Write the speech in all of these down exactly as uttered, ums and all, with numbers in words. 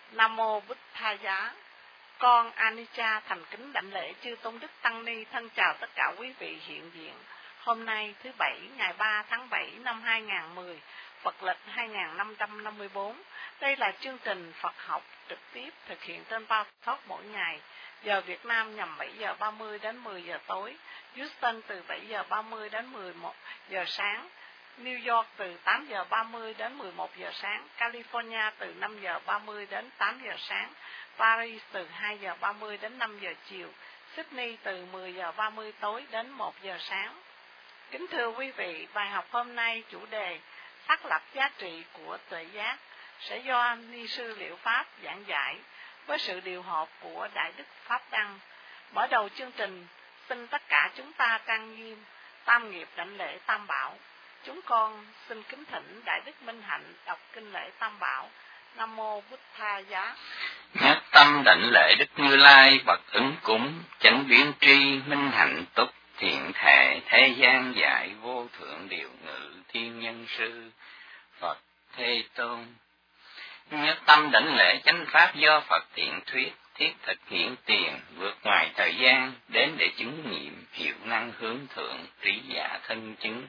Nam mô Bụt Tha Giá. Con Anicca thành kính đảnh lễ chư tôn đức tăng ni, thân chào tất cả quý vị hiện diện. Hôm nay thứ bảy ngày ba tháng bảy năm hai nghìn không trăm mười, Phật lịch hai nghìn năm trăm năm mươi bốn. Đây là chương trình Phật học trực tiếp thực hiện trên Bao Thoát mỗi ngày. Giờ Việt Nam nhằm bảy giờ ba mươi đến mười giờ tối, Houston từ bảy giờ ba mươi đến mười một giờ sáng, New York từ tám giờ ba mươi đến mười một giờ sáng, California từ năm giờ ba mươi đến tám giờ sáng, Paris từ hai giờ ba mươi đến năm giờ chiều, Sydney từ mười giờ ba mươi tối đến một giờ sáng. Kính thưa quý vị, bài học hôm nay chủ đề xác lập giá trị của tuệ giác sẽ do Ni sư Liệu Pháp giảng giải với sự điều hợp của Đại Đức Pháp Đăng. Mở đầu chương trình, xin tất cả chúng ta trang nghiêm tam nghiệp đảnh lễ Tam Bảo. Chúng con xin kính thỉnh Đại Đức Minh Hạnh đọc kinh lễ Tam Bảo. Nam mô Bụt Tha Giá. Nhất tâm đảnh lễ Đức Như Lai bậc ứng cúng, chánh biến tri minh hạnh túc, thiện thệ thế gian dạy vô thượng điều ngự thiên nhân sư Phật Thế Tôn. Nhất tâm đảnh lễ chánh pháp do Phật thiện thuyết, thiết thực hiện tiền, vượt ngoài thời gian, đến để chứng nghiệm, hiệu năng hướng thượng, trí giả thân chứng.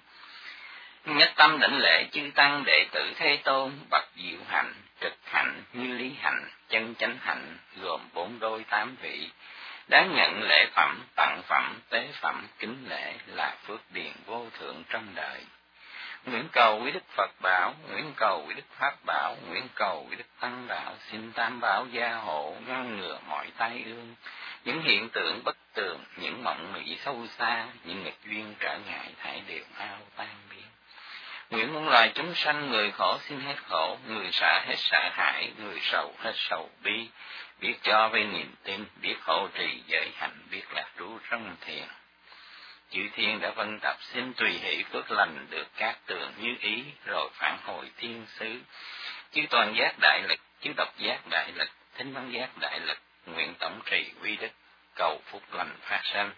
Nhất tâm đảnh lễ chư tăng đệ tử Thế Tôn, bậc diệu hạnh, trực hạnh, như lý hạnh, chân chánh hạnh, gồm bốn đôi tám vị, đáng nhận lễ phẩm, tặng phẩm, tế phẩm, kính lễ là phước điền vô thượng trong đời. Nguyện cầu quý Đức Phật bảo, nguyện cầu quý Đức Pháp bảo, nguyện cầu quý Đức Tăng bảo, xin Tam Bảo gia hộ, ngăn ngừa mọi tai ương, những hiện tượng bất tường, những mộng mị sâu xa, những nghịch duyên trở ngại thảy đều ao tan biến. Nguyện muôn loài chúng sanh, người khổ xin hết khổ, người sợ hết sợ hãi, người sầu hết sầu bi, biết cho với niềm tin, biết hộ trì giới hạnh, biết lạc trú trong thiền. Chư thiên đã vân tập xin tùy hỷ phước lành được các tường như ý, rồi phản hồi thiên xứ. Chư toàn giác đại lực, chư độc giác đại lực, thính văn giác đại lực, nguyện tổng trì quy đức, cầu phúc lành phát sanh.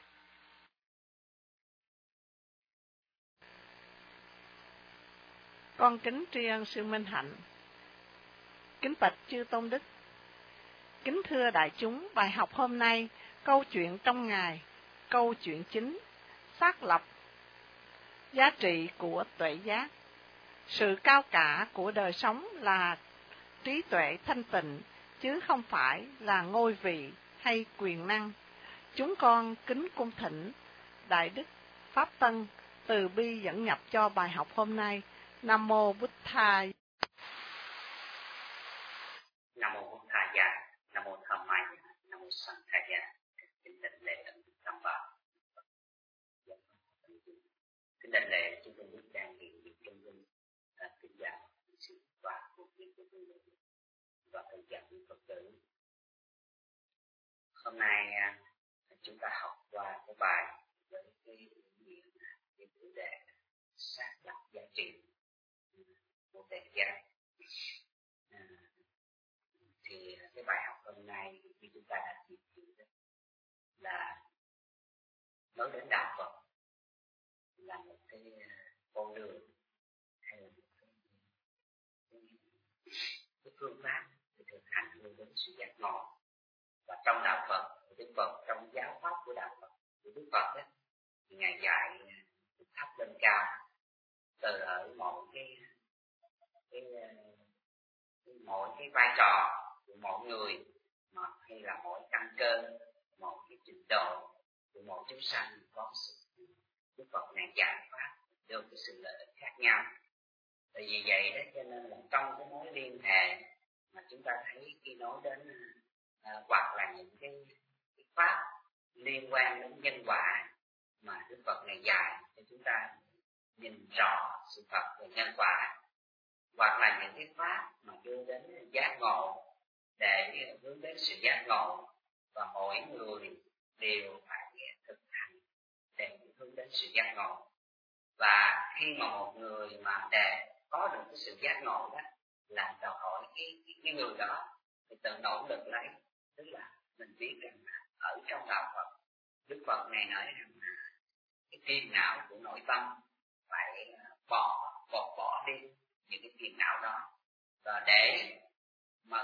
Con kính tri ân sư Minh Hạnh. Kính bạch chư tôn đức. Kính thưa đại chúng, bài học hôm nay, câu chuyện trong ngày, câu chuyện chính, xác lập giá trị của tuệ giác. Sự cao cả của đời sống là trí tuệ thanh tịnh, chứ không phải là ngôi vị hay quyền năng. Chúng con kính cung thỉnh Đại Đức Pháp Tân từ bi dẫn nhập cho bài học hôm nay. Nam mô Bụt Tha. Nam mô Bụt Tha Giá. Nam mô Tham Mai. Nam mô Sanh Tha Giá. Kính đảnh lễ tận Tam Bảo. Kính đảnh lễ chúng tôi biết đang hiện diện trong linh kính chào sự và cuộc chiến của quý vị và thân chào quý Phật tử. Hôm nay chúng ta học qua cái bài với cái ý nghĩa cái chủ đề xác lập giá trị của tuệ giác. À, thì cái bài học hôm nay khi chúng ta đã tìm hiểu là nói đến đạo Phật là một cái con đường hay là một cái, cái, cái phương pháp để thực hành hướng đến sự giác ngộ. Và trong đạo Phật, Đức Phật trong giáo pháp của đạo Phật của Đức Phật ấy, thì ngài dạy thấp lên cao từ ở mọi cái cái, cái mỗi cái vai trò của mỗi người, mà hay là mỗi căn cơ, mỗi cái trình độ của mỗi chúng sanh có sự Đức Phật này giải pháp đều có sự lợi ích khác nhau. Tại vì vậy đó cho nên là trong cái mối liên hệ mà chúng ta thấy khi nói đến à, hoặc là những cái, cái pháp liên quan đến nhân quả mà Đức Phật này dạy cho chúng ta nhìn rõ sự thật về nhân quả, hoặc là những cái pháp mà đưa đến giác ngộ để hướng đến sự giác ngộ, và mỗi người đều phải thực hành để hướng đến sự giác ngộ. Và khi mà một người mà để có được cái sự giác ngộ đó là đòi hỏi cái, cái, cái người đó thì tự nỗ lực lấy. Tức là mình biết rằng ở trong đạo Phật, Đức Phật này nói rằng cái phiền não của nội tâm phải bỏ bỏ bỏ đi những cái phiền não đó, và để mà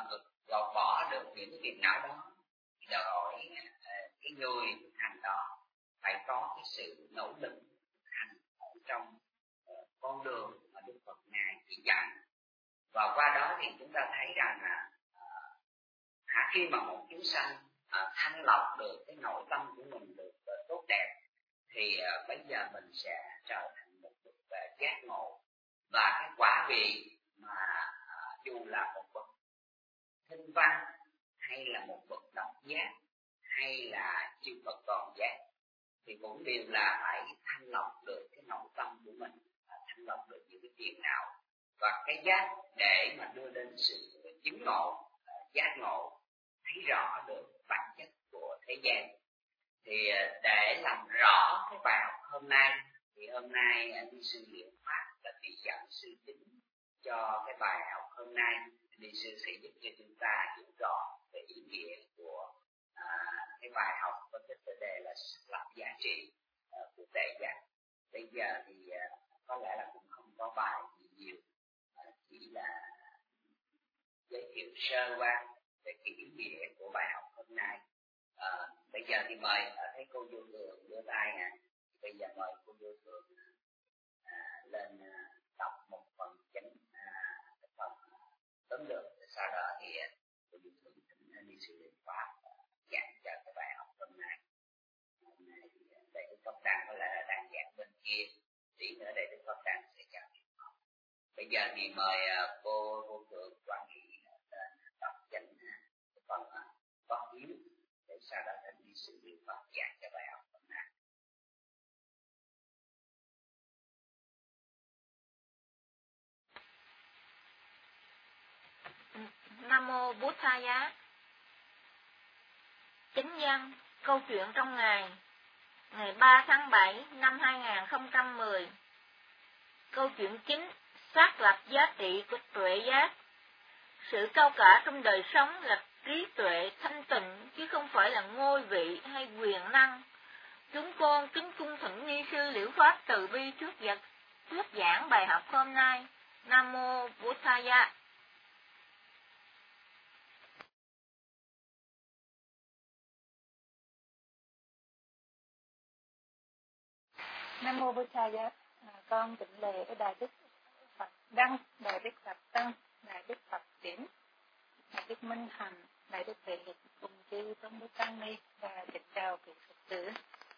gọt bỏ được những cái phiền não đó, đòi hỏi cái người thực hành đó phải có cái sự nỗ lực thực hành ở trong con đường mà Đức Phật ngài chỉ dạy. Và qua đó thì chúng ta thấy rằng là à, khi mà một chúng sanh à, thanh lọc được cái nội tâm của mình được uh, tốt đẹp thì uh, bây giờ mình sẽ trở thành một bậc uh, giác ngộ, và cái quả vị mà uh, dù là một bậc thinh văn hay là một bậc độc giác hay là chư Phật còn giác thì cũng đều là phải thanh lọc được cái nội tâm của mình, thanh lọc được những cái phiền não, và cái giác để mà đưa đến sự chứng ngộ, giác ngộ, thấy rõ được bản chất của thế gian. Thì để làm rõ cái bài học hôm nay thì hôm nay Ni sư Liệu Pháp là vị giảng sư chính cho cái bài học hôm nay. Ni sư sẽ giúp cho chúng ta hiểu rõ về ý nghĩa của à, cái bài học với cái tựa đề là xác lập giá trị uh, của tệ giác. Bây giờ thì uh, có lẽ là cũng không có bài gì nhiều, uh, chỉ là giới thiệu sơ qua về cái ý nghĩa của bài học hôm nay. Uh, bây giờ thì mời uh, thấy cô Vô Thường đưa tay nè. Bây giờ mời cô Vô Thường uh, lên uh, đọc một phần chính uh, phần tóm lược, sau đó thì cô Vô Thường thỉnh Ni sư Liệu Pháp giảng cho cái bài học hôm nay. Hôm nay thì Đại Đức Pháp Đăng có lẽ là đang giảng bên kia, tí nữa Đại Đức Pháp Đăng sẽ giảng. Bây giờ thì mời cô Vô Thường quan nghị đọc danh cái phần có yếu để sau đó thành đi sự Liệu Pháp giảng cho bài học hôm nay. Nam mô Bút Tha Giá. Chính văn câu chuyện trong ngày ngày ba tháng bảy năm hai nghìn không trăm mười. Câu chuyện chính: xác lập giá trị của tuệ giác. Sự cao cả trong đời sống là trí tuệ thanh tịnh, chứ không phải là ngôi vị hay quyền năng. Chúng con kính cung thỉnh Ni sư Liễu Pháp từ bi trước vật thuyết giảng bài học hôm nay. Nam mô Bút Tha Giá. Nam mô Bụt Tha Giá. À, con tịnh lệ với Đại Đức Phật Đăng, Đại Đức Phật Tăng, Đại Đức Phật Triển, Đại Đức Minh Hạnh, Đại Đức Huệ Lực cùng chư Tôn Đức Tăng Ni, và kính chào quý Phật tử.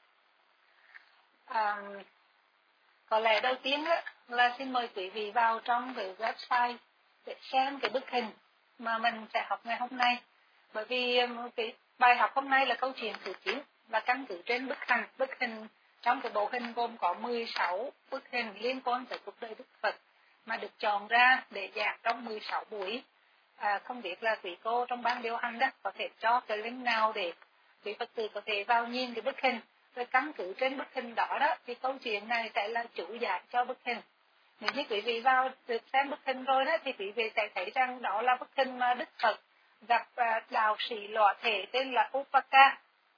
À, có lẽ đầu tiên á, là xin mời quý vị vào trong cái website để xem cái bức hình mà mình sẽ học ngày hôm nay. Bởi vì cái bài học hôm nay là câu chuyện thứ chín và căn cứ trên bức hình, bức hình trong cái bộ hình gồm có mười sáu bức hình liên quan tới cuộc đời Đức Phật mà được chọn ra để giảng trong mười sáu buổi. À, không biết là quý cô trong ban điều hành đó có thể cho cái link nào để quý Phật tử có thể vào nhìn cái bức hình, rồi căn cứ trên bức hình đó đó thì câu chuyện này sẽ là chủ giải cho bức hình. Nếu như quý vị vào được xem bức hình rồi đó thì quý vị sẽ thấy rằng đó là bức hình mà Đức Phật gặp uh, đạo sĩ lõa thể tên là Upaka.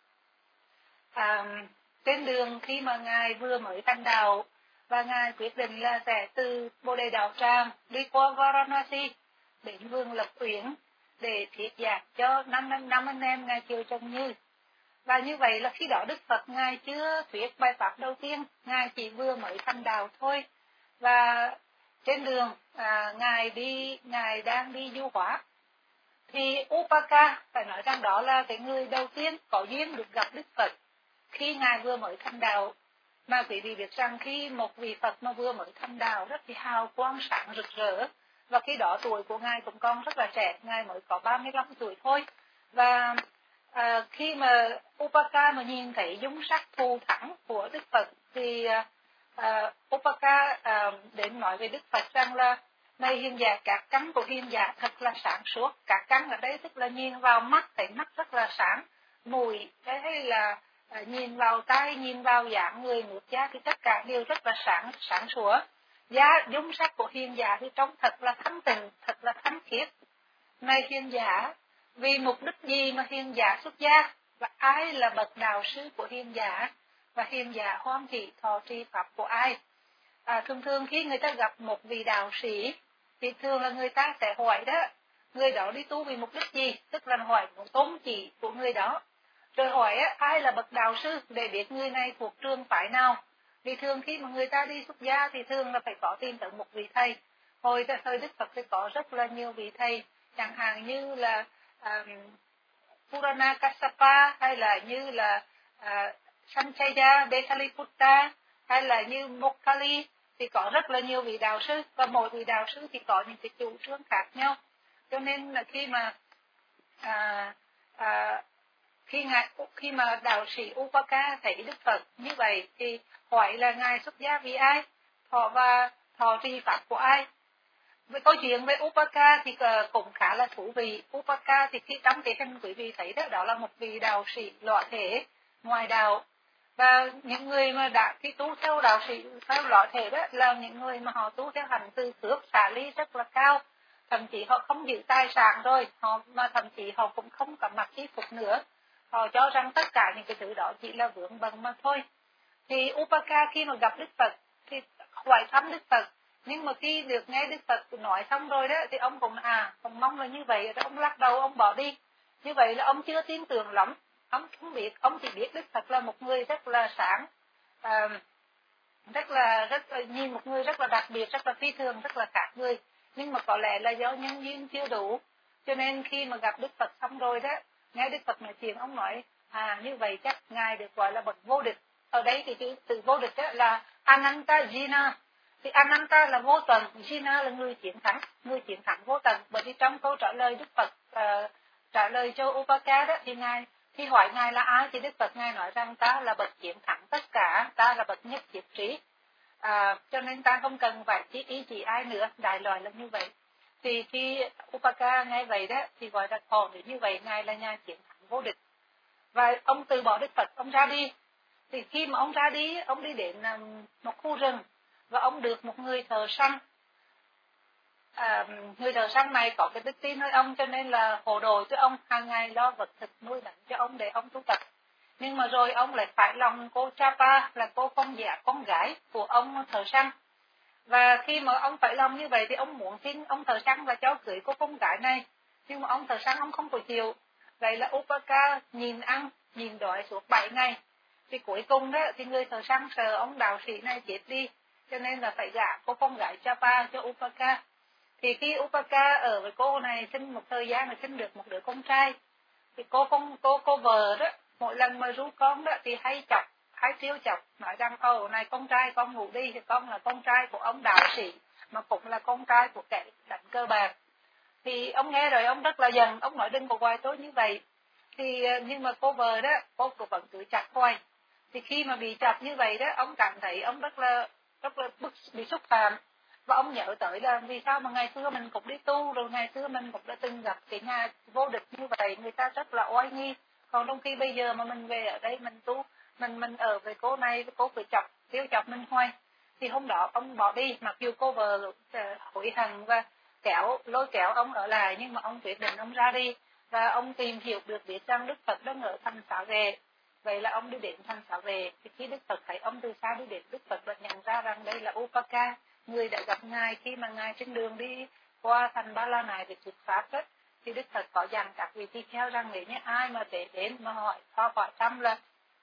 À, trên đường khi mà ngài vừa mới thành đạo và ngài quyết định là sẽ từ Bồ Đề Đạo Tràng đi qua Varanasi đến vườn Lập Uyển để thuyết giảng cho năm năm năm anh em ngài Kiều Trần Như. Và như vậy là khi đó Đức Phật ngài chưa thuyết bài pháp đầu tiên, ngài chỉ vừa mới thành đạo thôi. Và trên đường à, ngài đi ngài đang đi du hóa thì Upaka phải nói rằng đó là cái người đầu tiên có duyên được gặp Đức Phật khi ngài vừa mới thành đạo. Mà quý vị biết rằng khi một vị Phật mà vừa mới thành đạo rất thì hào quang sáng rực rỡ, và khi đó tuổi của ngài cũng còn rất là trẻ, ngài mới có ba mươi lăm tuổi thôi. Và à, khi mà Upaka mà nhìn thấy dung sắc thù thắng của Đức Phật thì à, Upaka à, đến nói về Đức Phật rằng là này hiền giả, các căn của hiền giả thật là sáng suốt. Các căn ở đây tức là nhìn vào mắt thấy mắt rất là sáng, mùi hay là à, nhìn vào tai, nhìn vào dáng người, nước da thì tất cả đều rất là sáng sáng sủa. Giá dung sắc của hiền giả thì trông thật là thanh tịnh, thật là thanh khiết. Này hiền giả, vì mục đích gì mà hiền giả xuất gia, và ai là bậc đạo sư của hiền giả, và hiền giả hoan hỷ thọ trì pháp của ai? À, thường thường khi người ta gặp một vị đạo sĩ thì thường là người ta sẽ hỏi đó, người đó đi tu vì mục đích gì, tức là hỏi một tôn chỉ của người đó. Rồi hỏi á, ai là bậc đạo sư để biết người này thuộc trường phái nào. Vì thường khi mà người ta đi xuất gia thì thường là phải có tìm tới một vị thầy. Hồi thời Đức Phật thì có rất là nhiều vị thầy, chẳng hạn như là um, Purana Kassapa, hay là như là uh, Sanchaya Betaliputta, hay là như Mokkali, thì có rất là nhiều vị đạo sư, và mỗi vị đạo sư thì có những cái chủ trương khác nhau. Cho nên là khi mà à, à, khi ngài khi mà đạo sĩ Upaka thấy Đức Phật như vậy thì hỏi là ngài xuất gia vì ai, thọ và thọ trì pháp của ai. Với câu chuyện về Upaka thì cũng khá là thú vị. Upaka thì khi trong cái hình quý vị thấy đó, đó là một vị đạo sĩ lõa thể ngoài đạo, và những người mà đã khi tu theo đạo sĩ theo lõa thể đó là những người mà họ tu theo hành từ phước xả ly rất là cao, thậm chí họ không giữ tài sản rồi, họ mà thậm chí họ cũng không có mặc y phục nữa, họ cho rằng tất cả những cái thứ đó chỉ là vướng bận mà thôi. Thì Upaka khi mà gặp Đức Phật thì hỏi thăm Đức Phật, nhưng mà khi được nghe Đức Phật nói xong rồi đó thì ông cũng à cũng mong là như vậy, rồi ông lắc đầu ông bỏ đi. Như vậy là ông chưa tin tưởng lắm, ông không biết, ông chỉ biết Đức Phật là một người rất là sáng, à, rất là rất nhìn một người rất là đặc biệt, rất là phi thường, rất là khác người, nhưng mà có lẽ là do nhân duyên chưa đủ, cho nên khi mà gặp Đức Phật xong rồi đó, nghe Đức Phật nói chuyện, ông nói à như vậy chắc ngài được gọi là bậc vô địch. Ở đây thì chữ từ vô địch đó là Ananta Jina, thì Ananta là vô tận, Jina là người chiến thắng, người chiến thắng vô tận. Bởi vì trong câu trả lời Đức Phật uh, trả lời cho Upaka đó thì ngài khi hỏi ngài là ai thì Đức Phật ngài nói rằng ta là bậc chiến thắng tất cả, ta là bậc nhất thiết trí, à, cho nên ta không cần phải chỉ ý chỉ ai nữa, đại loại là như vậy. Thì khi Upaka nghe vậy đó thì gọi là còn nếu như vậy ngài là nhà chiến thắng vô địch, và ông từ bỏ Đức Phật, ông ra đi. Thì khi mà ông ra đi, ông đi đến một khu rừng và ông được một người thợ săn. À, người thợ săn này có cái đức tin với ông, cho nên là hộ đồ cho ông, hàng ngày lo vật thực nuôi nấng cho ông để ông tu tập. Nhưng mà rồi ông lại phải lòng cô Chapa là cô con giả con gái của ông thợ săn. Và khi mà ông phải lòng như vậy thì ông muốn xin ông thợ săn là cho cưới cô con gái này, nhưng mà ông thợ săn ông không có chịu. Vậy là Upaka nhìn ăn nhìn đói suốt bảy ngày. Thì cuối cùng đó thì người thợ săn sợ ông đạo sĩ này chết đi, cho nên là phải gả cô con gái Chapa cho Upaka. Thì khi Upaka ở với cô này sinh một thời gian là sinh được một đứa con trai, thì cô con cô cô vợ đó mỗi lần mà ru con đó thì hay chọc, hay trêu chọc, nói rằng ồ này con trai con ngủ đi, thì con là con trai của ông đạo sĩ mà cũng là con trai của kẻ đánh cờ bạc. Thì ông nghe rồi ông rất là giận, ông nói đừng có gọi tôi như vậy. Thì nhưng mà cô vợ đó cô cũng vẫn cứ chặt hoài. Thì khi mà bị chặt như vậy đó, ông cảm thấy ông rất là rất là bức, bị xúc phạm. Và ông nhớ tới là vì sao mà ngày xưa mình cũng đi tu, rồi ngày xưa mình cũng đã từng gặp cái nhà vô địch như vậy, người ta rất là oai nghi. Còn trong khi bây giờ mà mình về ở đây mình tu, mình mình ở với cô này, cô cứ chọc, tiêu chọc mình hoài. Thì hôm đó ông bỏ đi, mặc dù cô vợ hối hận và kéo, lôi kéo ông ở lại, nhưng mà ông quyết định ông ra đi. Và ông tìm hiểu được biết rằng Đức Phật đang ở thành Xá Vệ. Vậy là ông đi đến thành Xá Vệ. Thì khi Đức Phật thấy ông từ xa đi đến, Đức Phật đã nhận ra rằng đây là Upaka, người đã gặp ngài khi mà ngài trên đường đi qua thành Ba La này để xuất phát đó. Thì Đức Phật có dặn các vị tỳ kheo rằng nếu như ai mà để đến mà hỏi họ hỏi thăm là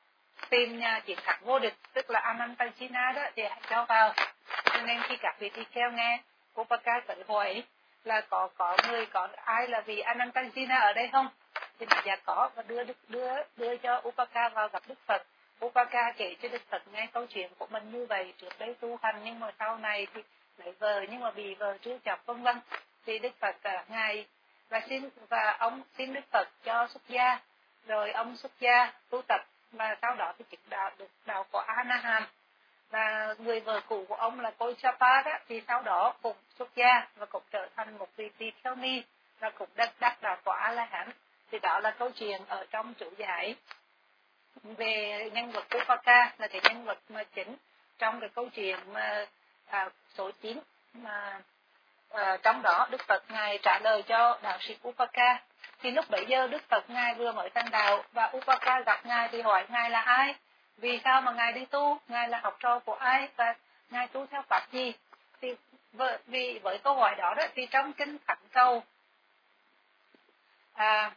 tìm nhà chiến thắng vô địch, tức là Anantacina đó, thì hãy cho vào. Cho nên khi các vị tỳ kheo nghe Upaka tự hỏi là có có người có ai là vì Anantacina ở đây không, thì nói dạ có, và đưa đưa đưa cho Upaka vào gặp Đức Phật. Upaka kể cho Đức Phật nghe câu chuyện của mình như vậy, trước đây tu hành nhưng mà sau này thì lấy vợ nhưng mà bị vợ trêu chọc vân vân. Thì Đức Phật uh, ngài và xin và ông xin Đức Phật cho xuất gia, rồi ông xuất gia tu tập, và sau đó thì chứng đạo được đạo của A-na-hàm. Và người vợ cũ của ông là cô Chapa đó, thì sau đó cũng xuất gia và cũng trở thành một vị tỳ kheo ni, và cũng đắc đắc đạo quả A-la-hán. Thì đó là câu chuyện ở trong chủ giải về nhân vật Upaka, là cái nhân vật mà chính trong cái câu chuyện mà à, số chín mà à, trong đó Đức Phật ngài trả lời cho đạo sĩ Upaka. Thì lúc bấy giờ Đức Phật ngài vừa mới thành đạo, và Upaka gặp ngài thì hỏi ngài là ai, vì sao mà ngài đi tu, ngài là học trò của ai, và ngài tu theo pháp gì. Thì vì với câu hỏi đó đó thì trong kinh Thánh Cầu À,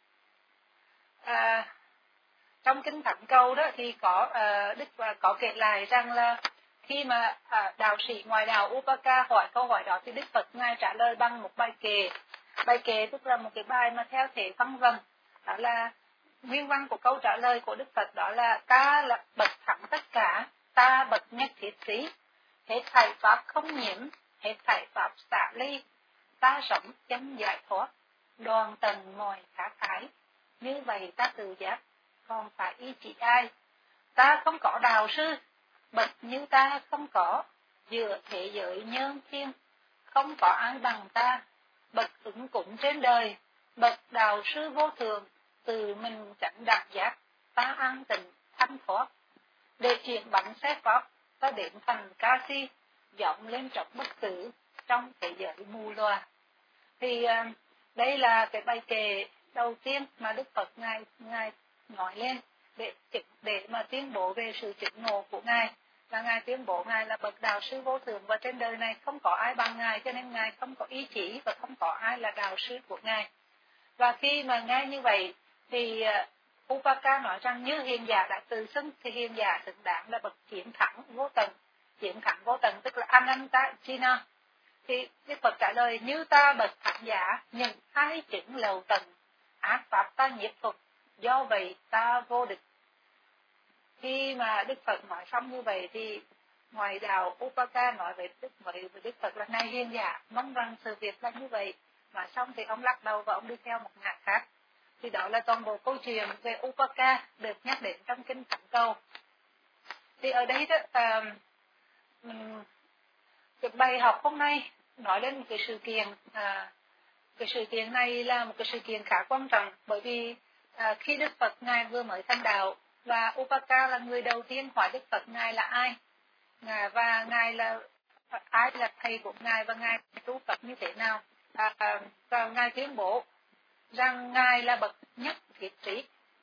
à, trong kinh Thánh Câu đó thì có à, Đức có kể lại rằng là khi mà à, đạo sĩ ngoại đạo Upaka hỏi câu hỏi đó thì Đức Phật ngài trả lời bằng một bài kệ. Bài kệ tức là một cái bài mà theo thể văn vần. Đó là nguyên văn của câu trả lời của Đức Phật, đó là ta là bậc thắng tất cả, ta bậc nhất thiết trí, hết thảy pháp không nhiễm, hết thảy pháp xả ly, ta sống chân giải thoát, đoàn tần mọi khả thái, như vậy ta tự giác, còn phải ý chỉ ai. Ta không có đạo sư, bậc như ta không có, giữa thế giới nhân thiên, không có ai bằng ta, bậc ứng cúng trên đời, bậc đạo sư vô thường, từ mình chẳng đạt giác, ta an tịnh thanh thoát, để chuyển bánh xe pháp, ta đến thành ca si, dọn lên trọng bất tử trong thế giới mù loà. Thì uh, đây là cái bài kệ đầu tiên mà Đức Phật ngài ngài nói lên để để mà tuyên bố về sự chứng ngộ của ngài, là ngài tuyên bố ngài là bậc đạo sư vô thượng và trên đời này không có ai bằng ngài, cho nên ngài không có ý chỉ và không có ai là đạo sư của ngài. Và khi mà nghe như vậy thì uh, Upaka nói rằng như hiền giả đã tự xưng thì hiền giả xứng đáng là bậc chiến thắng vô tận. Chiến thắng vô tận tức là Ananta China. Thì Đức Phật trả lời như ta bậc thắng giả, nhưng hai chứng lầu tận, ác pháp ta nhiếp phục, do vậy ta vô địch. Khi mà Đức Phật nói xong như vậy thì ngoài đạo Upaka nói với Đức, với Đức Phật là này hiền giả, mong rằng sự việc là như vậy. Mà xong thì ông lắc đầu và ông đi theo một ngả khác. Thì đó là toàn bộ câu chuyện về Upaka được nhắc đến trong kinh Thánh Câu. Thì ở đây đó, uh, cái bài học hôm nay nói lên một cái sự kiện, à, cái sự kiện này là một cái sự kiện khá quan trọng, bởi vì à, khi Đức Phật ngài vừa mới thành đạo và Upaka là người đầu tiên hỏi Đức Phật ngài là ai, ngài và ngài là ai là thầy của ngài và ngài tu Phật như thế nào, à, và ngài tuyên bố rằng ngài là bậc nhất thiết trí,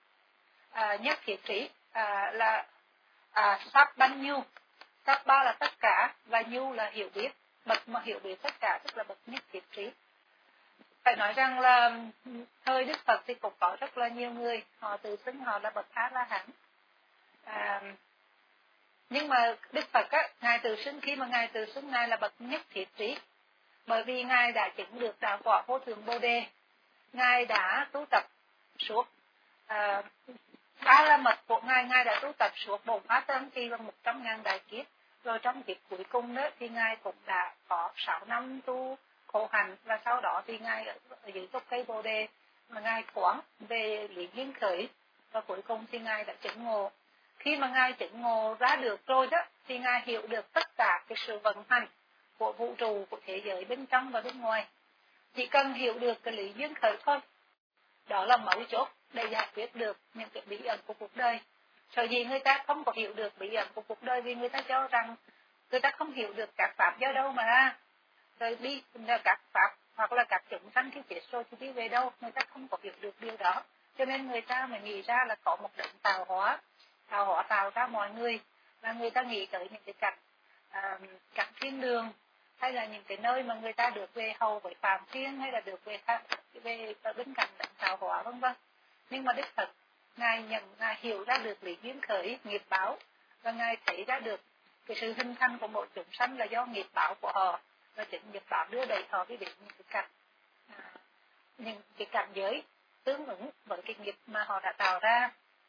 à, nhất thiết trí à, là à, sắp ban nhu, sắp ba là tất cả và nhu là hiểu biết. Bậc mà hiểu biết tất cả tức là bậc nhất thiết trí. Phải nói rằng là thời Đức Phật thì cũng có rất là nhiều người họ tự xưng họ là bậc A La Hán. À, nhưng mà Đức Phật á, ngài tự xưng khi mà ngài tự xưng ngài là bậc nhất thiết trí, bởi vì ngài đã chứng được đạo quả vô thượng Bồ Đề, ngài đã tu tập suốt à, ba la mật của ngài, ngài đã tu tập suốt bốn pháp tân kỳ và một trăm ngàn đại kiếp. Rồi trong kiếp cuối cùng đó thì ngài cũng đã có sáu năm tu khổ hạnh, và sau đó thì ngài ở, ở dưới gốc cây Bồ Đề mà ngài quán về lý duyên khởi, và cuối cùng thì ngài đã chứng ngộ. Khi mà ngài chứng ngộ ra được rồi đó thì ngài hiểu được tất cả cái sự vận hành của vũ trụ, của thế giới bên trong và bên ngoài. Chỉ cần hiểu được cái lý duyên khởi thôi, đó là mấu chốt để giải quyết được những cái bí ẩn của cuộc đời. Sở dĩ người ta không có hiểu được bí ẩn của cuộc đời vì người ta cho rằng người ta không hiểu được các pháp do đâu mà ra, rồi đi các pháp hoặc là các chúng sanh khi chết rồi thì đi về đâu, người ta không có hiểu được điều đó. Cho nên người ta mới nghĩ ra là có một đấng tạo hóa, tạo hóa tạo ra mọi người, và người ta nghĩ tới những cái cảnh à, cảnh thiên đường, hay là những cái nơi mà người ta được về hầu với phàm thiên, hay là được về về ở bên cạnh đấng tạo hóa vân vân. Nhưng mà Đức Phật ngài nhận, ngài hiểu ra được lý duyên khởi, nghiệp báo, và ngài thấy ra được cái sự hình thành của mỗi chúng sanh là do nghiệp báo của họ, và chính nghiệp báo đưa đẩy họ đi đến những cái cảnh à, những cái cảnh giới tương ứng với cái nghiệp mà họ đã tạo ra.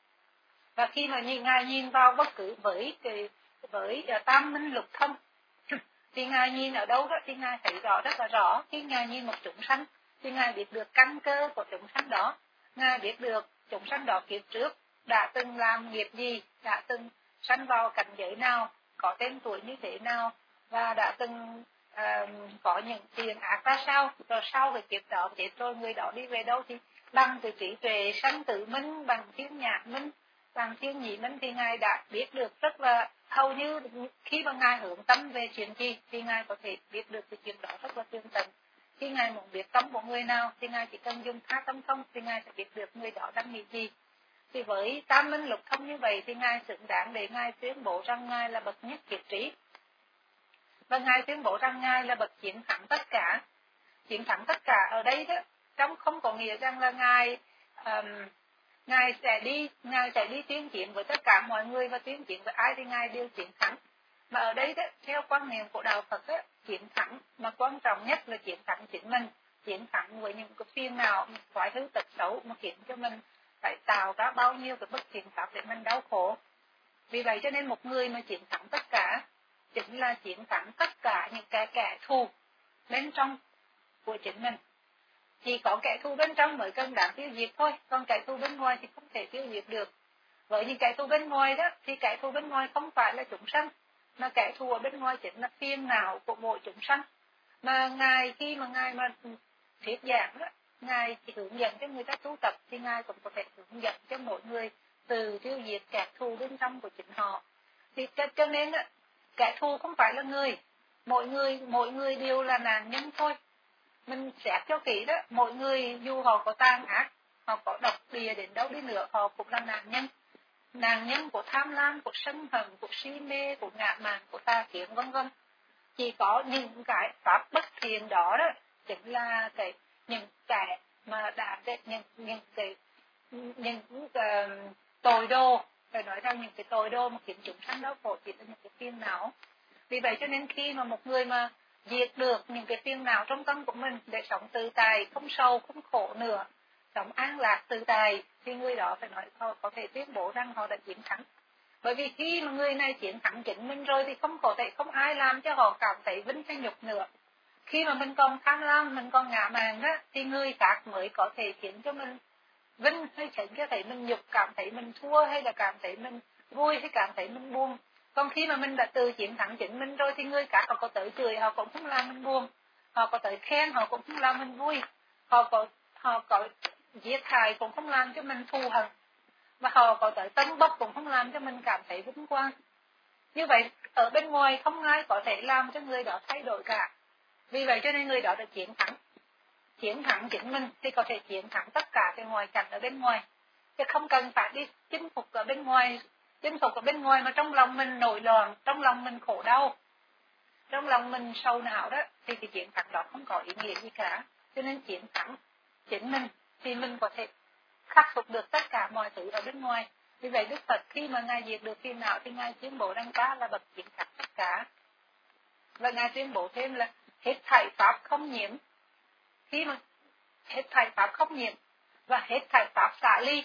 Và khi mà nhìn, ngài nhìn vào bất cứ với cái với uh, tam minh lục thông thì ngài nhìn ở đâu đó thì ngài thấy rõ rất là rõ. Khi ngài nhìn một chúng sanh thì ngài biết được căn cơ của chúng sanh đó, ngài biết được chúng sanh đó kiếp trước đã từng làm nghiệp gì, đã từng sanh vào cảnh giới nào, có tên tuổi như thế nào, và đã từng uh, có những tiền ác ra sao, rồi sau cái kiếp đó chết rồi người đó đi về đâu, thì bằng cái trí tuệ sanh tử minh, bằng thiên nhãn minh, bằng thiên nhị minh thì ngài đã biết được rất là hầu như khi mà ngài hướng tâm về chuyện gì thì ngài có thể biết được cái chuyện đó rất là tương tận. Khi ngài muốn biết tâm của người nào thì ngài chỉ cần dùng tha tâm thông thì ngài sẽ biết được người đó đang nghĩ gì. Thì với tam minh lục thông như vậy thì ngài xứng đáng để ngài tuyên bố rằng ngài là bậc nhất thiết trí, và ngài tuyên bố rằng ngài là bậc chiến thắng tất cả. Chiến thắng tất cả ở đây đó trong không có nghĩa rằng là ngài um, ngài sẽ đi ngài sẽ đi tuyên chiến với tất cả mọi người và tuyên chiến với ai thì ngài đều chiến thắng. Mà ở đây đó, theo quan niệm của đạo Phật đó, chiến thắng mà quan trọng nhất là chiến thắng chính mình, chiến thắng với những cái phiền nào, những thói hư tật xấu mà khiến cho mình phải tạo ra bao nhiêu cái bất thiện pháp để mình đau khổ. Vì vậy cho nên một người mà chiến thắng tất cả chính là chiến thắng tất cả những cái kẻ thù bên trong của chính mình. Chỉ có kẻ thù bên trong mới cần đáng tiêu diệt thôi, còn kẻ thù bên ngoài thì không thể tiêu diệt được. Với những kẻ thù bên ngoài đó thì kẻ thù bên ngoài không phải là chúng sanh, mà kẻ thù ở bên ngoài chính là phiền não của mỗi chúng sanh. Mà ngài khi mà ngài mà thuyết giảng đó, ngài chỉ hướng dẫn cho người ta tu tập thì ngài cũng có thể hướng dẫn cho mỗi người từ tiêu diệt kẻ thù bên trong của chính họ. Thì cho nên đó, kẻ thù không phải là người, mỗi người mỗi người đều là nạn nhân thôi. Mình xét cho kỹ đó, mỗi người dù họ có tàn ác, họ có độc địa đến đâu đi nữa, họ cũng là nạn nhân. Nạn nhân của tham lam, của sân hận, của si mê, của ngạ mạn, của tà kiến vân vân. Chỉ có những cái pháp bất thiện đó đó chính là cái những cái mà đã những những cái những uh, tội đồ, phải nói rằng những cái tội đồ mà khiến chúng sanh đau khổ chỉ là những cái phiền não. Vì vậy cho nên khi mà một người mà diệt được những cái phiền não trong tâm của mình để sống tự tại, không sầu, không khổ nữa, sống an lạc tự tại, thì người đó phải nói họ có thể tuyên bố rằng họ đã chiến thắng. Bởi vì khi mà người này chiến thắng chính mình rồi thì không có thể không ai làm cho họ cảm thấy vinh hay nhục nữa. Khi mà mình còn tham lam, mình còn ngạ mạn á, thì người khác mới có thể khiến cho mình vinh hay khiến cho thấy mình nhục, cảm thấy mình thua hay là cảm thấy mình vui hay cảm thấy mình buồn. Còn khi mà mình đã từ chiến thắng chính mình rồi thì người khác họ có tới chửi họ cũng không làm mình buồn, họ có tới khen họ cũng không làm mình vui, họ có họ có giết hại cũng không làm cho mình thù hận, và họ có tới tấn bốc cũng không làm cho mình cảm thấy vinh quang. Như vậy ở bên ngoài không ai có thể làm cho người đó thay đổi cả. Vì vậy cho nên người đó đã chiến thắng. Chiến thắng chính mình thì có thể chiến thắng tất cả cái ngoại cảnh ở bên ngoài. Chứ không cần phải đi chinh phục ở bên ngoài, chinh phục ở bên ngoài mà trong lòng mình nổi loạn, trong lòng mình khổ đau, trong lòng mình sầu não đó, thì cái chiến thắng đó không có ý nghĩa gì cả. Cho nên chiến thắng chính mình thì mình có thể khắc phục được tất cả mọi thứ ở bên ngoài. Vì vậy Đức Phật khi mà Ngài diệt được phiền não thì Ngài tuyên bố rằng ta là bậc chiến thắng tất cả. Và Ngài tuyên bố thêm là hết thảy pháp không nhiễm. Khi mà hết thảy pháp không nhiễm và hết thảy pháp xả ly.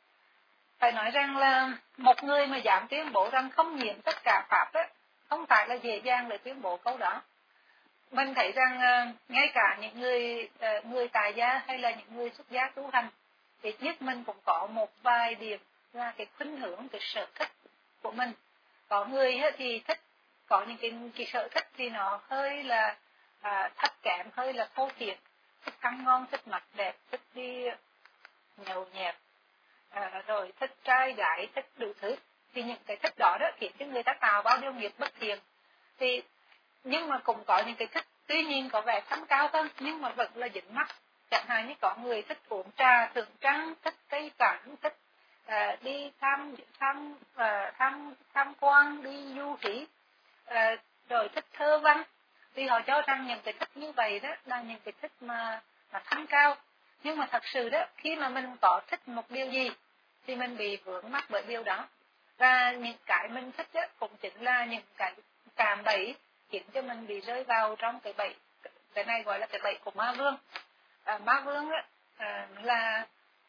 Phải nói rằng là một người mà dám tuyên bố rằng không nhiễm tất cả pháp đó, không phải là dễ dàng để tuyên bố câu đó. Mình thấy rằng uh, ngay cả những người uh, người tại gia hay là những người xuất gia tu hành, ít nhất mình cũng có một vài điểm là cái khuynh hướng, cái sở thích của mình. Có người thì thích, có những cái, cái sở thích thì nó hơi là à, thấp kém, hơi là thô thiển, thích ăn ngon, thích mặc đẹp, thích đi nhậu nhẹt, à, rồi thích trai gái, thích đủ thứ. Thì những cái thích đó đó khiến cho người ta tạo bao nhiêu nghiệp bất thiện. Thì nhưng mà cũng có những cái thích tuy nhiên có vẻ thanh cao hơn nhưng mà vẫn là dính mắc. Chẳng hạn như có người thích uống trà thượng trăng, thích cây cảnh, thích uh, đi thăm thăm uh, thăm tham quan, đi du thí, uh, rồi thích thơ văn. Thì họ cho rằng những cái thích như vậy đó là những cái thích mà mà thanh cao. Nhưng mà thật sự đó, khi mà mình có thích một điều gì thì mình bị vướng mắc bởi điều đó. Và những cái mình thích đó cũng chính là những cái cạm bẫy khiến cho mình bị rơi vào trong cái bẫy. Cái này gọi là cái bẫy của ma vương. À, ma vương đó, à, là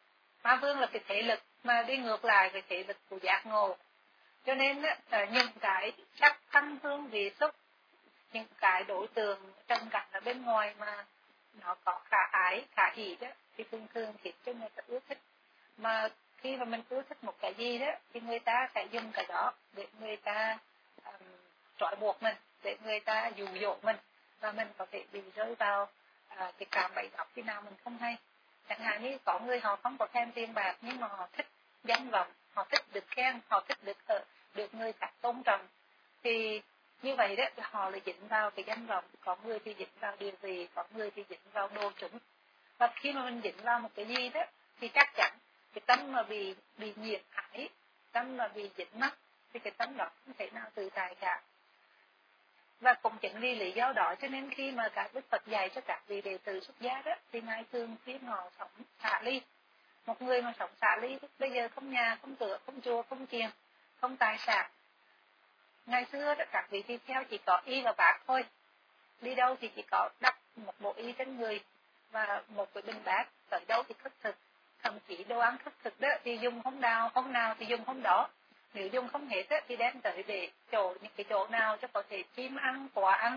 ma vương là cái thế lực mà đi ngược lại cái thế lực của giác ngộ. Cho nên đó, à, những cái sắc thanh hương vị xúc, những cái đối tượng trần cảnh ở bên ngoài mà nó có khả ái, khả hỷ đó thì thường thường khiến cho người ta ưa thích. Mà khi mà mình ưa thích một cái gì đó thì người ta sẽ dùng cái đó để người ta um, trói buộc mình, để người ta dụ dỗ mình, và mình có thể bị rơi vào à, cái cạm bẫy đó khi nào mình không hay. Chẳng hạn như có người họ không có thèm tiền bạc nhưng mà họ thích danh vọng, họ thích được khen, họ thích được uh, được người khác tôn trọng, thì như vậy đó họ lại dính vào cái danh vọng. Có người thì dính vào địa vị, có người thì dính vào đồ chúng. Và khi mà mình dính vào một cái gì đó thì chắc chắn cái tâm mà bị bị nhiệt ái, tâm mà bị dính mắc thì cái tâm đó không thể nào tự tại cả. Và cũng chính vì lý do đó cho nên khi mà các Đức Phật dạy cho các vị đệ tử xuất gia đó thì Ngài thường khuyên họ sống xả ly. Một người mà sống xả ly bây giờ không nhà, không cửa, không chùa, không chiền, không tài sản. Ngày xưa đó, các vị đi theo chỉ có y và bát thôi, đi đâu thì chỉ có đắp một bộ y trên người và một cái bình bát, tới đâu thì khất thực. Thậm chí đồ ăn khất thực đó thì dùng hôm nào, hôm nào thì dùng hôm đó. Nếu dùng không hết đó, thì đem tới để chỗ những cái chỗ nào cho có thể chim ăn, quả ăn.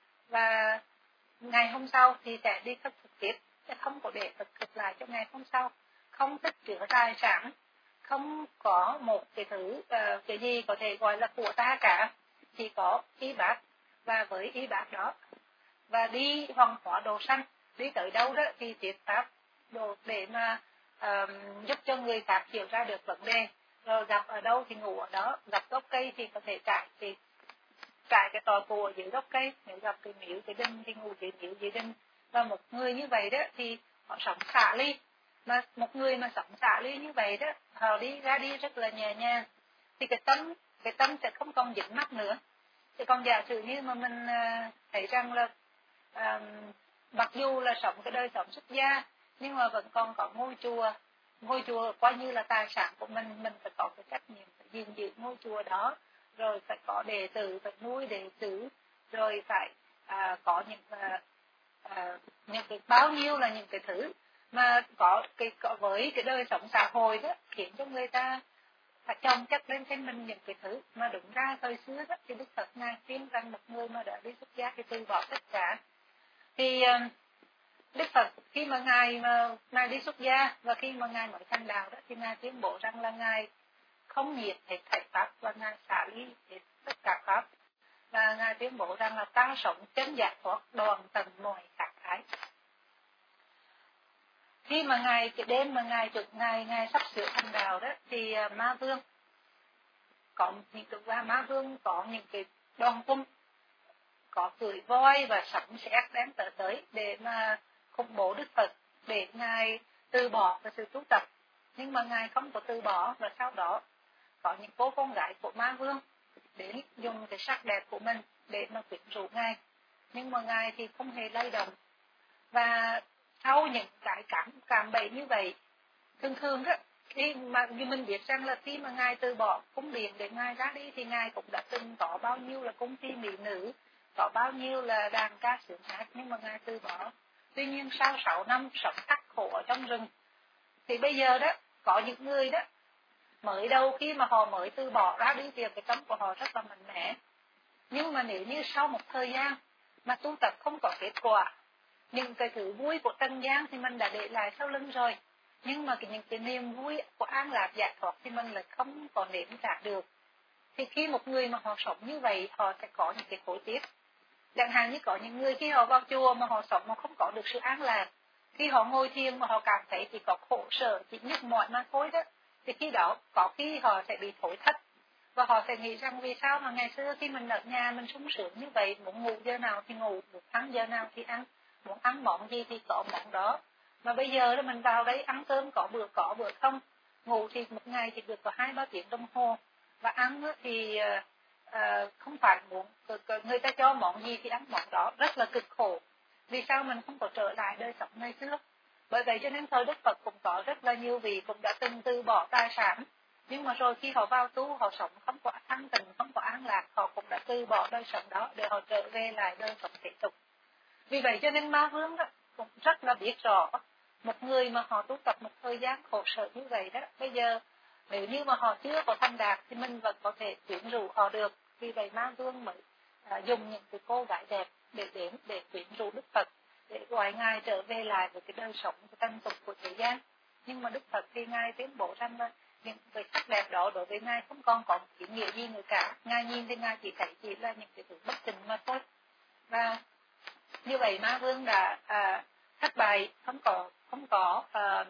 Và ngày hôm sau thì sẽ đi khất thực tiếp, chứ không có để khất thực lại cho ngày hôm sau. Không tích trữ tài sản, không có một cái thứ uh, cái gì có thể gọi là của ta cả, chỉ có y bát và với y bát đó. Và đi hoàng hóa đồ sanh, đi tới đâu đó thì tiết pháp đồ để mà uh, giúp cho người khác hiểu ra được vấn đề. Rồi gặp ở đâu thì ngủ ở đó, gặp gốc cây thì có thể trải thì trải cái tòa phù ở dưới gốc cây, nếu gặp cái miếu cái đinh thì ngủ dưới miếu dưới đinh. Và một người như vậy đó thì họ sống xả ly. Mà một người mà sống xả ly như vậy đó, họ đi ra đi rất là nhẹ nhàng, thì cái tâm cái tâm sẽ không còn dính mắc nữa. Thì còn giả sử như mà mình uh, thấy rằng là uh, mặc dù là sống cái đời sống xuất gia nhưng mà vẫn còn có ngôi chùa, ngôi chùa coi như là tài sản của mình, mình phải có cái trách nhiệm phải gìn giữ ngôi chùa đó, rồi phải có đệ tử, phải nuôi đệ tử, rồi phải à, có những à, à, những cái bao nhiêu là những cái thứ mà có cái có với cái đời sống xã hội đó khiến cho người ta phải chồng chất lên trên mình những cái thứ mà đúng ra thời xưa đó thì Đức Phật ngài khuyên rằng một người mà đã đi xuất gia thì từ bỏ tất cả. Thì Đức Phật khi mà ngài mà ngài đi xuất gia và khi mà ngài mới thành đạo đó thì ngài tuyên bố rằng là ngài không nhiệt hết thảy pháp và ngài xả ly hết tất cả pháp, và ngài tuyên bố rằng là ta sống chân giác thoát đoàn tận mọi khác ái. Khi mà ngài cái đêm mà ngài trực ngài ngài sắp sửa thành đạo đó thì Ma Vương có những cái qua Ma Vương có những cái đoàn quân có cưỡi voi và sấm sét đến tới tới để mà khủng bố Đức Phật để ngài từ bỏ cái sự tu tập. Nhưng mà ngài không có từ bỏ, và sau đó có những cô con gái của Ma Vương để dùng cái sắc đẹp của mình để mà quyến rũ ngài, nhưng mà ngài thì không hề lay động. Và sau những cái cảm cảm bậy như vậy, thường thường đó khi mà như mình biết rằng là khi mà ngài từ bỏ cung điện để ngài ra đi thì ngài cũng đã từng có bao nhiêu là cung phi mỹ nữ, có bao nhiêu là đàn ca sướng hát, nhưng mà ngài từ bỏ. Tuy nhiên sau sáu năm sống khắc khổ ở trong rừng thì bây giờ đó có những người đó mới đầu khi mà họ mới từ bỏ ra đi thì cái tâm của họ rất là mạnh mẽ, nhưng mà nếu như sau một thời gian mà tu tập không có kết quả, những cái thứ vui của trần gian thì mình đã để lại sau lưng rồi, nhưng mà cái những cái niềm vui của an lạc giải thoát thì mình lại không còn nếm trải được. Thì khi một người mà họ sống như vậy, họ sẽ có những cái hối tiếc. Chẳng hạn như có những người khi họ vào chùa mà họ sống mà không có được sự an lạc, khi họ ngồi thiền mà họ cảm thấy chỉ có khổ sở, chỉ nhức mỏi mà thôi đó, thì khi đó có khi họ sẽ bị thối thất, và họ sẽ nghĩ rằng vì sao mà ngày xưa khi mình ở nhà mình sung sướng như vậy, muốn ngủ giờ nào thì ngủ, muốn ăn giờ nào thì ăn, muốn ăn món gì thì có món đó, mà bây giờ đó mình vào đấy ăn cơm có bữa có bữa không, ngủ thì một ngày chỉ được có hai ba tiếng đồng hồ, và ăn thì uh, không phải muốn người ta cho món gì thì ăn món đó, rất là cực khổ. Vì sao mình không có trở lại đời sống ngày xưa? Bởi vậy cho nên thời Đức Phật cũng có rất là nhiều vị cũng đã từng từ bỏ tài sản, nhưng mà rồi khi họ vào tu, họ sống không có thanh tịnh, không có an lạc, họ cũng đã từ bỏ đời sống đó để họ trở về lại đời sống thế tục. Vì vậy cho nên Ma Vương đó cũng rất là biết rõ một người mà họ tu tập một thời gian khổ sở như vậy đó, bây giờ nếu như mà họ chưa có thành đạt thì mình vẫn có thể quyến rũ họ được. Vì vậy Ma Vương mới à, dùng những cái cô gái đẹp để đến để quyến rũ Đức Phật, để gọi ngài trở về lại với cái đời sống của tân tục của thế gian. Nhưng mà Đức Phật thì ngài tuyên bố rằng là những cái sắc đẹp đó đối với ngài không còn có ý nghĩa gì nữa cả. Ngài nhìn thì ngài chỉ thấy chỉ là những cái thứ bất tình mà thôi. Và như vậy Ma Vương đã à, thất bại, không có không có à,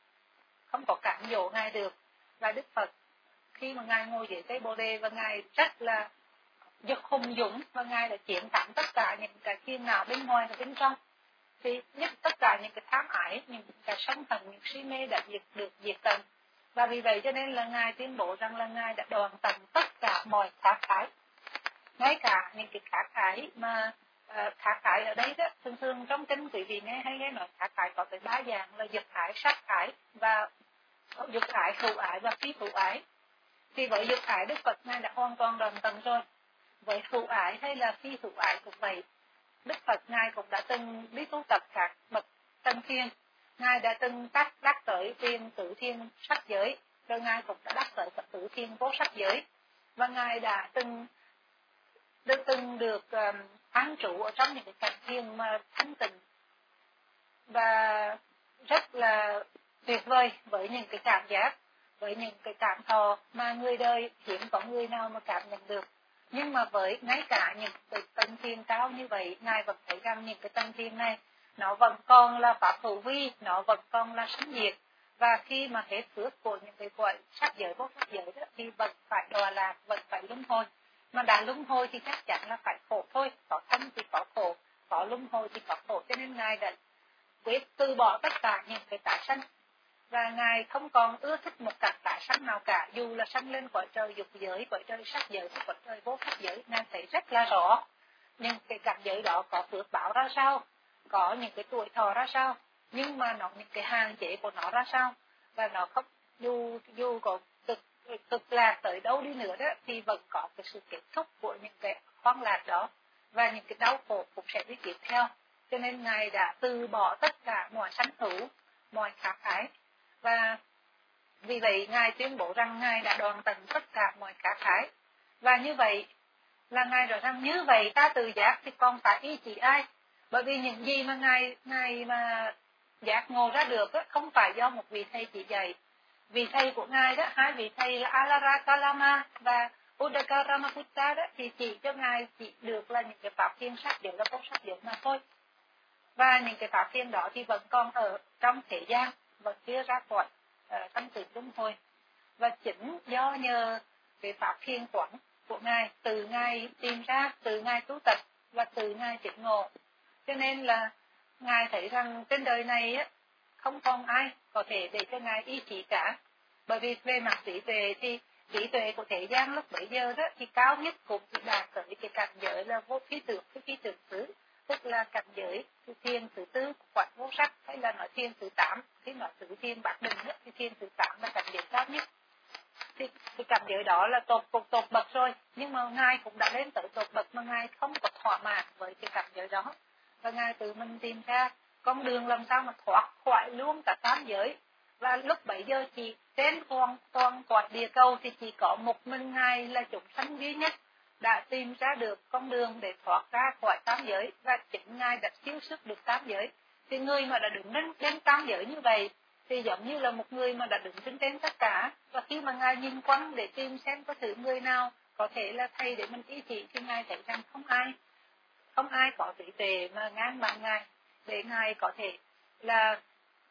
không có cản dỗ ngài được. Và Đức Phật khi mà ngài ngồi dưới cây Bồ Đề và ngài rất là giật hùng dũng, và ngài đã chiến thắng tất cả những cái phiền não bên ngoài và bên trong, thì nhất tất cả những cái tham ái, những cái sân hận, những si mê đã diệt được diệt tận. Và vì vậy cho nên là ngài tuyên bố rằng là ngài đã đoạn tận tất cả mọi khác ái. ngay cả những cái khát ái mà uh, khát ái ở đây đó, thường thường trong kinh quý vị nghe hay nghe nói khát ái có tới ba dạng là dục ái, sắc ái và dục ái, hữu ái và phi hữu ái. Thì với dục ái Đức Phật Ngài đã hoàn toàn đoạn tận rồi. Với hữu ái hay là phi hữu ái cũng vậy. Đức Phật Ngài cũng đã từng đi tu tập các bậc tân thiên. Ngài đã từng đắc đắc tới thiên tử thiên sắc giới, rồi Ngài cũng đã đắc tới tử thiên vô sắc giới. Và Ngài đã từng được từng được um, an trụ ở trong những cái cảnh thiên mà thanh tịnh và rất là tuyệt vời với những cái cảm giác, với những cái cảm thọ mà người đời hiếm có người nào mà cảm nhận được. Nhưng mà với ngay cả những cái tân thiên cao như vậy, Ngài vẫn thấy rằng những cái tân thiên này nó vẫn còn là pháp hữu vi, nó vẫn còn là sanh diệt. Và khi mà hết phước của những cái gọi sắc giới vô sắc giới đó, thì vẫn phải đọa lạc, vẫn phải luân hồi. Mà đã luân hồi thì chắc chắn là phải khổ thôi, có thân thì có khổ, có luân hồi thì có khổ. Cho nên Ngài đã quyết từ bỏ tất cả những cái tái sanh. Và Ngài không còn ưa thích một cảnh tái sanh nào cả, dù là sanh lên cõi trời dục giới, cõi trời sắc giới, cõi trời vô sắc giới. Ngài thấy rất là rõ nhưng cái cảnh giới đó có phước báo ra sao, có những cái tuổi thọ ra sao, nhưng mà nó những cái hạn chế của nó ra sao, và nó không dù dù có cực cực lạc tới đâu đi nữa đó thì vẫn có cái sự kết thúc của những cái khoan lạc đó, và những cái đau khổ cũng sẽ đi tiếp theo. Cho nên Ngài đã từ bỏ tất cả mọi sanh hữu, mọi khát ái, và vì vậy Ngài tuyên bố rằng Ngài đã đoạn tận tất cả mọi khát ái. Và như vậy là Ngài nói rằng như vậy ta tự giác thì còn phải ý chỉ ai? Bởi vì những gì mà Ngài Ngài mà giác ngộ ra được đó, không phải do một vị thầy chỉ dạy. Vị thầy của Ngài đó, hai vị thầy là Alara Kalama và Uddaka Ramaputta đó, thì chỉ cho Ngài chỉ được là những cái pháp thiên sắc giới là vô sắc giới mà thôi. Và những cái pháp thiên đó thì vẫn còn ở trong thế gian, vẫn chưa ra khỏi uh, tâm tử luân hồi. Và chính do nhờ cái pháp thiên quán của Ngài, từ Ngài tìm ra, từ Ngài tu tập và từ Ngài chứng ngộ, cho nên là Ngài thấy rằng trên đời này á, không còn ai có thể để cho Ngài ý chỉ cả. Bởi vì về mặt trí tuệ thì trí tuệ của thế gian lúc bấy giờ đó thì cao nhất cũng chỉ đạt tới cái cảnh giới là vô phi tưởng, cái phi tưởng xứ, tức là cảnh giới thứ thiên thứ tư quạt vô sắc, hay là nói thiên thứ tám, khi nói thứ thiên bát định nhất thì thiên thứ tám là cảnh giới cao nhất. Thì cái cảnh giới đó là tột cục tột bậc rồi, nhưng mà Ngài cũng đã lên tới tột bậc mà Ngài không có thỏa mãn với cái cảnh giới đó. Và Ngài tự mình tìm ra con đường làm sao mà thoát khỏi luôn cả tám giới. Và lúc bấy giờ chỉ trên toàn toàn quạt địa cầu thì chỉ có một mình Ngài là chúng sanh duy nhất đã tìm ra được con đường để thoát ra khỏi tám giới, và chính Ngài đã siêu sức được tám giới. Thì người mà đã đứng đến, đến tám giới như vậy thì giống như là một người mà đã đứng trên trên tất cả. Và khi mà Ngài nhìn quanh để tìm xem có thử người nào có thể là thầy để mình ý chỉ, thì Ngài thấy rằng không ai không ai có trí tuệ mà ngang bằng Ngài để Ngài có thể là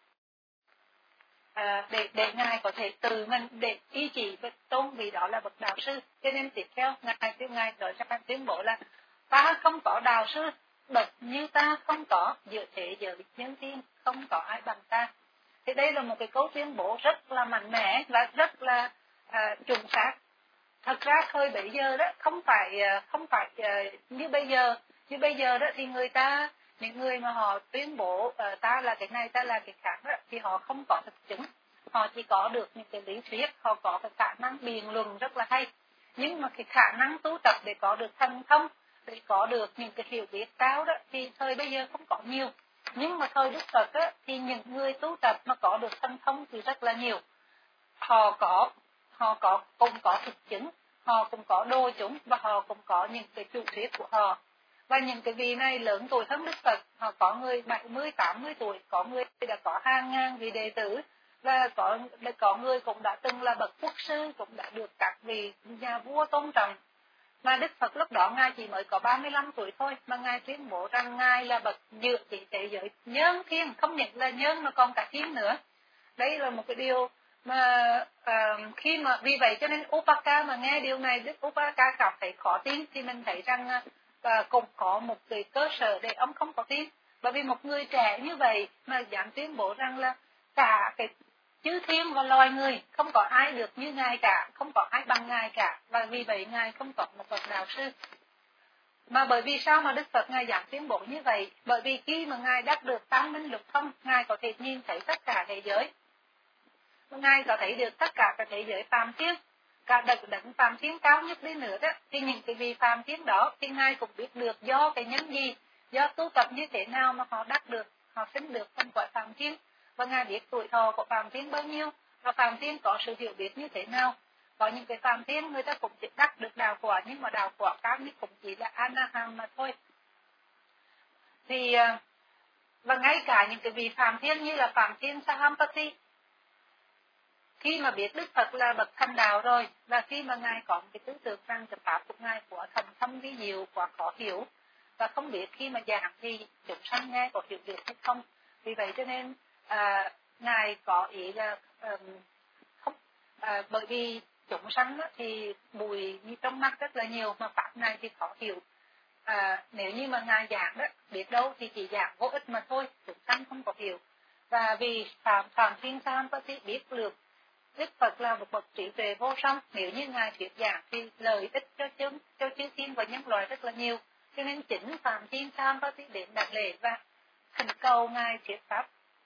à, để để Ngài có thể tự mình để ý chỉ và tôn vì đó là bậc đạo sư. Cho nên tiếp theo Ngài tiếp Ngài nói ra tuyên bố là ta không có đạo sư bậc như ta không có, giữa thế giới nhân thiên không có ai bằng ta. Thì đây là một cái câu tuyên bố rất là mạnh mẽ và rất là à, chuẩn xác. Thật ra thời bấy giờ đó không phải không phải như bây giờ. Như bây giờ đó thì người ta, những người mà họ tuyên bố uh, ta là cái này, ta là cái khác đó, thì họ không có thực chứng. Họ chỉ có được những cái lý thuyết, họ có cái khả năng biện luận rất là hay. Nhưng mà cái khả năng tu tập để có được thành công, để có được những cái hiểu biết cao đó, thì thời bây giờ không có nhiều. Nhưng mà thời Đức Phật đó, thì những người tu tập mà có được thành công thì rất là nhiều. Họ có, họ có cũng có thực chứng, họ cũng có đô chúng, và họ cũng có những cái chủ thuyết của họ. Và những cái vị này lớn tuổi hơn Đức Phật, họ có người bảy mươi, tám mươi tuổi, có người đã có hàng ngàn vị đệ tử, và có có người cũng đã từng là bậc quốc sư, cũng đã được các vị nhà vua tôn trọng. Mà Đức Phật lúc đó Ngài chỉ mới có ba mươi lăm tuổi thôi, mà Ngài tuyên bố rằng Ngài là bậc giữa chỉ thế giới nhân thiên, không những là nhân mà còn cả thiên nữa. Đấy là một cái điều mà uh, khi mà vì vậy cho nên Upaka mà nghe điều này, Đức Upaka cảm thấy khó tin, thì mình thấy rằng và cũng có một cái cơ sở để ông không có tin. Bởi vì một người trẻ như vậy mà dám tuyên bố rằng là cả cái chư thiên và loài người không có ai được như Ngài cả, không có ai bằng Ngài cả, và vì vậy Ngài không có một bậc đạo sư. Mà bởi vì sao mà Đức Phật Ngài giảng tuyên bố như vậy? Bởi vì khi mà Ngài đắc được tam minh lục thông, Ngài có thể nhìn thấy tất cả thế giới. Ngài có thấy được tất cả các thế giới phàm thiên, cả đấng đấng phàm thiên cao nhất đi nữa đó, thì những cái vị phàm thiên đó thì Ngài cũng biết được do cái nhân gì, do tu tập như thế nào mà họ đắc được, họ sinh được trong cõi phàm thiên, và Ngài biết tuổi thọ của phàm thiên bao nhiêu, và phàm thiên có sự hiểu biết như thế nào. Có những cái phàm thiên người ta cũng chỉ đắc được đạo quả, nhưng mà đạo quả cao nhất cũng chỉ là A-na-hàm mà thôi. Thì và ngay cả những cái vị phàm thiên như là phàm thiên Sahampati, khi mà biết Đức Phật là bậc thành đạo rồi, và khi mà Ngài có cái tư tưởng rằng cái pháp của Ngài của thần thâm vi diệu, quá khó hiểu, và không biết khi mà giảng thì chúng sanh nghe có hiểu được hay không. Vì vậy cho nên à, Ngài có ý là à, không, à, bởi vì chúng sanh thì bụi như trong mắt rất là nhiều, mà pháp này thì khó hiểu. À, nếu như mà Ngài giảng đó, biết đâu thì chỉ giảng vô ích mà thôi, chúng sanh không có hiểu. Và vì Phạm Phạm Thiên Sahampati biết được Đức Phật là một bậc trí tuệ vô song, nếu như Ngài thuyết giảng thì lợi ích cho chư cho chư thiên và nhân loại rất là nhiều. Cho nên chính Phạm Thiên Sahampati đến đặt lễ và thành cầu Ngài thuyết pháp.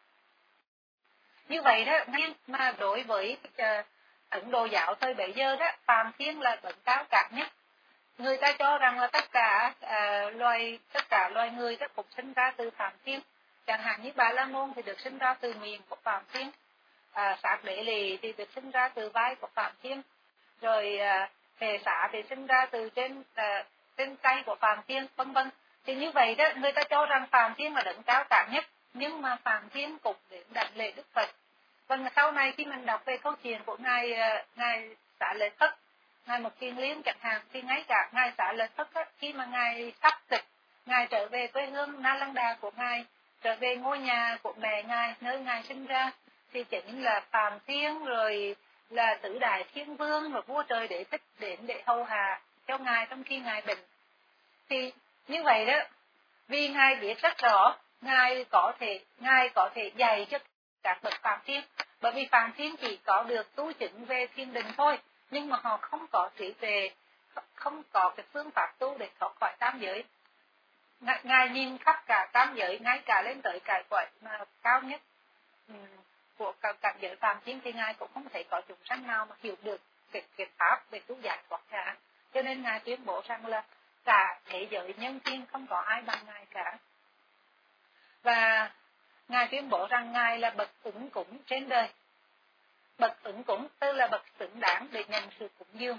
Như vậy đó, nhưng mà đối với uh, Ấn Độ giáo thời bấy giờ đó, Phạm Thiên là bậc cao cả nhất. Người ta cho rằng là tất cả uh, loài tất cả loài người các cũng sinh ra từ Phạm Thiên. Chẳng hạn như Bà La Môn thì được sinh ra từ miệng của Phạm Thiên. À, Sát Đế Lì thì được sinh ra từ vai của Phạm Thiên, rồi à, Hề Xá thì sinh ra từ trên à, trên tay của Phạm Thiên, vân vân. Thì như vậy đó, người ta cho rằng Phạm Thiên là đấng cao cả nhất, nhưng mà Phạm Thiên cũng đến đặt lễ Đức Phật. Và sau này khi mình đọc về câu chuyện của ngài ngài Xá Lợi Phất, ngài Một Kiền Liên chẳng hạn, thì ngay cả ngài Xá Lợi Phất á, khi mà ngài sắp tịch, ngài trở về quê hương Nalanda của ngài, trở về ngôi nhà của mẹ ngài nơi ngài sinh ra, thì chính là Phạm Thiên rồi là Tứ Đại Thiên Vương và vua trời Đế Thích đến để hầu hạ cho ngài trong khi ngài bệnh. Thì như vậy đó, vì ngài biết rất rõ ngài có thể ngài có thể dạy cho các bậc Phạm Thiên, bởi vì Phạm Thiên chỉ có được tu chứng về thiên đình thôi, nhưng mà họ không có trí tuệ, không có cái phương pháp tu để thoát khỏi tam giới. Ngài nhìn khắp cả tam giới, ngay cả lên tới cái cõi mà cao nhất của cảnh giới Phạm Thiên, thì ngài cũng không thể có chúng sanh nào mà hiểu được cái, cái pháp về tu giải thoát cả. Cho nên ngài tuyên bố rằng là cả thế giới nhân thiên không có ai bằng ngài cả. Và ngài tuyên bố rằng ngài là bậc ứng cúng trên đời. Bậc ứng cúng tức là bậc xứng đáng để nhận sự cúng dường.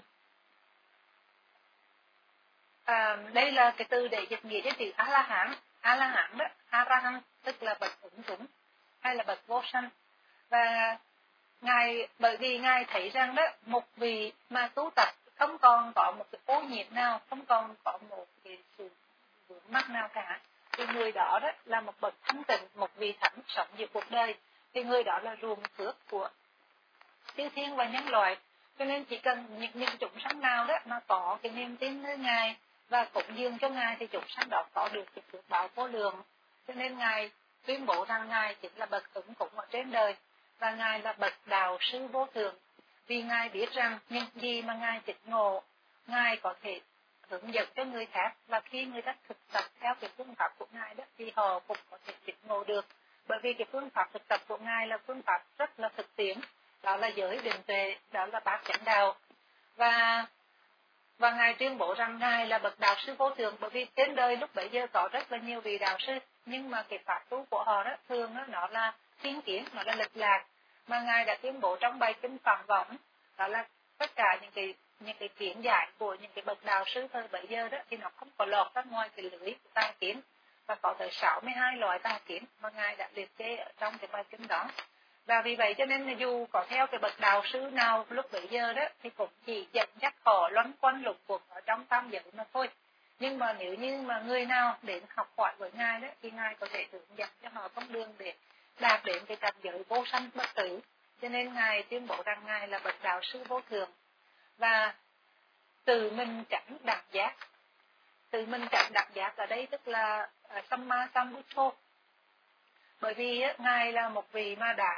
À, đây là cái từ để dịch nghĩa cho chữ A La Hán. A La Hán đó, Arahant tức là bậc ứng cúng hay là bậc vô sanh. Và ngài bởi vì ngài thấy rằng đó, một vị mà tu tập không còn có một cái ô nhiễm nào, không còn có một cái sự vướng mắc nào cả, thì người đó đó là một bậc thanh tịnh, một vị thánh sống giữa cuộc đời, thì người đó là ruộng phước của chư thiên và nhân loại. Cho nên chỉ cần những, những chúng sanh nào đó mà có cái niềm tin nơi ngài và cúng dường cho ngài, thì chúng sanh đó có được cái phước báo vô lượng. Cho nên ngài tuyên bố rằng ngài chính là bậc ứng cúng ở trên đời, và ngài là bậc đạo sư vô thượng, vì ngài biết rằng những gì mà ngài tịch ngộ, ngài có thể hướng dẫn cho người khác, và khi người ta thực tập theo cái phương pháp của ngài đó thì họ cũng có thể tịch ngộ được, bởi vì cái phương pháp thực tập của ngài là phương pháp rất là thực tiễn, đó là giới định tuệ, đó là bát chánh đạo. Và và ngài tuyên bố rằng ngài là bậc đạo sư vô thượng, bởi vì trên đời lúc bấy giờ có rất là nhiều vị đạo sư, nhưng mà cái pháp tu của họ đó thường đó, nó là thiên kiến, nó là lệch lạc. Mà ngài đã tuyên bố trong bài kinh Phạm Võng, đó là tất cả những cái những cái kiến giải của những cái bậc đạo sư thời bấy giờ đó thì nó không có lọt ra ngoài cái lưới của tà kiến, và có tới sáu mươi hai loại tà kiến mà ngài đã liệt kê ở trong cái bài kinh đó. Và vì vậy cho nên dù có theo cái bậc đạo sư nào lúc bấy giờ đó thì cũng chỉ dẫn dắt họ loanh quanh lục cuộc ở trong tam giới mà thôi. Nhưng mà nếu như mà người nào đến học hỏi với ngài đó thì ngài có thể hướng dẫn cho họ con đường để đạt đến cái cảnh giới vô sanh bất tử. Cho nên ngài tuyên bố rằng ngài là bậc đạo sư vô thượng, và từ mình chẳng đạt giác. Từ mình chẳng đạt giác ở đây tức là uh, Samma Sambuddho. Bởi vì uh, ngài là một vị ma đã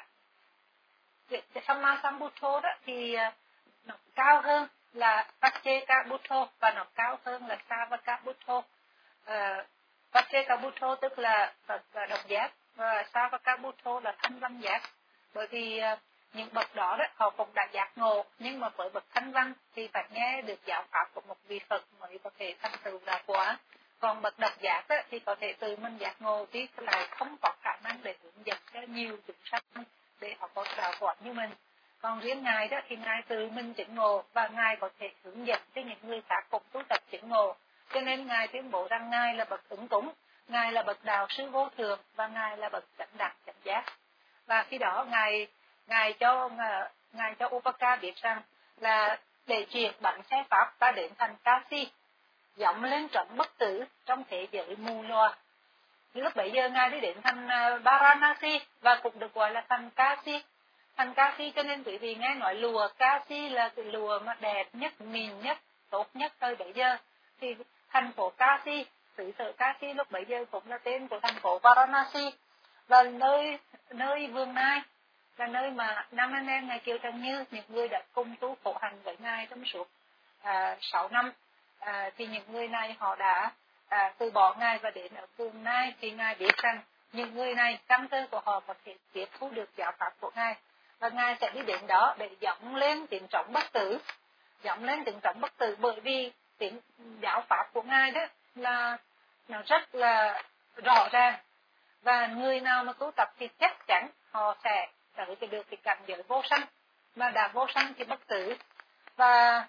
Samma Sambuddho đó thì uh, nó cao hơn là Pacceka Buddho, và nó cao hơn là Savaka Buddho. uh, Vajrakabuddho tức là Phật độc giác, và Sarvakabuddho là thanh văn giác. Bởi vì uh, những bậc đó, đó họ cũng đã giác ngộ, nhưng mà với bậc thanh văn thì phải nghe được giáo pháp của một vị Phật mới có thể thành tựu đạo quả. Còn bậc độc giác đó, thì có thể tự mình giác ngộ, thì lại không có khả năng để hướng dẫn cho nhiều chúng sanh để họ có đạo quả như mình. Còn riêng Ngài đó thì Ngài tự mình chứng ngộ, và Ngài có thể hướng dẫn cho những người khác cùng tu tập chứng ngộ. Cho nên Ngài tuyên bố rằng Ngài là bậc ứng cúng, Ngài là bậc đạo sư vô thượng, và Ngài là bậc chánh đẳng chánh giác. Và khi đó Ngài Ngài cho Ngài cho Upaka biết rằng là để chuyển bánh xe pháp ta đến thành Kasi, dõng lên trống bất tử trong thế giới mù loà. Lúc bấy giờ Ngài đi đến thành Varanasi và cũng được gọi là thành Kasi. Thành Kasi cho nên quý vị nghe nói lùa Kasi là cái lùa mà đẹp nhất, mịn nhất, tốt nhất thời bấy giờ. Thì thành phố Kasi, xứ sở Kasi lúc bấy giờ cũng là tên của thành phố Varanasi, và nơi nơi Vương Nai là nơi mà năm anh em Ngài Kiều Trần Như, những người đã cùng tu khổ hành với Ngài trong suốt à, sáu năm, à, thì những người này họ đã à, từ bỏ Ngài và đến ở Vương Nai, thì Ngài biết rằng những người này tâm tư của họ có thể tiếp thu được giáo pháp của Ngài, và Ngài sẽ đi đến đó để dõng lên tiếng trống bất tử, dõng lên tiếng trống bất tử, bởi vì tiếng giáo pháp của Ngài đó là nó rất là rõ ràng, và người nào mà tu tập thì chắc chắn họ sẽ tới cái được cái cảnh giới vô sanh, mà đã vô sanh thì bất tử. Và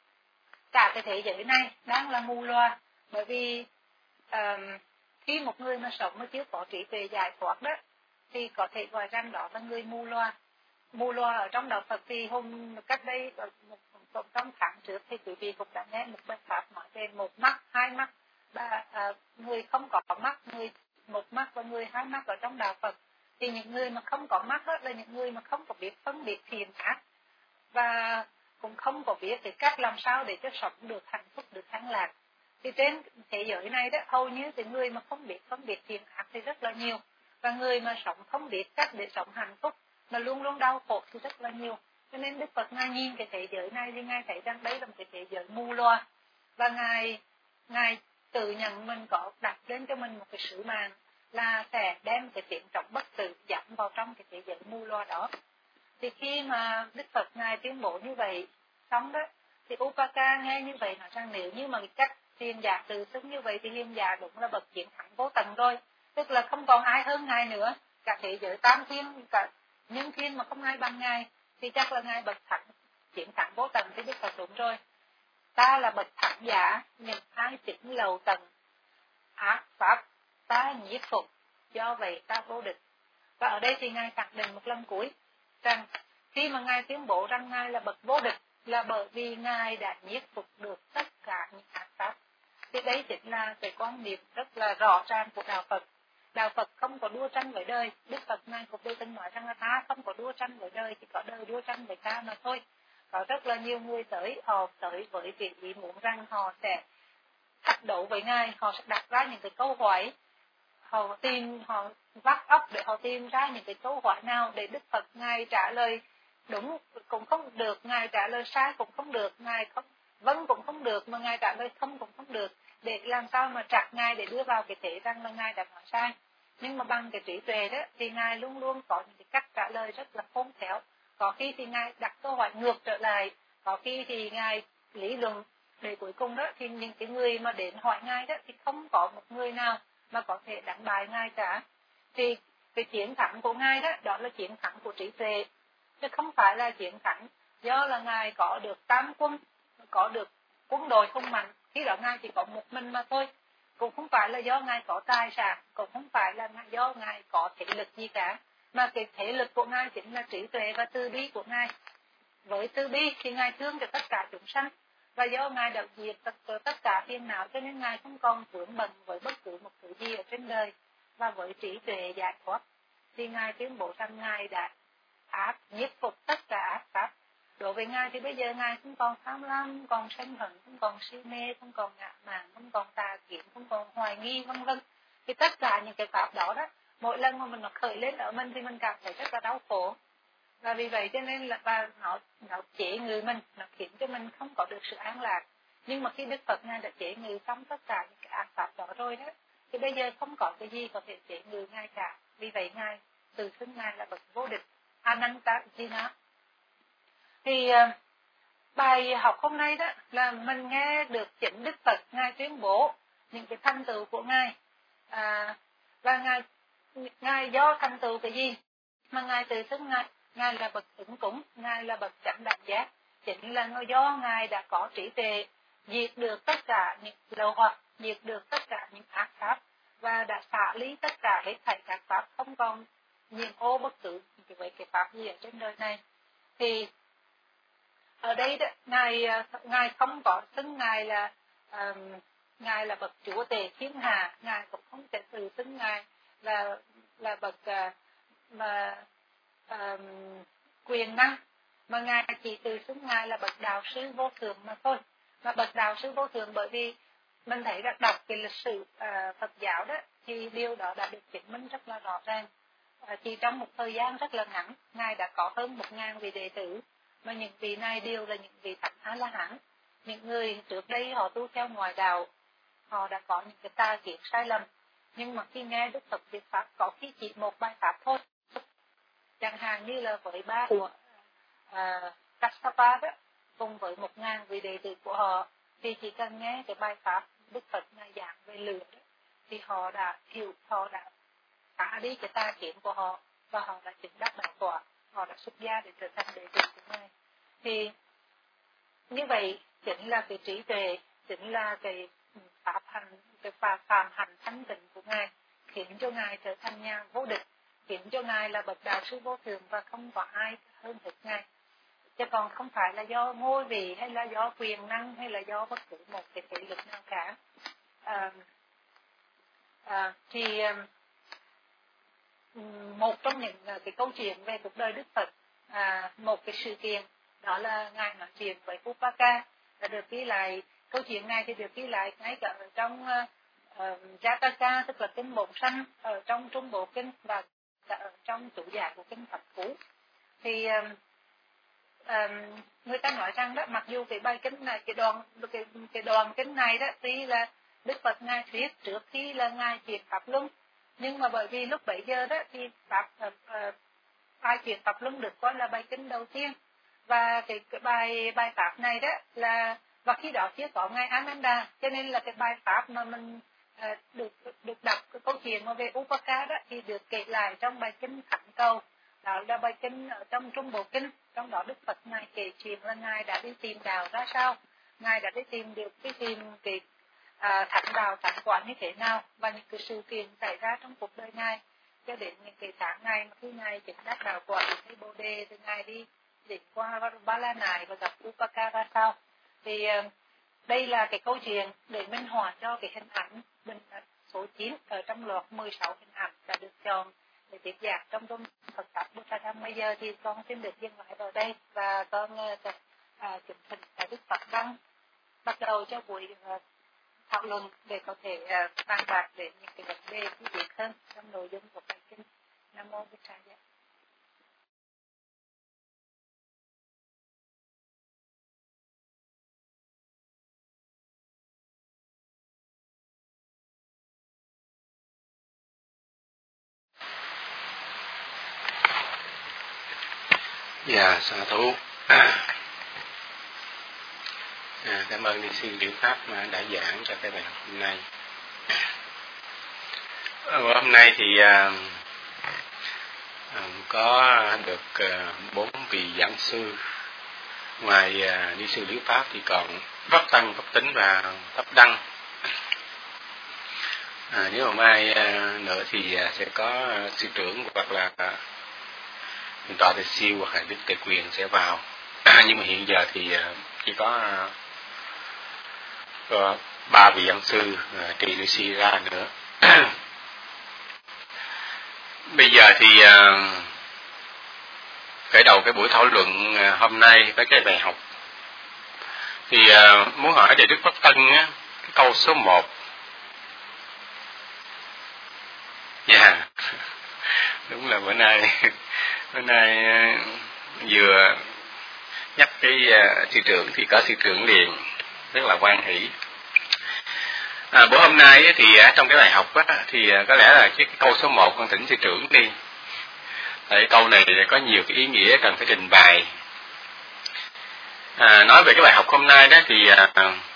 cả cái thế giới này đang là mù loà, bởi vì um, khi một người mà sống mà chưa có trí tuệ giải thoát đó thì có thể gọi rằng đó là người mù loà. Mù loà ở trong đạo Phật thì hôm cách đây một, một trong tháng trước thì quý vị cũng đã nghe một bài pháp nói về một mắt, hai mắt, ba à, người không có mắt, người một mắt và người hai mắt ở trong đạo Phật. Thì những người mà không có mắt đó là những người mà không có biết phân biệt thiện ác, và cũng không có biết cái cách làm sao để cho sống được hạnh phúc, được an lạc. Thì trên thế giới này đó, hầu như cái người mà không biết phân biệt thiện ác thì rất là nhiều, và người mà sống không biết cách để sống hạnh phúc mà luôn luôn đau khổ thì rất là nhiều. Cho nên Đức Phật Ngài nhìn cái thế giới này thì Ngài thấy rằng đấy là một cái thế giới mù loà, và Ngài Ngài tự nhận mình có đặt lên cho mình một cái sứ mạng là sẽ đem cái tiếng trống bất tử dẫn vào trong cái thế giới mù loà đó. Thì khi mà Đức Phật Ngài tuyên bố như vậy xong đó, thì Upaka nghe như vậy nói rằng nếu như mà cái cách hiền giả tự xưng như vậy thì hiền giả đúng là bậc chiến thắng vô tận rồi, tức là không còn ai hơn Ngài nữa, cả thế giới tam thiên, cả nhân thiên mà không ai bằng Ngài, thì chắc là Ngài bậc thắng chiến thắng vô tận. Thì Đức Phật đúng rồi, ta là bậc thắng giả, những ai chỉnh lầu tầng ác pháp ta nhiếp phục, do vậy ta vô địch. Và ở đây thì Ngài khẳng định một lần cuối rằng khi mà Ngài tuyên bố rằng Ngài là bậc vô địch là bởi vì Ngài đã nhiếp phục được tất cả những ác pháp. Thì đấy chính là cái quan niệm rất là rõ ràng của đạo Phật. Đạo Phật không có đua tranh với đời. Đức Phật Ngài cũng đều từng nói rằng là ta không có đua tranh với đời, chỉ có đời đua tranh với ta mà thôi. Có rất là nhiều người tới, họ tới với cái ý muốn rằng họ sẽ thách đấu với Ngài, họ sẽ đặt ra những cái câu hỏi, họ tìm, họ vắt óc để họ tìm ra những cái câu hỏi nào để Đức Phật Ngài trả lời đúng cũng không được, Ngài trả lời sai cũng không được, Ngài không vâng cũng không được, mà Ngài trả lời không cũng không được, để làm sao mà trạc Ngài để đưa vào cái thế rằng là Ngài đã nói sai. Nhưng mà bằng cái trí tuệ đó thì Ngài luôn luôn có những cái cách trả lời rất là khôn khéo. Có khi thì Ngài đặt câu hỏi ngược trở lại, có khi thì Ngài lý luận, để cuối cùng đó thì những cái người mà đến hỏi Ngài đó thì không có một người nào mà có thể đánh bại Ngài cả. Thì cái chiến thắng của Ngài đó, đó là chiến thắng của trí tuệ, chứ không phải là chiến thắng do là Ngài có được tam quân, có được quân đội hùng mạnh, khi đó Ngài chỉ có một mình mà thôi. Cũng không phải là do Ngài có tài sản, cũng không phải là do Ngài có thể lực gì cả, mà cái thể lực của Ngài chính là trí tuệ và từ bi của Ngài. Với từ bi thì Ngài thương cho tất cả chúng sanh, và do Ngài đã diệt tất, tất cả phiền não, cho nên Ngài không còn vướng bận với bất cứ một thứ gì ở trên đời. Và với trí tuệ giải thoát thì Ngài tuyên bố rằng Ngài đã áp nhiếp phục tất cả ác pháp. Đối với Ngài thì bây giờ Ngài không còn tham lam, không còn sân hận, không còn si mê, không còn ngạ mạn, không còn tà kiến, không còn hoài nghi, vân vân. Thì tất cả những cái pháp đó đó, mỗi lần mà mình nó khởi lên ở mình thì mình cảm thấy rất là đau khổ. Và vì vậy cho nên là và nó nó chế người mình, nó khiến cho mình không có được sự an lạc. Nhưng mà khi Đức Phật Ngài đã chế ngự xong tất cả những cái ác pháp đó rồi đó, thì bây giờ không có cái gì có thể chế ngự Ngài cả. Vì vậy Ngài tự xưng Ngài là bậc vô địch, Ananta Jina. Thì uh, bài học hôm nay đó là mình nghe được chính Đức Phật Ngài tuyên bố những cái thành tựu của Ngài, à, và Ngài Ngài do thành tựu cái gì mà Ngài tự xưng Ngài Ngài là bậc ứng cúng, Ngài là bậc chánh đẳng giác, chính là do Ngài đã có trí tuệ diệt được tất cả những lậu hoặc, diệt được tất cả những ác pháp, và đã xả ly tất cả hết thảy các pháp, không còn nhiễm ô bất cứ với cái pháp gì ở trên đời này. Thì ở đây đó, ngài ngài không có xưng ngài là uh, ngài là bậc chúa tể thiên hạ, ngài cũng không thể tự xưng ngài là là bậc uh, mà uh, quyền năng, mà ngài chỉ tự xưng ngài là bậc đạo sư vô thượng mà thôi. Mà bậc đạo sư vô thượng bởi vì mình thấy là đọc cái lịch sử uh, Phật giáo đó, thì điều đó đã được chứng minh rất là rõ ràng. Uh, chỉ trong một thời gian rất là ngắn, ngài đã có hơn một ngàn vị đệ tử, mà những vị này đều là những vị thánh A-la-hán. Những người trước đây họ tu theo ngoại đạo, họ đã có những cái tà kiến sai lầm, nhưng mà khi nghe Đức Phật thuyết pháp, có khi chỉ một bài pháp thôi, chẳng hạn như là với ba của uh, Kassapa đó, cùng với một ngàn vị đệ tử của họ, thì chỉ cần nghe cái bài pháp Đức Phật ngài giảng về lửa đó, thì họ đã hiểu, họ đã xả đi cái tà kiến của họ, và họ đã chứng đắc đạo quả, họ đã xuất gia để trở thành đệ tử của Ngài. Thì như vậy chính là cái trí tuệ, chính là cái pháp hành, cái pháp phạm hành thanh tịnh của Ngài, khiến cho Ngài trở thành nhà vô địch, khiến cho Ngài là bậc đạo sư vô thượng và không có ai hơn được Ngài. Chứ còn không phải là do ngôi vị, hay là do quyền năng, hay là do bất cứ một cái thế lực nào cả. À, à, thì một trong những cái câu chuyện về cuộc đời Đức Phật, à, một cái sự kiện đó là Ngài nói chuyện với Upaka, đã được ghi lại. Câu chuyện này thì được ghi lại ngay cả ở trong uh, Jataka, tức là kinh Bổn Sanh, ở trong Trung Bộ Kinh, và cả ở trong chủ giải của kinh Phật Cú. Thì uh, uh, người ta nói rằng đó, mặc dù cái bài kinh này, cái đoạn cái, cái đoạn kinh này đó, tuy là Đức Phật Ngài thuyết trước khi là Ngài chuyển Pháp Luân, nhưng mà bởi vì lúc bấy giờ đó thì pháp uh, uh, bài chuyển Pháp Luân được coi là bài kinh đầu tiên, và cái, cái bài bài pháp này đó là, và khi đó chưa có ngài Ananda, cho nên là cái bài pháp mà mình uh, được được đọc cái câu chuyện mà về Upaka đó thì được kể lại trong bài kinh Thẳng Cầu, đó là bài kinh ở trong Trung Bộ Kinh. Trong đó Đức Phật ngài kể chuyện là ngài đã đi tìm đạo ra sao, ngài đã đi tìm được cái tìm cái à, thánh đạo thánh quả như thế nào, và những cái sự kiện xảy ra trong cuộc đời ngài, cho đến những cái tháng ngày mà khi ngài chứng đắc đạo quả được cái Bồ Đề, thì ngài đi đến qua Ba La Nại và gặp Upaka ra sao. Thì uh, đây là cái câu chuyện để minh họa cho cái hình ảnh bình số chín ở trong loạt mười sáu hình ảnh đã được chọn để tiếp giảng trong tôn Phật pháp Bồ Tát Đăng. Bây giờ thì con xin được dừng lại vào đây, và con uh, uh, chụp hình tại Đức Phật Đăng bắt đầu cho buổi uh, thảo luận để có thể uh, bàn bạc đến những cái vấn đề chi tiết hơn trong nội dung của bài kinh. Nam mô Bổn Sư. Dạ, sa thú. À, cảm ơn Ni Sư Liễu Pháp mà đã giảng cho cái bài học hôm nay. Hôm nay thì à, có được à, bốn vị giảng sư. Ngoài à, Ni Sư Liễu Pháp thì còn Pháp Tăng, Pháp Tính và Pháp Đăng. À, nếu mà mai à, nữa thì à, sẽ có à, sư trưởng hoặc là à, Thượng tọa Tề Siêu hoặc là Đức Tề Quyền sẽ vào. Nhưng mà hiện giờ thì uh, chỉ có, uh, có ba vị giảng sư uh, trì Ni Si ra nữa. Bây giờ thì uh, khởi đầu cái buổi thảo luận uh, hôm nay với cái bài học. Thì uh, muốn hỏi về Đức Pháp Tân á, cái câu số một. Dạ. Yeah. Đúng là bữa nay bữa nay vừa nhắc cái uh, sư trưởng thì có sư trưởng liền. rất là hoan hỷ. À, bữa hôm nay thì trong cái bài học á, thì có lẽ là cái câu số một con thỉnh sư trưởng đi. Tại câu này có nhiều cái ý nghĩa cần phải trình bày. À, nói về cái bài học hôm nay đó thì à,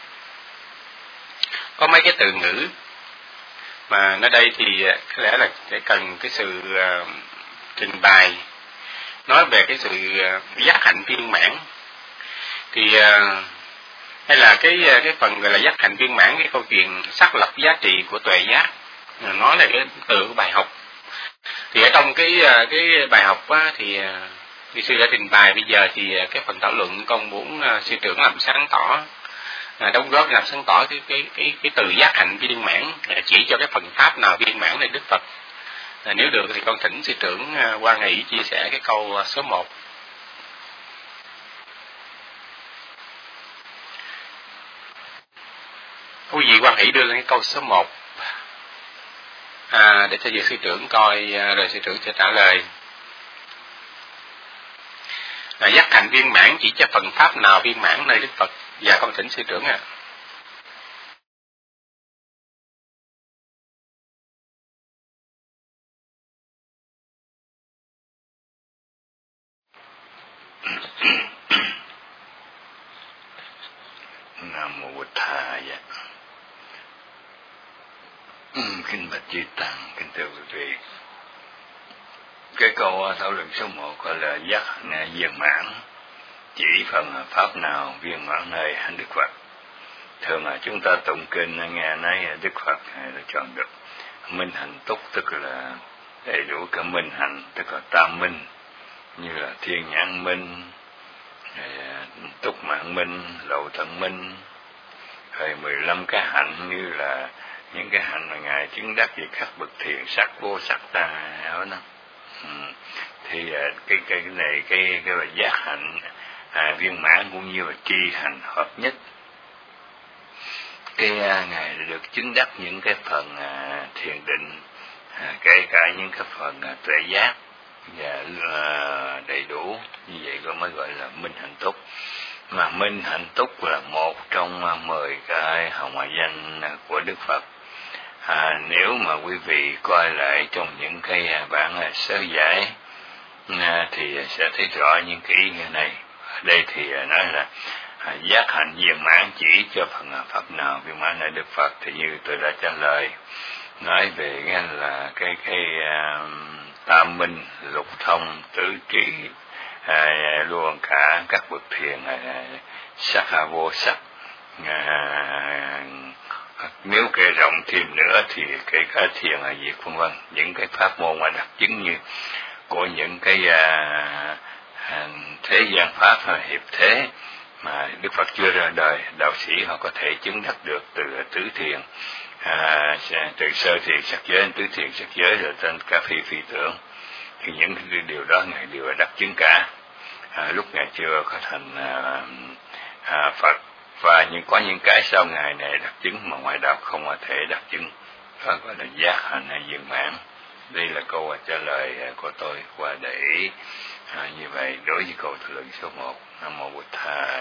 có mấy cái từ ngữ mà nơi đây thì có lẽ là sẽ cần cái sự uh, trình bày. Nói về cái sự uh, giác hạnh viên mãn thì uh, hay là cái cái phần gọi là giác hạnh viên mãn, cái câu chuyện xác lập giá trị của tuệ giác, nói là cái từ của bài học. Thì ở trong cái cái bài học á, thì vị sư đã trình bày, bây giờ thì cái phần thảo luận con muốn uh, sư trưởng làm sáng tỏ, uh, đóng góp làm sáng tỏ cái cái cái cái từ giác hạnh viên mãn, uh, chỉ cho cái phần pháp nào viên mãn này Đức Phật. Uh, nếu được thì con thỉnh sư trưởng uh, Hoa Nghị chia sẻ cái câu uh, số một. Quý vị Hoa Hỷ đưa lên cái câu số một à, để cho vị sư trưởng coi uh, rồi sư trưởng sẽ trả lời. À, giác hạnh viên mãn chỉ cho phần pháp nào viên mãn nơi Đức Phật? Dạ con thỉnh sư trưởng ạ. À. Nam mô Bụt Thầy. Kính bạch chư tăng, kính thưa quý vị. Cái câu thảo luận số một gọi là giác hạnh viên mãn chỉ phần pháp nào viên mãn nơi Đức Phật. Thường là chúng ta tụng kinh nghe nói Đức Phật là chọn được minh hạnh túc, tức là đầy đủ cả minh hạnh, tức là tam minh, như là thiên nhãn minh, túc mạng minh, lậu tận minh, rồi mười lăm cái hạnh như là những cái hạnh mà ngài chứng đắc về các bậc thiền sắc vô sắc ta đó. Ừ. Thì cái cái này cái cái là giác hạnh à, viên mãn cũng như là tri hành hợp nhất. Cái à, ngài được chứng đắc những cái phần à, thiền định, à, kể cả những cái phần à, tuệ giác và à, đầy đủ, như vậy có mới gọi là minh hạnh túc. Mà minh hạnh túc là một trong à, mười cái hồng ngoại danh à, của Đức Phật. À, nếu mà quý vị coi lại trong những cái bản sơ giải à, thì sẽ thấy rõ những cái ý nghĩa này. Ở đây thì nói là à, giác hạnh viên mãn chỉ cho phần pháp nào viên mãn ở Đức Phật, thì như tôi đã trả lời, nói về nghe là cái cái à, tam minh, lục thông, tứ trí, à, luôn cả các bậc thiền à, sắc hà vô sắc. À, nếu kể rộng thêm nữa thì kể cả thiền là việc vân vân, những cái pháp môn mà đặc chứng như của những cái à, à, thế gian pháp là hiệp thế mà Đức Phật chưa ra đời, đạo sĩ họ có thể chứng đắc được từ tứ thiền, à, từ sơ thiền sắc giới đến tứ thiền sắc giới, rồi trên cả phi phi tưởng, thì những điều đó ngài đều là đắc chứng cả. À, lúc ngài chưa có thành à, à, Phật, và những có những cái sau ngày này đặc chứng mà ngoài đạo không có thể đặc chứng, đó gọi là giác hạnh hay viên mãn. Đây là câu trả lời của tôi qua để à, như vậy đối với câu thảo luận số một. Nam mô Bụt Thầy.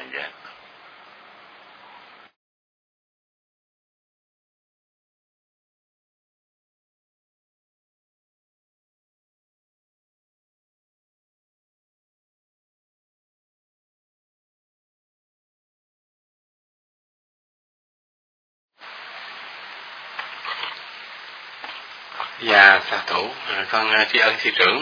Dạ, sa thủ, à, con tri ân sư trưởng.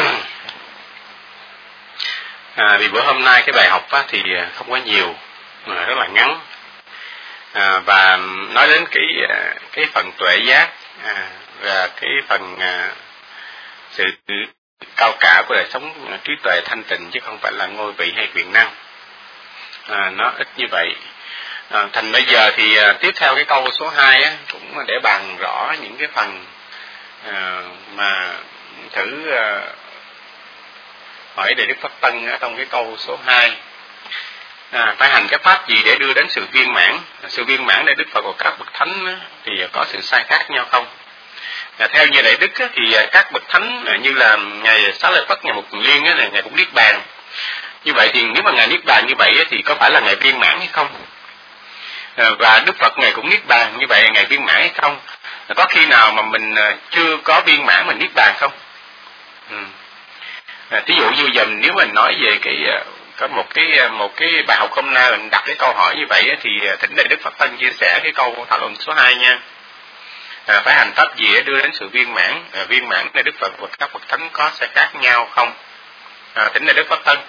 À, vì bữa hôm nay cái bài học á, thì không có nhiều, mà rất là ngắn, à, và nói đến cái cái phần tuệ giác à, và cái phần à, sự cao cả của đời sống trí tuệ thanh tịnh, chứ không phải là ngôi vị hay quyền năng. À, nó ít như vậy. À, thành bây giờ thì à, tiếp theo cái câu số hai á, cũng để bàn rõ những cái phần à, mà thử à, hỏi Đại Đức Pháp Tân ở trong cái câu số hai. À, phải hành cái pháp gì để đưa đến sự viên mãn? Sự viên mãn để Đức Phật và các bậc thánh á, thì có sự sai khác nhau không? À, theo như Đại Đức á, thì các bậc thánh à, như là ngài Xá Lợi Phất, ngài Mục Liên á, ngài cũng niết bàn. Như vậy thì nếu mà ngài niết bàn như vậy á, thì có phải là ngài viên mãn hay không? và Đức Phật Ngài cũng niết bàn như vậy, Ngài viên mãn hay không? Có khi nào mà mình chưa có viên mãn mình niết bàn không? Ừ. À, thí dụ như giờ nếu mình nói về cái có một cái một cái bài học hôm nay mình đặt cái câu hỏi như vậy thì thỉnh đại Đức Phật Tăng chia sẻ cái câu thảo luận số hai nha. À, phải hành pháp gì để đưa đến sự viên mãn? À, viên mãn đại Đức Phật và các bậc thánh có sẽ khác nhau không? À, thỉnh đại Đức Phật Tăng.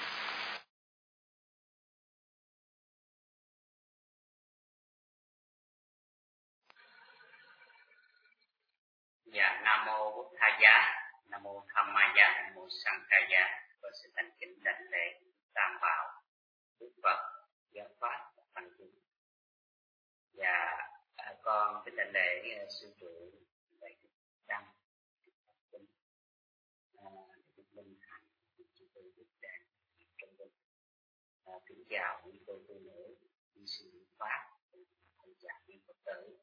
Dạ, Nam mô Bụt Tha Giá, Nam mô Tham Ma Giá, Nam mô Sang Ca Giá. Con xin thành kính đảnh lễ Tam Bảo, Đức Phật, Giáo Pháp, Tăng Chúng. Và à, con kính đảnh lễ uh, sư trụ Đại Đức Đăng, Đức Minh Thành, Đức Tư Đức Đàn, Trong Vinh. Kính chào những cô tu nữ, những sư Pháp, kính chào những Phật tử.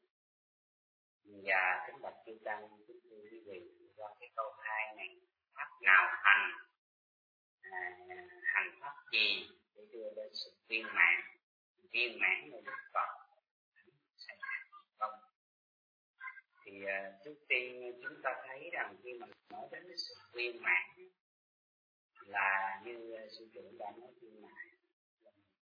Và kính bạch chư Tăng, kính thưa quý vị, qua cái câu hai này, pháp nào hành, à, hành pháp gì để đưa đến sự viên mãn, viên mãn của Đức Phật, sẽ thành công. Thì uh, trước tiên chúng ta thấy rằng khi mà nói đến cái sự viên mãn là như uh, sư trưởng đã nói viên mãn là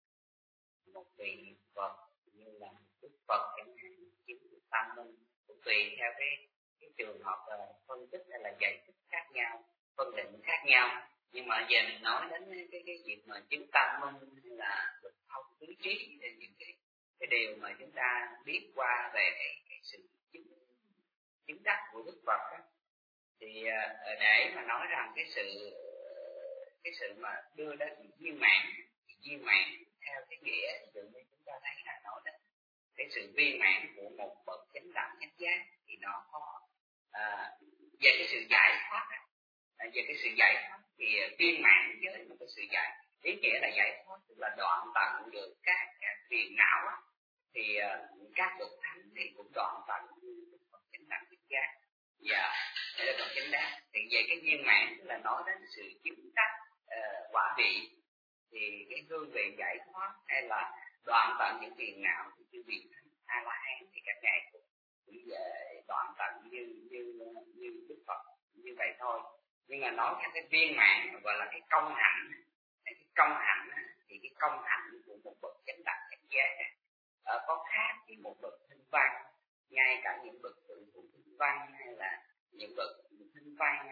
một vị Phật, như là Đức Phật chẳng hạn, chứng tâm minh, tùy theo cái cái trường hợp uh, phân tích hay là giải thích khác nhau, phân định khác nhau. Nhưng mà giờ mình nói đến cái cái việc mà chứng tâm minh hay là được thông tứ trí, thì những cái cái điều mà chúng ta biết qua về cái, cái sự chứng chứng đắc của Đức Phật đó, thì uh, để mà nói rằng cái sự cái sự mà đưa đến viên mãn, viên mãn theo cái nghĩa tự nhiên chúng ta thấy là nói đến cái sự viên mãn của một bậc chánh đẳng chánh giác, thì nó có à, về cái sự giải thoát, à, về cái sự giải thoát thì viên mãn với một cái sự giải, ý nghĩa là giải thoát tức là đoạn tận được các, các phiền não á, thì uh, các bậc thánh thì cũng đoạn tận được bậc chánh đẳng chánh giác. Dạ, đây là bậc chánh đẳng. Thì về cái viên mãn tức là nói đến sự chứng đắc uh, quả vị, thì cái hương vị giải thoát hay là đoạn tận những phiền não thì chư vị A La Hán thì các ngài cũng về đoạn tận như như như Đức Phật như vậy thôi. Nhưng mà nói theo cái viên mãn gọi là cái công hạnh, cái công hạnh thì cái công hạnh của một bậc chánh đẳng chánh giác uh, có khác với một bậc thinh văn, ngay cả những bậc tự của thinh văn hay là những bậc thinh văn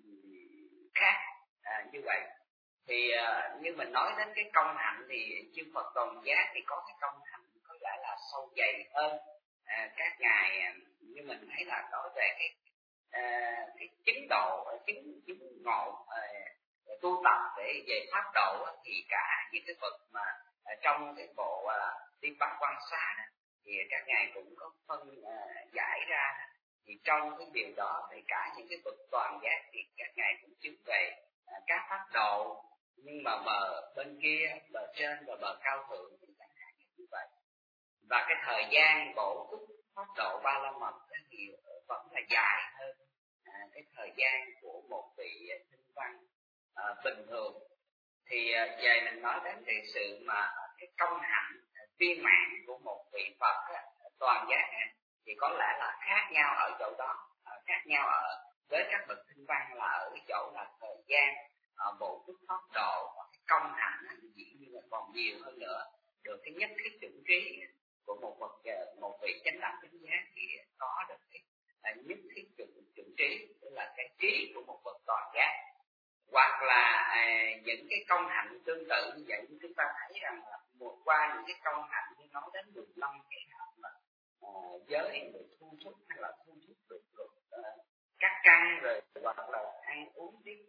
uh, khác uh, như vậy. Thì uh, như mình nói đến cái công hạnh thì chư Phật Toàn Giác thì có cái công hạnh có lẽ là sâu dày hơn uh, các ngài, uh, như mình thấy là nói về cái uh, cái chứng độ, chứng chứng ngộ uh, tu tập để về pháp độ uh, thì cả những cái bậc mà uh, trong cái bộ uh, Tiên Pháp Quan Xá đó, thì các ngài cũng có phân uh, giải ra. Thì trong cái điều đó thì cả những cái bậc Toàn Giác thì các ngài cũng chứng về uh, các pháp độ. Nhưng mà bờ bên kia, bờ trên và bờ cao thượng thì chẳng hạn như vậy. Và cái thời gian bổ túc pháp độ ba la mật thì vẫn là dài hơn à, cái thời gian của một vị thinh văn à, bình thường. Thì à, về mình nói đến cái sự mà cái công hạnh viên mãn của một vị Phật á, Toàn Giác á, thì có lẽ là khác nhau ở chỗ đó, à, khác nhau ở với các bậc thinh văn là ở cái chỗ là thời gian ở bộ túc pháp độ và cái công hạnh dĩ nhiên là còn nhiều hơn nữa. Được cái nhất thiết chuẩn trí của một bậc một vị chánh đẳng chánh giác thì có được cái uh, nhất thiết chuẩn chuẩn trí, tức là cái trí của một bậc Toàn Giác. Hoặc là uh, những cái công hạnh tương tự như vậy, chúng ta thấy rằng là một qua những cái công hạnh như nói đến mười lăm cái hạnh mà uh, giới được thu thúc hay là thu thúc được, được uh, các căn rồi hoặc là ăn uống đi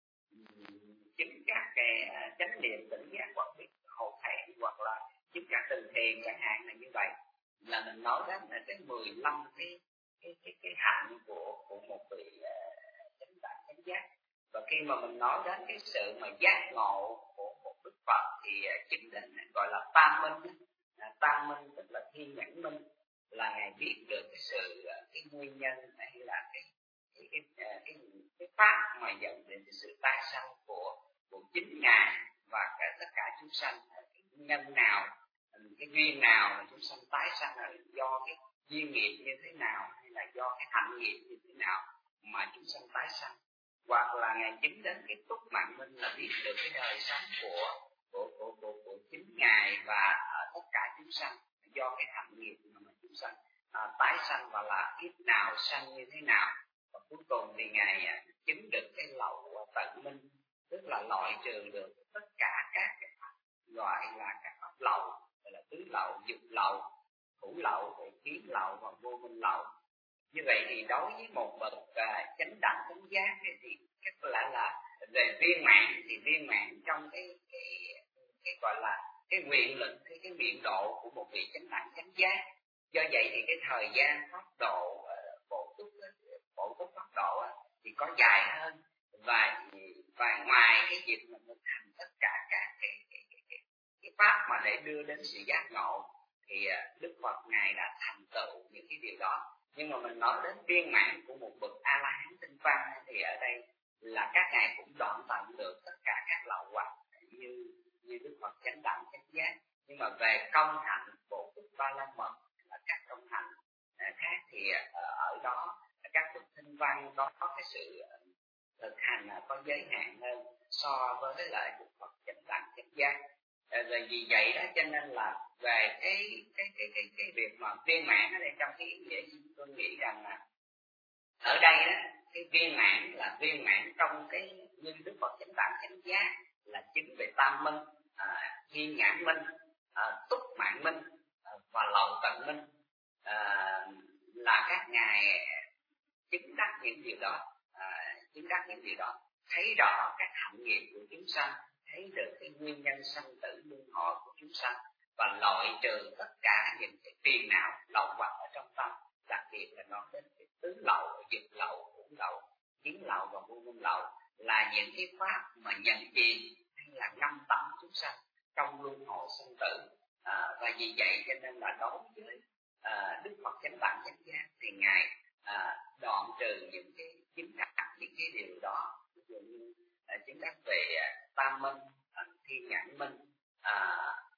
chứng các cái uh, chánh niệm tỉnh giác hoặc biết hộ thể hoặc là chứng các từng thiền chẳng hạn là như vậy, là mình nói đến là cái mười lăm cái cái cái cái hạnh của của một vị uh, chánh đẳng chánh giác. Và khi mà mình nói đến cái sự mà giác ngộ của một Đức Phật thì uh, chứng định gọi là tam minh. uh, tam minh tức là thiên nhãn minh, là ngài biết được cái sự uh, cái nguyên nhân hay là cái cái cái, uh, cái, cái pháp mà dẫn đến cái sự tái sanh của của chính ngài và cả tất cả chúng sanh. Cái nhân nào cái duyên nào mà chúng sanh tái sanh, là do cái duyên nghiệp như thế nào, hay là do cái hạnh nghiệp như thế nào mà chúng sanh tái sanh. Hoặc là ngài chứng đến cái túc mạng minh là biết được cái đời sống của của của của, của chính ngài và uh, tất cả chúng sanh, do cái hạnh nghiệp mà chúng sanh uh, tái sanh và là kiếp nào sanh như thế nào. Và cuối cùng thì ngài uh, chứng được cái lậu uh, tận minh, tức là loại trừ được tất cả các cái gọi là các pháp lậu, gọi là tứ lậu, dục lậu, thủ lậu, kiến lậu và vô minh lậu. Như vậy thì đối với một bậc uh, chánh đẳng chánh giác thì chắc là là về viên mãn, thì viên mãn trong cái cái cái gọi là cái nguyện lực, cái cái nguyện độ của một vị chánh đẳng chánh giác. Do vậy thì cái thời gian pháp độ uh, bổ túc bổ túc pháp độ uh, thì có dài hơn, và và ngoài cái việc mà mình thành tất cả các cái cái, cái, cái, cái pháp mà để đưa đến sự giác ngộ thì uh, Đức Phật ngài đã thành tựu những cái điều đó. Nhưng mà mình nói đến viên mãn của một bậc A La Hán tinh văn thì ở đây là các ngài cũng đoạn tận được tất cả các lậu hoặc như như Đức Phật chánh đẳng chánh giác. Nhưng mà về công hạnh bổ túc ba la mật là các công hạnh khác thì ở đó các bậc tinh văn có cái sự thực hành có giới hạn hơn so với lại Đức Phật chánh đẳng chánh giác. Rồi vì vậy đó cho nên là về cái cái cái cái cái việc mà viên mãn ở đây trong cái ý nghĩa tôi nghĩ rằng là ở đây đó cái viên mãn là viên mãn trong cái như Đức Phật chánh đẳng chánh giác là chứng về tam minh, à, thiên nhãn minh, à, túc mạng minh à, và lậu tận minh, à, là các ngài chứng đắc những điều đó, à, chứng đắc những điều đó, thấy rõ các hạnh nghiệp của chúng sanh, thấy được cái nguyên nhân sanh tử luân hồi của chúng sanh và loại trừ tất cả những cái phiền não lậu hoặc ở trong tâm, đặc biệt là nói đến cái tứ lậu, dục lậu, ngũ lậu, kiến lậu và vô minh lậu là những cái pháp mà nhận tiền hay là ngâm tâm chúng sanh trong luân hồi sanh tử. À, và vì vậy cho nên là đối với à, Đức Phật chánh đẳng chánh giác thì ngài à, đoạn trừ những cái chứng đắc những cái điều đó, ví dụ như à, chứng đắc về à, tam minh, à, thiên nhãn minh, à,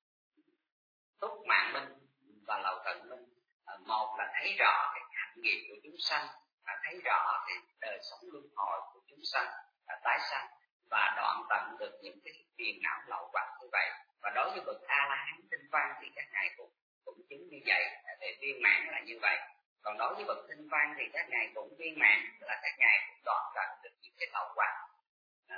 túc mạng minh và lậu tận minh. À, một là thấy rõ cái hạnh nghiệp của chúng sanh, à, thấy rõ cái đời sống luân hồi của chúng sanh, à, tái sanh và đoạn tận được những cái phiền não lậu hoặc như vậy. Và đối với bậc A La Hán tinh văn thì các ngài cũng cũng chứng như vậy, về viên mãn là như vậy. Còn đối với bậc tinh văn thì các ngài cũng viên mãn, là các ngài cũng đoạn tận được những cái lậu hoặc, à,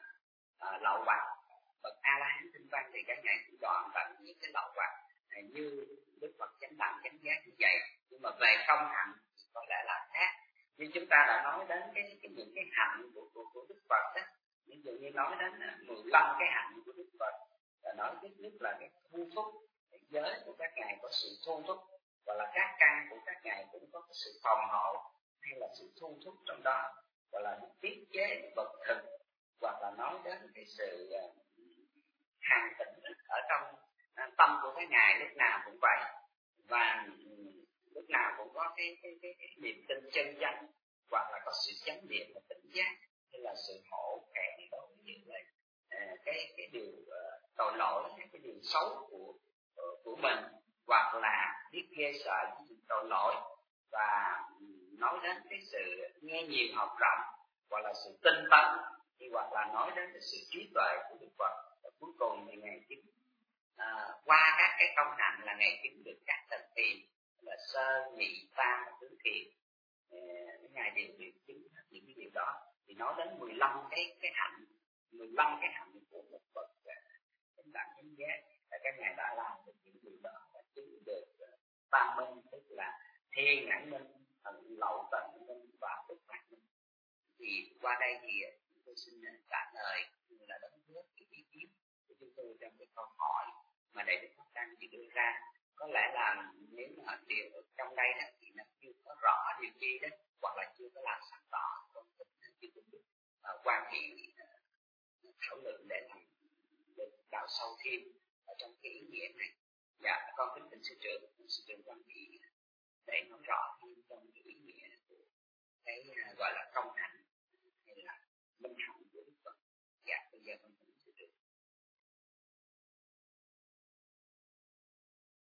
à, lậu hoặc. Bậc A La Hán tinh văn thì các ngài cũng đoạn tận những cái lậu hoặc à, như Đức Phật chánh đẳng chánh giác như vậy. Nhưng mà về công hạnh thì có lẽ là khác. Như chúng ta đã nói đến cái, cái những cái hạnh của, của, của Đức Phật đó, ví dụ như nói đến mười lăm cái hạnh của Đức Phật, là nói thứ nhất là cái thu thúc, cái giới của các ngài có sự thu thúc, và là các căn của các ngài cũng có cái sự phòng hộ hay là sự thu thúc trong đó, hoặc là tiết chế bậc thực, hoặc là nói đến cái sự uh, hàng tịnh ở trong uh, tâm của các ngài lúc nào cũng vậy, và um, lúc nào cũng có cái cái cái, cái niềm tin chân chánh, hoặc là có sự chánh niệm và tỉnh giác, hay là sự hổ khẽ đối với những cái uh, cái cái điều uh, tội lỗi hay cái điều xấu của uh, của mình, hoặc là biết ghê sợ những tội lỗi, và nói đến cái sự nghe nhiều học rộng, hoặc là sự tinh tấn, thì hoặc là nói đến cái sự trí tuệ của Đức Phật. Và cuối cùng thì ngài chứng à, qua các cái công hạnh là ngài chứng được các thần thiền là sơ nhị tam và tứ thiền. à, ngài đều đều chứng những cái điều đó. Thì nói đến mười lăm cái cái hạnh, mười lăm cái hạnh của một bậc chánh đẳng chánh giác, là các ngài đã làm được những điều đó và chứng được uh, tam minh, tức là thiên nhãn minh, lậu tận minh và túc mạng minh. Thì qua đây thì tôi xin trả lời như là đóng góp cái ý kiến của chúng tôi trong cái câu hỏi mà đại đức Pháp Đăng chỉ đưa ra. Có lẽ là nếu mà điều ở trong đây đó thì nó chưa có rõ điều gì đó, hoặc là chưa có làm sáng tỏ, còn cũng chưa có được uh, quan hệ uh, thảo luận để làm được đào sâu thêm ở trong cái ý nghĩa này. Dạ, con kính thỉnh sư trưởng, sư trưởng quan hệ để nói rõ thêm trong cái ý nghĩa của cái uh, gọi là công hạnh hay là minh hạnh của Đức Phật. Dạ, bây giờ con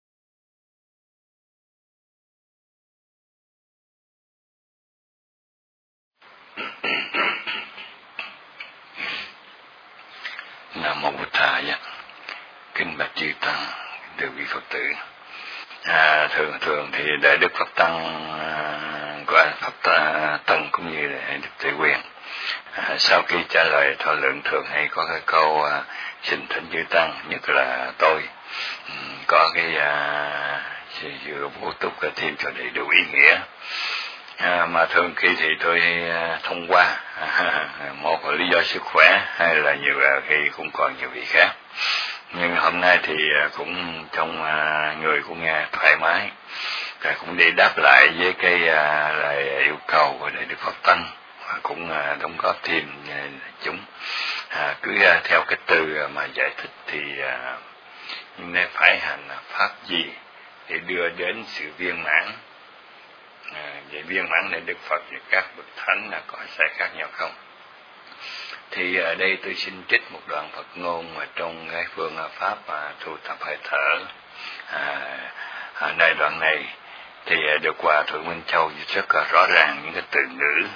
Nam mô Bụt Thầy. Kính bạch chư tăng, từ vị Phật tử. À, thường thường thì đại đức Pháp Tăng của Pháp Tăng cũng như là Đức Tuệ Quyền, à, sau khi trả lời thọ lượng thường hay có cái câu à, xin thỉnh chư tăng, nhất là tôi um, có cái à, sự bổ túc thêm cho đầy đủ ý nghĩa. À, mà thường khi thì tôi à, thông qua à, một là lý do sức khỏe, hay là nhiều à, khi cũng còn nhiều vị khác. Nhưng hôm nay thì à, cũng trong à, người cũng nghe thoải mái, và cũng để đáp lại với cái à, lời yêu cầu của Đại đức Pháp Tăng, và cũng à, đóng góp thêm à, chúng à, cứ à, theo cái từ mà giải thích thì à, nên phải hành pháp gì để đưa đến sự viên mãn. À, về viên mãn này Đức Phật và các bậc thánh là có sai khác nhau không? Thì ở đây tôi xin trích một đoạn Phật ngôn mà trong cái phương pháp mà thu thập hơi thở. À, à,ในđoạn này thì được Hòa Thượng Minh Châu rất là rõ ràng những cái từ ngữ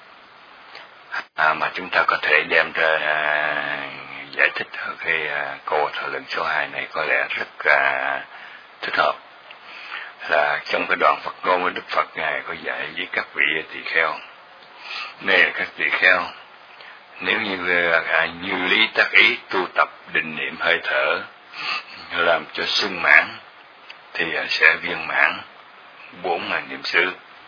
à, mà chúng ta có thể đem ra à, giải thích ở cái à, câu thọ lượng số hai này có lẽ rất là thích hợp. Là trong cái đoạn Phật ngôn của Đức Phật Ngài có dạy với các vị tỳ kheo: này các tỳ kheo, nếu như à, như lý tác ý tu tập định niệm hơi thở làm cho sung mãn thì à, sẽ viên mãn bốn ngàn niệm xứ.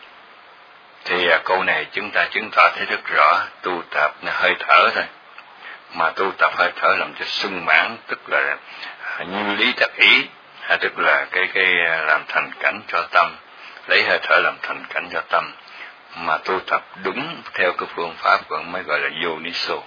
Thì à, câu này chúng ta chứng tỏ thấy rất rõ, tu tập là hơi thở thôi, mà tu tập hơi thở làm cho sung mãn tức là à, như lý tác ý, à, tức là cái cái làm thành cảnh cho tâm, lấy hơi thở làm thành cảnh cho tâm, mà tu tập đúng theo cái phương pháp vẫn mới gọi là vô ni sô.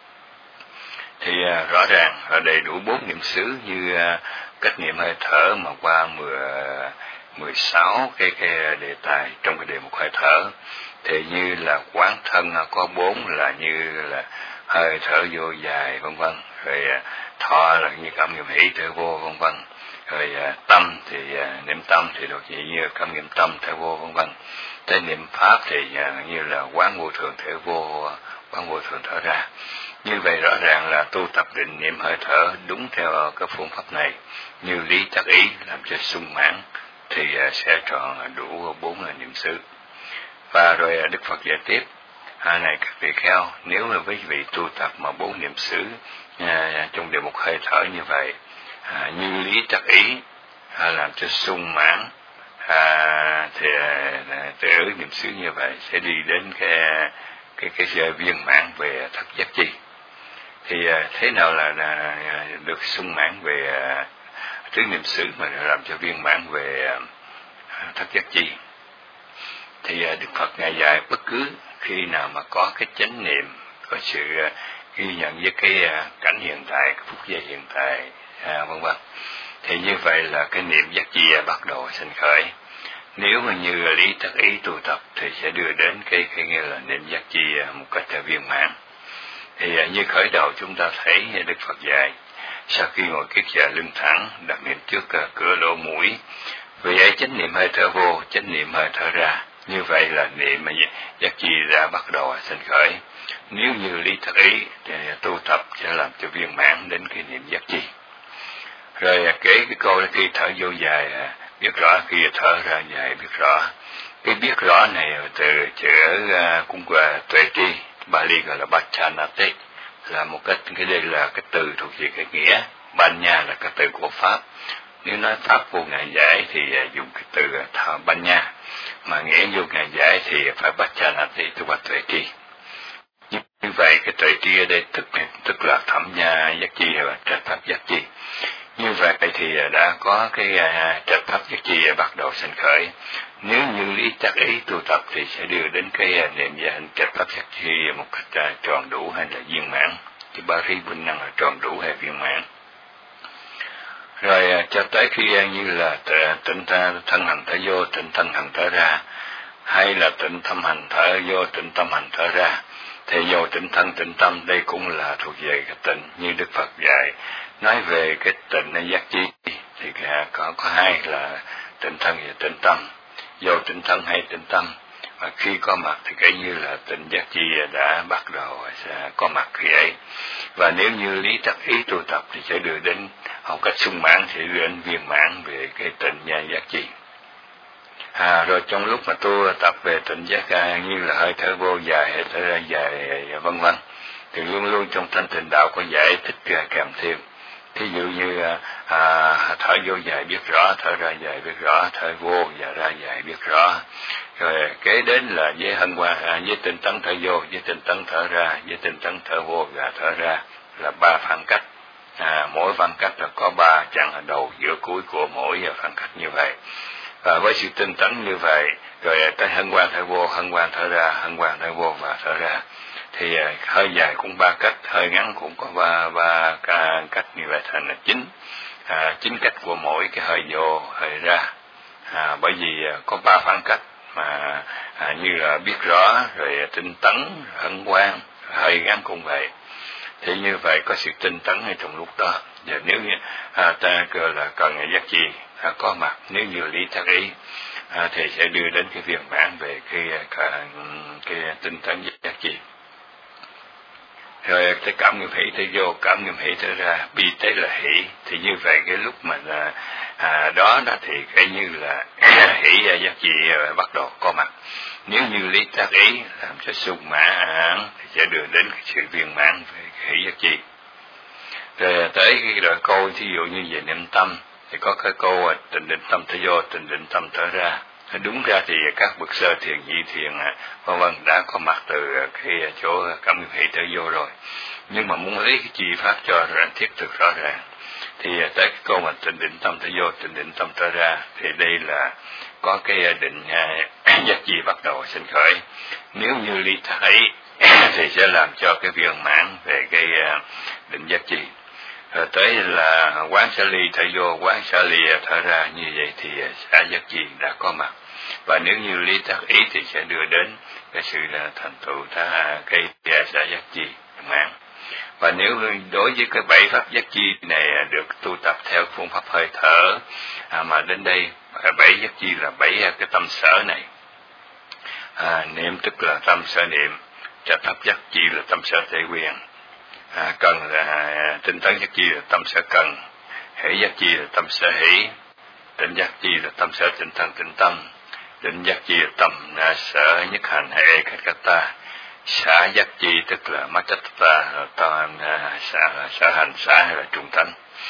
Thì à, rõ ràng là đầy đủ bốn niệm xứ như à, cách niệm hơi thở mà qua mười mười sáu cái cái đề tài trong cái đề mục hơi thở, thì như là quán thân có bốn là như là hơi thở vô dài vân vân, rồi à, thọ là như cảm nghiệm hỷ thở vô vân vân, rồi à, tâm thì à, niệm tâm thì được như cảm nghiệm tâm thở vô vân vân. Tới niệm pháp thì à, như là quán vô thường thở vô, quán vô thường thở ra. Như vậy rõ ràng là tu tập định niệm hơi thở đúng theo cái phương pháp này, như lý tác ý làm cho sung mãn thì à, sẽ tròn đủ bốn niệm xứ. Và rồi à, Đức Phật giải tiếp: à, này các vị kheo, nếu mà quý vị tu tập mà bốn niệm xứ à, trong đề mục hơi thở như vậy, à, như lý tác ý à, làm cho sung mãn à, thì à, từ niệm xứ như vậy sẽ đi đến cái cái cái sự viên mãn về thất giác chi. Thì à, thế nào là, là được sung mãn về à, tứ niệm xứ mà làm cho viên mãn về à, thất giác chi? Thì à, Đức Phật Ngài dạy bất cứ khi nào mà có cái chánh niệm, có sự à, ghi nhận với cái à, cảnh hiện tại, cái phút giây hiện tại, à, vân vân, thì như vậy là cái niệm giác chi à, bắt đầu sinh khởi. Nếu mà như lý tác ý tu tập thì sẽ đưa đến cái cái nghĩa là niệm giác chi à, một cách à, viên mãn. Thì à, như khởi đầu chúng ta thấy Đức Phật dạy, sau khi ngồi kiết già lưng thẳng, đặt niệm trước à, cửa lỗ mũi, vì ấy chánh niệm hơi thở vô, chánh niệm hơi thở ra. Như vậy là niệm giác chi ra bắt đầu sinh khởi. Nếu như lý tác ý thì tu tập sẽ làm cho viên mãn đến cái niệm giác chi. Rồi kể cái câu là khi thở vô dài biết rõ, khi thở ra dài biết rõ. Cái biết rõ này từ chữ cũng qua tuệ tri, Bali gọi là Bachanate, là một cái cái đây là cái từ thuộc về cái nghĩa. Banya là cái từ của pháp. Nếu nói pháp vô ngài giải thì dùng cái từ thọ Banya, mà nghĩa vô ngài giải thì phải Bachanate, tức là tuệ tri. Như vậy cái tuệ tri ở đây tức tức là thẩm nha giác chi và trạch pháp giác chi. Như vậy thì đã có cái trạch pháp giác chi bắt đầu sinh khởi. Nếu như lý tác ý tu tập thì sẽ đưa đến cái niệm và trạch pháp giác chi một cách tròn đủ hay là viên mãn. Chứ Bari Vinh năng là tròn đủ hay viên mãn. Rồi cho tới khi như là tịnh thân hành thở vô, tịnh thân hành thở ra, hay là tịnh tâm hành thở vô, tịnh tâm hành thở ra, thì vô tịnh thân tịnh tâm đây cũng là thuộc về cái tịnh. Như Đức Phật dạy nói về cái tịnh hay giác chi thì có có hai là tịnh thân và tịnh tâm. Vô tịnh thân hay tịnh tâm và khi có mặt thì cái như là tịnh giác chi đã bắt đầu sẽ có mặt khi ấy. Và nếu như lý tác ý tu tập thì sẽ đưa đến học cách sung mãn, sẽ đưa đến viên mãn về cái tịnh giác chi. À, rồi trong lúc mà tu tập về tịnh giác à, như là hơi thở vô dài, hơi thở ra dài, vân vân, thì luôn luôn trong thanh tịnh đạo có giải thích kèm theo. Thí dụ như à, thở vô dài biết rõ, thở ra dài biết rõ, thở vô và ra dài biết rõ. Rồi kế đến là với hân hoan, à, với tinh tấn thở vô, với tinh tấn thở ra, với tinh tấn thở vô và thở ra, là ba phản cách. À, mỗi phản cách là có ba chặng ở đầu, giữa, cuối của mỗi phản cách như vậy. Và với sự tinh tấn như vậy, rồi tới hân hoan thở vô, hân hoan thở ra, hân hoan thở vô và thở ra, thì hơi dài cũng ba cách, hơi ngắn cũng có ba ba cách, như vậy thành là chín à, chín cách của mỗi cái hơi vô hơi ra. À, bởi vì có ba phản cách mà à, như là biết rõ, rồi tinh tấn, hân hoan, hơi ngắn cũng vậy. Thì như vậy có sự tinh tấn ngay trong lúc đó. Và nếu như à, ta cơ là cần giác chi à, có mặt, nếu như lý tác ý à, thì sẽ đưa đến cái viên mãn về cái cái, cái tinh tấn giác chi. Rồi cái cảm nghiệm hỷ tới vô, cảm nghiệm hỷ tới ra, bi tế là hỷ. Thì như vậy cái lúc mà là, à, đó đó thì cái như là hỷ giác chi bắt đầu có mặt. Nếu như lý tác ý làm cho sung mãn thì sẽ đưa đến cái sự viên mãn về hỷ giác chi. Rồi tới cái đoạn câu thí dụ như về niệm tâm thì có cái câu tịnh định tâm thở vô, tịnh định tâm thở ra. Đúng ra thì các bậc sơ thiền, nhị thiền vân vân đã có mặt từ cái chỗ cảm nghiệm hỷ thở vô rồi, nhưng mà muốn lấy cái chi pháp cho ra thiết thực rõ ràng thì tới cái câu mà tịnh định tâm thở vô, tịnh định tâm thở ra, thì đây là có cái định giác chi bắt đầu sinh khởi. Nếu như lý tác ấy thì sẽ làm cho cái viên mãn về cái định giác chi. Rồi tới là quán xả ly thở vô, quán xả ly thở ra, như vậy thì xả giác chi đã có mặt. Và nếu như lý tác ý thì sẽ đưa đến cái sự là thành tựu ta cái xả giác chi mãn. Và nếu đối với cái bảy pháp giác chi này được tu tập theo phương pháp hơi thở à, mà đến đây bảy giác chi là bảy cái tâm sở này. À, niệm tức là tâm sở niệm, trạch pháp giác chi là tâm sở thể quyền, à, cần là tinh tấn giác chi là tâm sở cần, hỷ giác chi là tâm sở hỷ, tịnh giác chi là tâm sở tịnh thân tịnh tâm, định giác chi là tâm à, sở nhất hành hay ekakata, xả giác chi tức là machattata, tâm xả xả hành xả hay là trung tánh.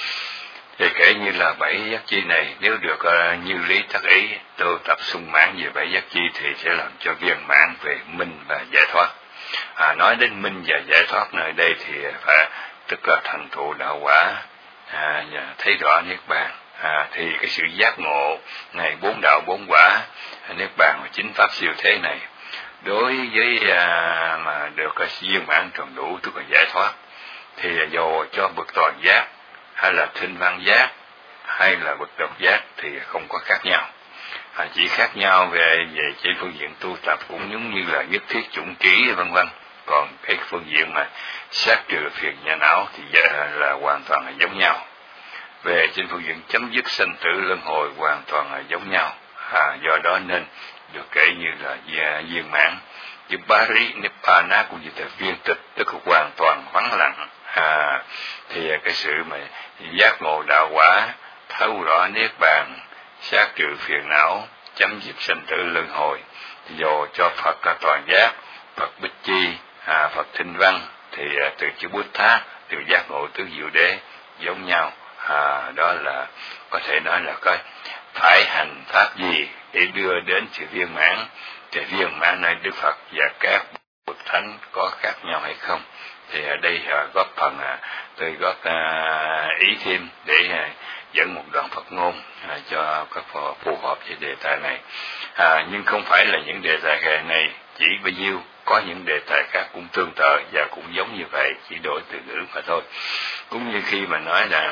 Thì kể như là bảy giác chi này nếu được uh, như lý tác ý tu tập sung mãn về bảy giác chi thì sẽ làm cho viên mãn về minh và giải thoát. À, nói đến minh và giải thoát nơi đây thì phải tức là thành tựu đạo quả, à, thấy rõ niết bàn. À, thì cái sự giác ngộ này bốn đạo bốn quả, niết bàn và chính pháp siêu thế này đối với à, mà được cái viên mãn tròn đủ tức là giải thoát thì dù cho bậc toàn giác hay là thinh văn giác hay là bậc độc giác thì không có khác nhau, à, chỉ khác nhau về về trên phương diện tu tập cũng giống như là nhất thiết chủng trí vân vân. Còn cái phương diện mà sát trừ phiền não não thì là hoàn toàn là giống nhau. Về trên phương diện chấm dứt sanh tử luân hồi hoàn toàn là giống nhau. À, do đó nên được kể như là viên mãn. Chữ Bari Nibbana cũng như là viên tịch, tức là hoàn toàn vắng lặng. À, thì cái sự mà giác ngộ đạo quả, thấu rõ niết bàn, sát trừ phiền não, chấm dứt sanh tử luân hồi, dù cho Phật là toàn giác, Phật Bích Chi, à, Phật Thinh Văn thì à, từ chữ Bút Thát, từ giác ngộ tứ diệu đế giống nhau. À, đó là có thể nói là coi phải hành pháp gì để đưa đến sự viên mãn. Thì viên mãn này Đức Phật và các bậc thánh có khác nhau hay không? Thì ở đây à, góp phần à, tôi góp à, ý thêm để à, dẫn một đoạn Phật ngôn à, cho các phù hợp với đề tài này. À, nhưng không phải là những đề tài này chỉ bấy nhiêu, có những đề tài khác cũng tương tự và cũng giống như vậy, chỉ đổi từ ngữ mà thôi. Cũng như khi mà nói là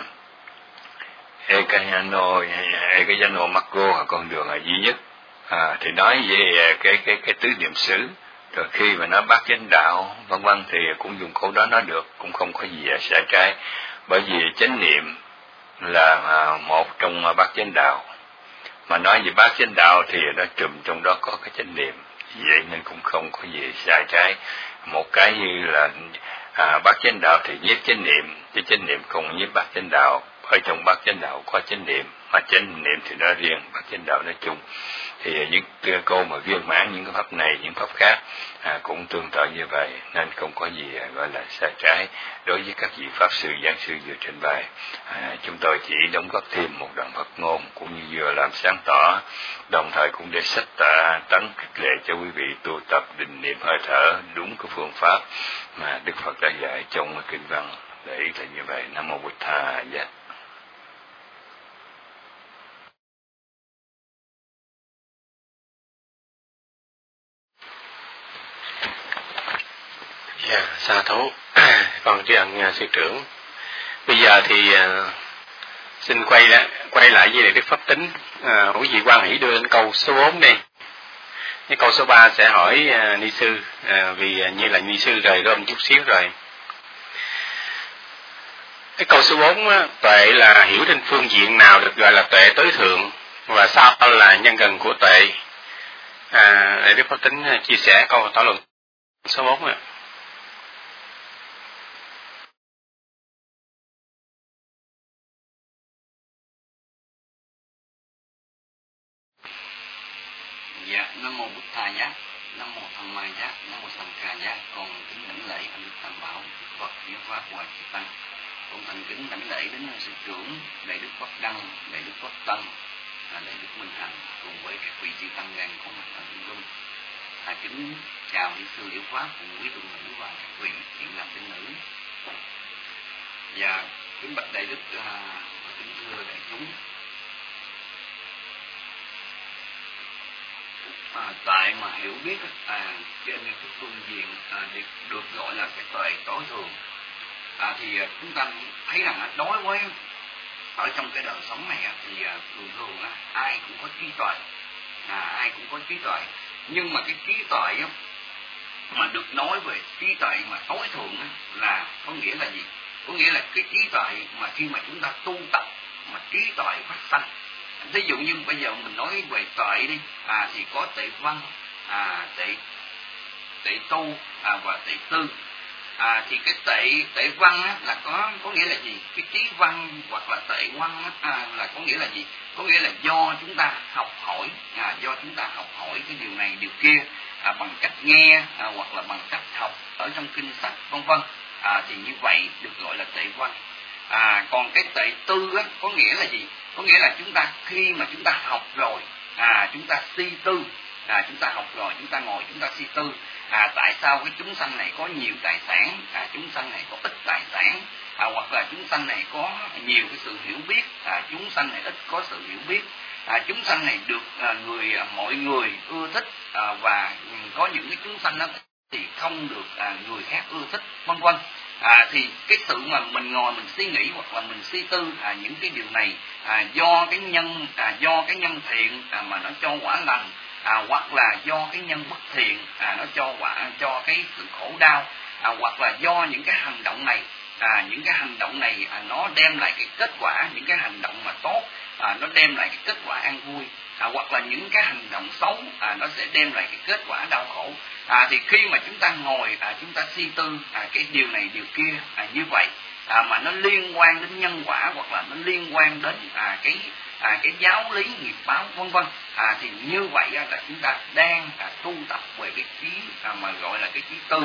Ekayano, Ekayano Makko, con đường là duy nhất, à, thì nói về cái cái cái tứ niệm xứ. Rồi khi mà nó bát chánh đạo vân vân thì cũng dùng câu đó nói được, cũng không có gì sai trái, bởi vì chánh niệm là một trong bát chánh đạo. Mà nói về bát chánh đạo thì nó trùm trong đó có cái chánh niệm, vậy nên cũng không có gì sai trái. Một cái như là à, bát chánh đạo thì nhiếp chánh niệm, cái chánh niệm không nhiếp bát chánh đạo, ở trong bát chánh đạo có chánh niệm, mà chánh niệm thì nó riêng, bát chánh đạo nói chung. Thì những câu mà viên mãn những cái pháp này, những pháp khác à, cũng tương tự như vậy, nên không có gì gọi là sai trái đối với các vị pháp sư giảng sư vừa trình bày. À, chúng tôi chỉ đóng góp thêm một đoạn Phật ngôn cũng như vừa làm sáng tỏ, đồng thời cũng để sách tả tấn khích lệ cho quý vị tu tập định niệm hơi thở đúng cái phương pháp mà Đức Phật đã dạy trong kinh văn. Để ý là như vậy. Nam mô Bụt Tha. Dạ. Dạ, sa thú. Con tri ân sư trưởng. Bây giờ thì uh, xin quay lại quay lại với Đức Pháp Tính. Uh, quý vị quan hỷ đưa lên câu số bốn đi. Cái câu số ba sẽ hỏi uh, ni sư, uh, vì uh, như là ni sư rời rôm chút xíu rồi. Cái câu số bốn á, tuệ là hiểu trên phương diện nào được gọi là tuệ tối thượng, và sao là nhân gần của tuệ. À, để Đức Pháp Tính uh, chia sẻ câu thảo luận số bốn ạ. Dạ, Nam mô Bụt Tha Giá, Nam mô Tham Ma Giá, Nam mô Sanh Ca Giá. Con kính đảnh lễ anh Đức Tam Bảo, Đức Phật, Giáo Pháp và Chư Tăng. Con thành kính đảnh lễ đến sư trưởng Đại Đức Pháp Đăng, Đại Đức Pháp Tăng, Đại Đức Minh Hằng cùng với các vị chư tăng đang có mặt ở trong room. À, kính chào ni sư Giáo Pháp cùng quý tu nữ và các vị thiện nam tín nữ. Và kính bạch Đại Đức và kính thưa đại chúng. À, tại mà hiểu biết à, trên cái phương diện à, được, được gọi là cái tuệ tối thường, à, thì à, chúng ta thấy rằng à, đối với ở trong cái đời sống này à, thì à, thường thường à, ai cũng có trí tuệ, à, ai cũng có trí tuệ, nhưng mà cái trí tuệ á, mà được nói về trí tuệ mà tối thượng á, là có nghĩa là gì? Có nghĩa là cái trí tuệ mà khi mà chúng ta tu tập mà trí tuệ phát sanh. Ví dụ như bây giờ mình nói về tuệ đi, à, thì có tuệ văn, à, tuệ tuệ tu à, và tuệ tư. À, thì cái tuệ tuệ văn á, là có có nghĩa là gì? Cái trí văn hoặc là tuệ văn á, à, là có nghĩa là gì? Có nghĩa là do chúng ta học hỏi, à, do chúng ta học hỏi cái điều này điều kia à, bằng cách nghe à, hoặc là bằng cách học ở trong kinh sách vân vân. À, thì như vậy được gọi là tuệ văn. À, còn cái tuệ tư á, có nghĩa là gì? Có nghĩa là chúng ta khi mà chúng ta học rồi, à, chúng ta suy tư, à, chúng ta học rồi, chúng ta ngồi chúng ta suy tư, à, tại sao cái chúng sanh này có nhiều tài sản, à, chúng sanh này có ít tài sản, à, hoặc là chúng sanh này có nhiều cái sự hiểu biết, à, chúng sanh này ít có sự hiểu biết, à, chúng sanh này được à, người à, mọi người ưa thích, à, và có những cái chúng sanh đó thì không được à, người khác ưa thích, vân vân. À, thì cái sự mà mình ngồi mình suy nghĩ hoặc là mình suy tư à, những cái điều này à, do cái nhân à, do cái nhân thiện à, mà nó cho quả lành, à, hoặc là do cái nhân bất thiện à, nó cho quả cho cái sự khổ đau, à, hoặc là do những cái hành động này à, những cái hành động này à, nó đem lại cái kết quả, những cái hành động mà tốt à, nó đem lại cái kết quả an vui, à, hoặc là những cái hành động xấu à, nó sẽ đem lại cái kết quả đau khổ. À, thì khi mà chúng ta ngồi à, chúng ta suy tư à, cái điều này điều kia à, như vậy à, mà nó liên quan đến nhân quả hoặc là nó liên quan đến à, cái à, cái giáo lý nghiệp báo vân vân, à, thì như vậy à, là chúng ta đang à, tu tập về cái trí à, mà gọi là cái trí tư.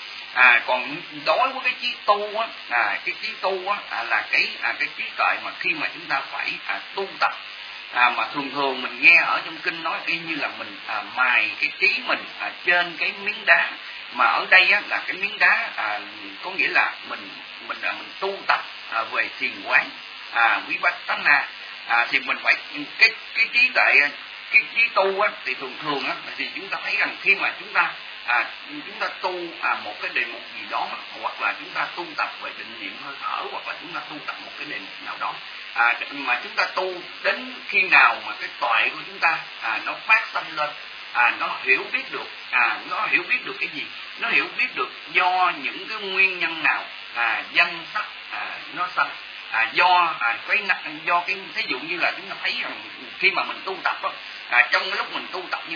À, còn đối với cái trí tu á, à, cái trí tu á, à, là cái à, cái trí tuệ mà khi mà chúng ta phải à, tu tập. À, mà thường thường mình nghe ở trong kinh nói y như là mình à, mài cái trí mình à, trên cái miếng đá, mà ở đây á, là cái miếng đá à, có nghĩa là mình mình à, mình tu tập à, về thiền quán, à, vipassana, à, thì mình phải cái cái trí tuệ cái trí tu á, thì thường thường á, thì chúng ta thấy rằng khi mà chúng ta à, chúng ta tu à, một cái đề mục gì đó, hoặc là chúng ta tu tập về định niệm hơi thở, hoặc là chúng ta tu tập một cái đề mục nào đó, à, mà chúng ta tu đến khi nào mà cái tuệ của chúng ta à, nó phát sanh lên, à, nó hiểu biết được à, nó hiểu biết được cái gì, nó hiểu biết được do những cái nguyên nhân nào à, danh sắc à, nó sanh, à, do à, cái do cái ví dụ như là chúng ta thấy rằng khi mà mình tu tập đó, à, trong cái lúc mình tu tập như vậy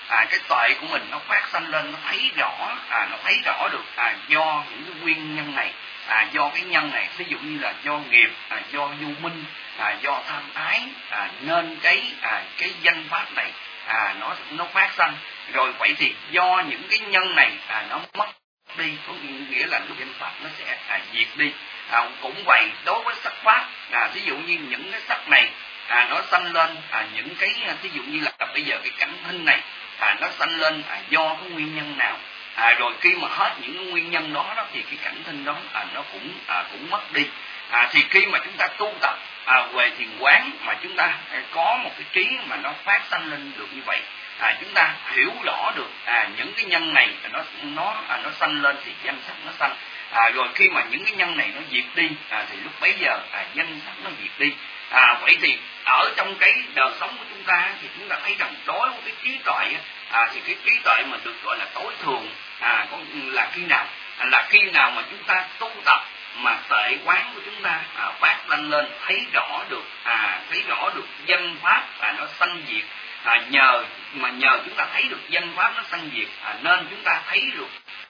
à, cái tuệ của mình nó phát sanh lên, nó thấy rõ, à, nó thấy rõ được à, do những cái nguyên nhân này, à, do cái nhân này, ví dụ như là do nghiệp, à, do vô minh, à, do tham ái, à, nên cái à, cái danh pháp này à, nó nó phát sanh. Rồi vậy thì do những cái nhân này à, nó mất đi, có nghĩa là cái danh pháp nó sẽ à, diệt đi. À, cũng vậy đối với sắc pháp, à, ví dụ như những cái sắc này à, nó sanh lên à, những cái ví dụ như là bây giờ cái cảnh hình này à, nó sanh lên à, do cái nguyên nhân nào, à, rồi khi mà hết những cái nguyên nhân đó, đó thì cái cảnh hình đó à, nó cũng à, cũng mất đi. À, thì khi mà chúng ta tu tập à, về thiền quán mà chúng ta à, có một cái trí mà nó phát sanh lên được như vậy, à, chúng ta hiểu rõ được à, những cái nhân này nó nó à, nó sanh lên thì danh sắc nó sanh. À, rồi khi mà những cái nhân này nó diệt đi à, thì lúc bấy giờ à, danh sắc nó diệt đi. À, vậy thì ở trong cái đời sống của chúng ta thì chúng ta thấy rằng đối với cái trí tuệ à, thì cái trí tuệ mà được gọi là tối thường à, có là khi nào? À, là khi nào mà chúng ta tu tập mà tuệ quán của chúng ta à, phát lên lên thấy rõ được à, thấy rõ được danh pháp à, nó sanh diệt. À, nhờ mà nhờ chúng ta thấy được danh pháp nó sanh diệt à, nên chúng ta thấy được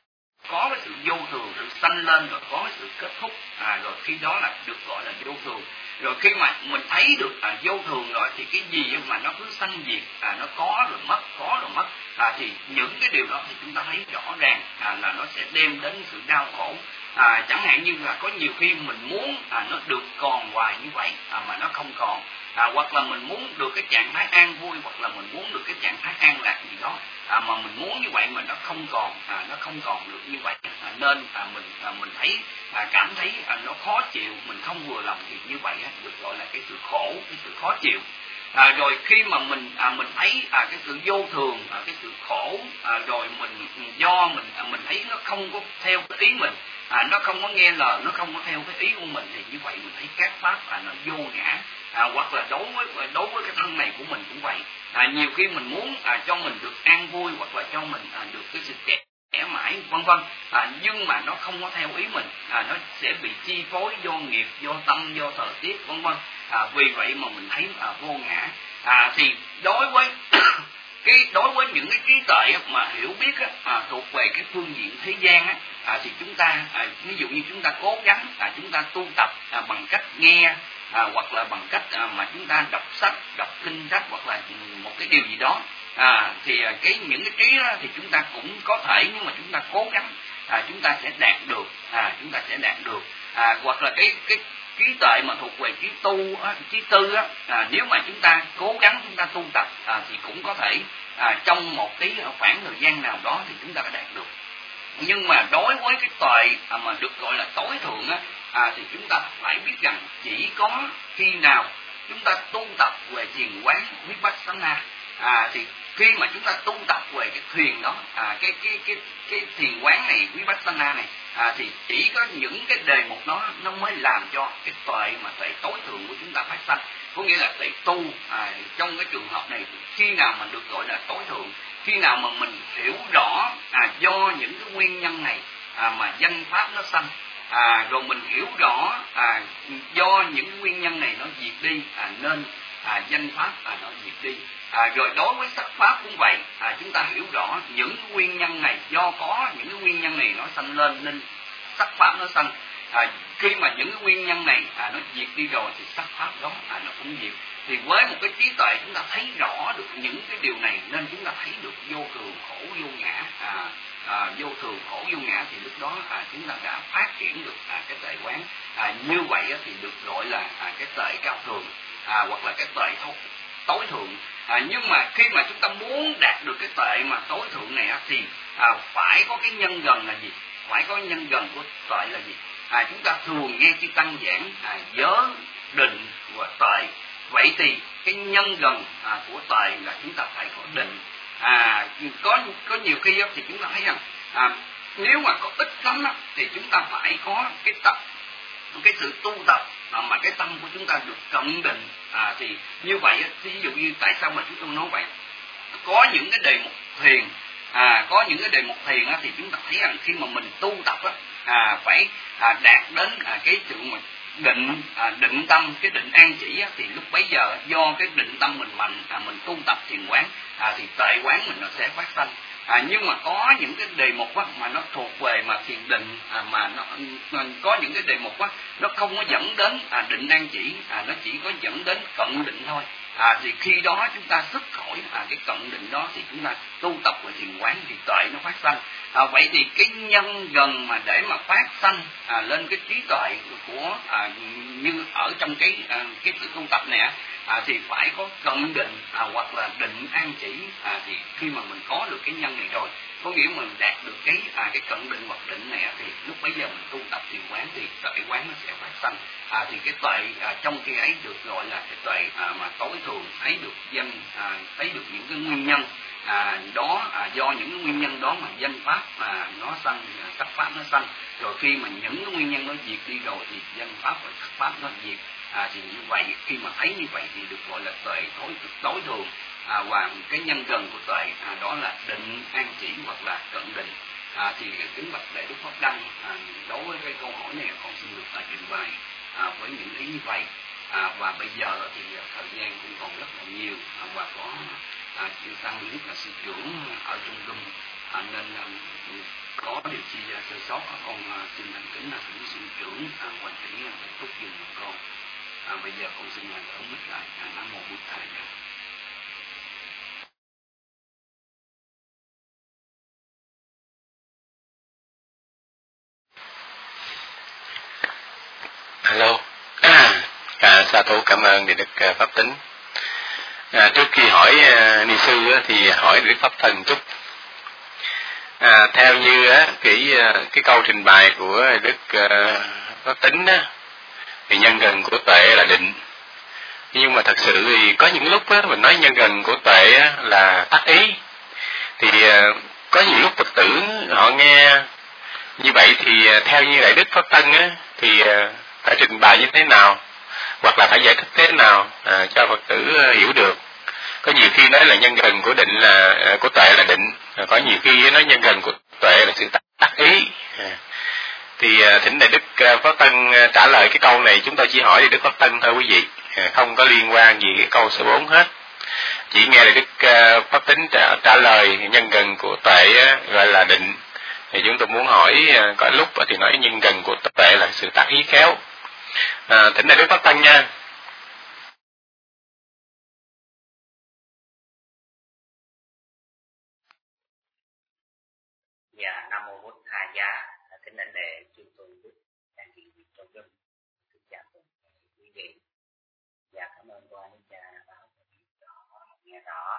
có cái sự vô thường, sự sanh lên rồi có cái sự kết thúc, à, rồi khi đó là được gọi là vô thường. Rồi khi mà mình thấy được à, vô thường rồi thì cái gì mà nó cứ sanh diệt, à, nó có rồi mất, có rồi mất, à, thì những cái điều đó thì chúng ta thấy rõ ràng à, là nó sẽ đem đến sự đau khổ. À, chẳng hạn như là có nhiều khi mình muốn à, nó được còn hoài như vậy à, mà nó không còn, à, hoặc là mình muốn được cái trạng thái an vui, hoặc là mình muốn được cái trạng thái an lạc gì đó, à, mà mình muốn như vậy mà nó không còn, à, nó không còn được như vậy, à, nên à, mình à, mình thấy à, cảm thấy à, nó khó chịu, mình không vừa lòng thì như vậy á, được gọi là cái sự khổ, cái sự khó chịu. À, rồi khi mà mình à, mình thấy à, cái sự vô thường, à, cái sự khổ, à, rồi mình do mình à, mình thấy nó không có theo cái ý mình, à, nó không có nghe lời, nó không có theo cái ý của mình, thì như vậy mình thấy các pháp à, nó vô ngã. À, hoặc là đối với đối với cái thân này của mình cũng vậy. À, nhiều khi mình muốn à, cho mình được an vui, hoặc là cho mình à, được cái sự trẻ trẻ mãi vân vân, à, nhưng mà nó không có theo ý mình, à, nó sẽ bị chi phối do nghiệp, do tâm, do thời tiết vân vân. À, vì vậy mà mình thấy à, vô ngã. À, thì đối với cái đối với những cái trí tuệ mà hiểu biết á, à, thuộc về cái phương diện thế gian á, à, thì chúng ta à, ví dụ như chúng ta cố gắng à, chúng ta tu tập à, bằng cách nghe, à, hoặc là bằng cách à, mà chúng ta đọc sách, đọc kinh sách, hoặc là một cái điều gì đó, à, thì à, cái những cái trí đó thì chúng ta cũng có thể, nhưng mà chúng ta cố gắng à, chúng ta sẽ đạt được, à, chúng ta sẽ đạt được. À, hoặc là cái cái trí tuệ mà thuộc về trí tu á, trí tư á, à, nếu mà chúng ta cố gắng chúng ta tu tập à, thì cũng có thể à, trong một cái khoảng thời gian nào đó thì chúng ta đã đạt được. Nhưng mà đối với cái tuệ à, mà được gọi là tối thượng á, à, thì chúng ta phải biết rằng chỉ có khi nào chúng ta tu tập về thiền quán Vipassana, à, thì khi mà chúng ta tu tập về cái thuyền đó, à, cái cái cái cái thiền quán này, Vipassana này, à, thì chỉ có những cái đề mục đó nó mới làm cho cái tuệ mà tuệ tối thượng của chúng ta phát sanh. Có nghĩa là tuệ tu à, trong cái trường hợp này khi nào mà được gọi là tối thượng, khi nào mà mình hiểu rõ à, do những cái nguyên nhân này à, mà danh pháp nó sanh, à, rồi mình hiểu rõ à, do những nguyên nhân này nó diệt đi à, nên à, danh pháp à, nó diệt đi. À, rồi đối với sắc pháp cũng vậy, à, chúng ta hiểu rõ những nguyên nhân này, do có những cái nguyên nhân này nó sanh lên nên sắc pháp nó sanh. À, khi mà những cái nguyên nhân này à, nó diệt đi rồi thì sắc pháp đó à, nó cũng diệt. Thì với một cái trí tuệ chúng ta thấy rõ được những cái điều này nên chúng ta thấy được vô thường, khổ, vô ngã, à, à, vô thường, khổ, vô ngã, thì lúc đó à, chúng ta đã phát triển được à, cái tuệ quán. À, như vậy á, thì được gọi là à, cái tuệ cao thường, à, hoặc là cái tuệ thốt tối thượng. À, nhưng mà khi mà chúng ta muốn đạt được cái tuệ mà tối thượng này á, thì à, phải có cái nhân gần là gì? Phải có nhân gần của tuệ là gì? À, chúng ta thường nghe chư tăng giảng à, giới, định và tuệ. Vậy thì cái nhân gần à, của tuệ là chúng ta phải có định. À, có có nhiều khi á, thì chúng ta thấy rằng à, nếu mà có ít lắm á, thì chúng ta phải có cái tập, cái sự tu tập à, mà cái tâm của chúng ta được cận định. À, thì như vậy, ví dụ như tại sao mà chúng tôi nói vậy, có những cái đề mục thiền, à, có những cái đề mục thiền á, thì chúng ta thấy rằng khi mà mình tu tập á, à, phải à, đạt đến à, cái sự mà định à, định tâm, cái định an chỉ á, thì lúc bấy giờ do cái định tâm mình mạnh, à, mình tu tập thiền quán à, thì tuệ quán mình nó sẽ phát sanh. À, nhưng mà có những cái đề mục á, mà nó thuộc về mà thiền định à, mà nó có những cái đề mục á, nó không có dẫn đến à, định an chỉ, à, nó chỉ có dẫn đến cận định thôi. À, thì khi đó chúng ta xuất khỏi à, cái cận định đó thì chúng ta tu tập về thiền quán thì tuệ nó phát sanh. À, vậy thì cái nhân gần mà để mà phát sanh à, lên cái trí tuệ của à, như ở trong cái à, cái sự tu tập này à, thì phải có cận định à, hoặc là định an chỉ. À, thì khi mà mình có được cái nhân này rồi, có nghĩa mình đạt được cái à, cái cận định hoặc định này thì lúc bấy giờ mình tu tập thiền quán thì tuệ quán nó sẽ phát sanh. À, thì cái tuệ à, trong khi ấy được gọi là cái tuệ à, mà tối thường thấy được danh à, thấy được những cái nguyên nhân à, đó à, do những cái nguyên nhân đó mà danh pháp à, nó sanh, sắc pháp nó sanh. Rồi khi mà những cái nguyên nhân nó diệt đi rồi thì danh pháp và sắc pháp nó diệt. À, thì như vậy khi mà thấy như vậy thì được gọi là tuệ tối tối thường. À, và cái nhân gần của tuệ à, đó là định an chỉ hoặc là cận định. À, thì kính bạch Đại Đức Pháp Đăng, à, đối với cái câu hỏi này con xin được à, trình bày à, với những ý như vậy. À, và bây giờ thì thời gian cũng còn rất là nhiều à, và có à, chư tăng nhất là sư trưởng ở trong room à, nên à, có điều chi sơ sót con à, xin thành kính là thỉnh sư trưởng à, quan tỷ à, thúc giùm con. À, bây giờ con xin đóng mic lại. À, Nam Mô Bụt Thầy. Hello. À, sa thú cảm ơn Đức Đức Pháp Tính. À, trước khi hỏi uh, ni sư á, thì hỏi Đức Pháp Thần chút. À, theo như á, cái cái câu trình bày của Đức uh, Pháp Tính á, thì nhân gần của tuệ là định. Nhưng mà thật sự thì có những lúc á, mình nói nhân gần của tuệ á, là tác ý. Thì uh, có nhiều lúc Phật tử họ nghe như vậy thì uh, theo như Đại Đức Pháp Tân á, thì uh, phải trình bày như thế nào, hoặc là phải giải thích thế nào à, cho Phật tử uh, hiểu được. Có nhiều khi nói là nhân gần của định là uh, của tuệ là định, à, có nhiều khi nói nhân gần của tuệ là sự tác ý. À, thì uh, thỉnh Đại Đức uh, Pháp Tân uh, trả lời cái câu này, chúng tôi chỉ hỏi Đại Đức Pháp Tân thôi quý vị, à, không có liên quan gì cái câu số bốn hết. Chỉ nghe Đại Đức uh, Pháp Tính trả, trả lời nhân gần của tuệ uh, gọi là định. Thì chúng tôi muốn hỏi uh, có lúc uh, thì nói nhân gần của tuệ là sự tác ý khéo. À, thỉnh Đại Đức Pháp Tân nha. Dạ, Nam Mô Bụt Thầy. Dạ, kính anh đệ chư tôn đức đang hiện diện trong rừng. Dạ, quý vị. Dạ, cảm ơn quan cha báo rõ, nghe rõ.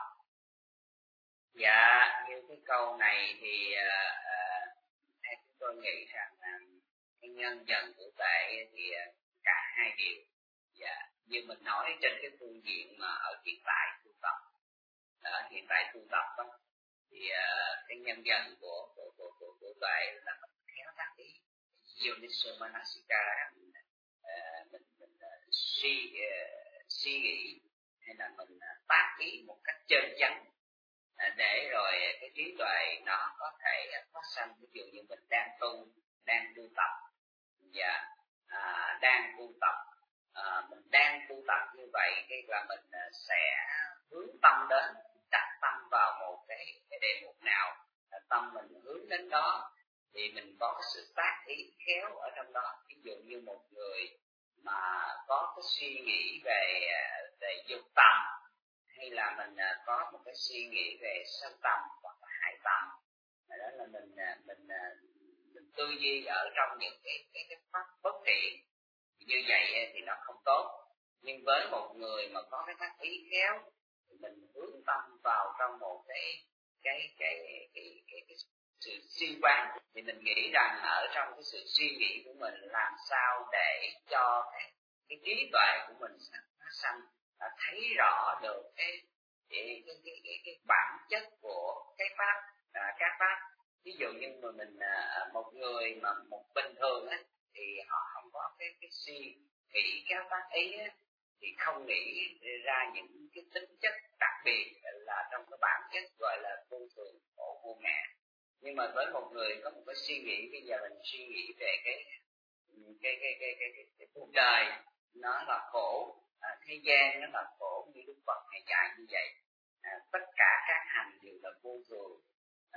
Dạ, như cái câu này thì uh, theo chúng tôi nghĩ rằng là cái nhân dần của tuệ thì uh, cả hai điều. Dạ, như mình nói trên cái phương diện mà ở hiện tại tu tập, ở hiện tại tu tập đó, thì uh, cái nhân dần của của của của, của tuệ là mình khéo tác ý, Yonisho Manasika, mình uh, mình, mình uh, suy uh, suy nghĩ hay là mình uh, tác ý một cách chân chánh uh, để rồi cái trí tuệ nó có thể uh, phát sinh. Ví dụ như mình đang tu, đang tu tập, và à, đang tu tập, à, mình đang tu tập như vậy thì là mình uh, sẽ hướng tâm đến, đặt tâm vào một cái, cái đề mục nào, tâm mình hướng đến đó thì mình có cái sự tác ý khéo ở trong đó. Ví dụ như một người mà có cái suy nghĩ về về dục tầm, hay là mình có một cái suy nghĩ về sân tầm hoặc là hại tầm, đó là mình mình mình tư duy ở trong những cái cái cái pháp bất thiện, như vậy thì nó không tốt. Nhưng với một người mà có cái tác ý khéo thì mình hướng tâm vào trong một cái cái cái cái cái, cái, cái sự suy quán, thì mình nghĩ rằng ở trong cái sự suy nghĩ của mình làm sao để cho cái cái trí tuệ của mình nó sanh, thấy rõ được cái cái cái cái, cái, cái bản chất của cái pháp, à, các pháp. Ví dụ như mà mình à, một người mà một bình thường á, thì họ không có cái cái suy nghĩ các tác ý á, thì không nghĩ ra những cái tính chất đặc biệt là trong cái bản chất gọi là vô thường, khổ, vô ngã. Nhưng mà với một người có một cái suy nghĩ, bây giờ mình suy nghĩ về cái cái cái cái cái, cái, cái cuộc đời nó là khổ, à, thế gian nó là khổ như Đức Phật ngày dạy như vậy. À, tất cả các hành đều là vô thường, à,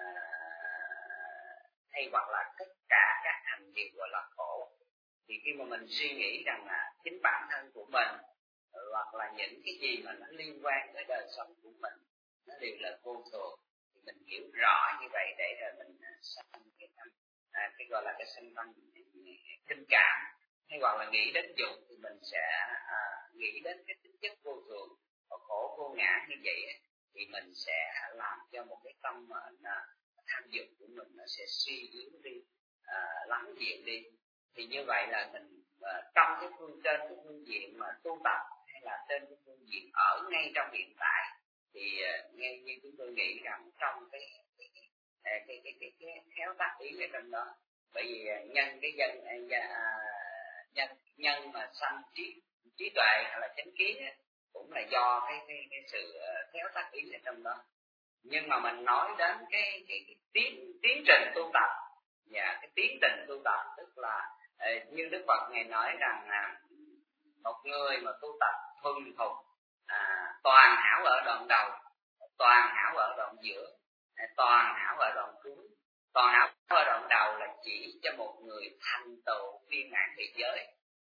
hay hoặc là tất cả các hành đều gọi là khổ. Thì khi mà mình suy nghĩ rằng là chính bản thân của mình hoặc là những cái gì mà nó liên quan tới đời sống của mình nó đều là vô thường, thì mình hiểu rõ như vậy để rồi mình sanh cái tâm, à, cái gọi là cái sanh tâm tình cảm, hay hoặc là nghĩ đến dục thì mình sẽ à, nghĩ đến cái tính chất vô thường và khổ vô ngã như vậy, thì mình sẽ làm cho một cái tâm mà tham dục của mình nó sẽ suy yếu đi, à, lắng dịu đi. Thì như vậy là mình à, trong cái phương trên cái phương diện mà tu tập hay là trên cái phương diện ở ngay trong hiện tại, thì à, nghe như chúng tôi nghĩ rằng trong cái cái cái cái cái, cái, cái, cái khéo tác ý ở trong đó, bởi vì à, nhân cái dân à, nhân nhân mà sanh trí trí tuệ hay là chánh kiến ấy, cũng là do cái cái cái sự khéo tác ý ở trong đó. Nhưng mà mình nói đến cái cái, cái tiến tiến trình tu tập và cái tiến trình tu tập, tức là như Đức Phật ngài nói rằng là một người mà tu tập thuần thục, à, toàn hảo ở đoạn đầu, toàn hảo ở đoạn giữa, toàn hảo ở đoạn cuối. Toàn hảo ở đoạn đầu là chỉ cho một người thành tựu viên mãn về giới,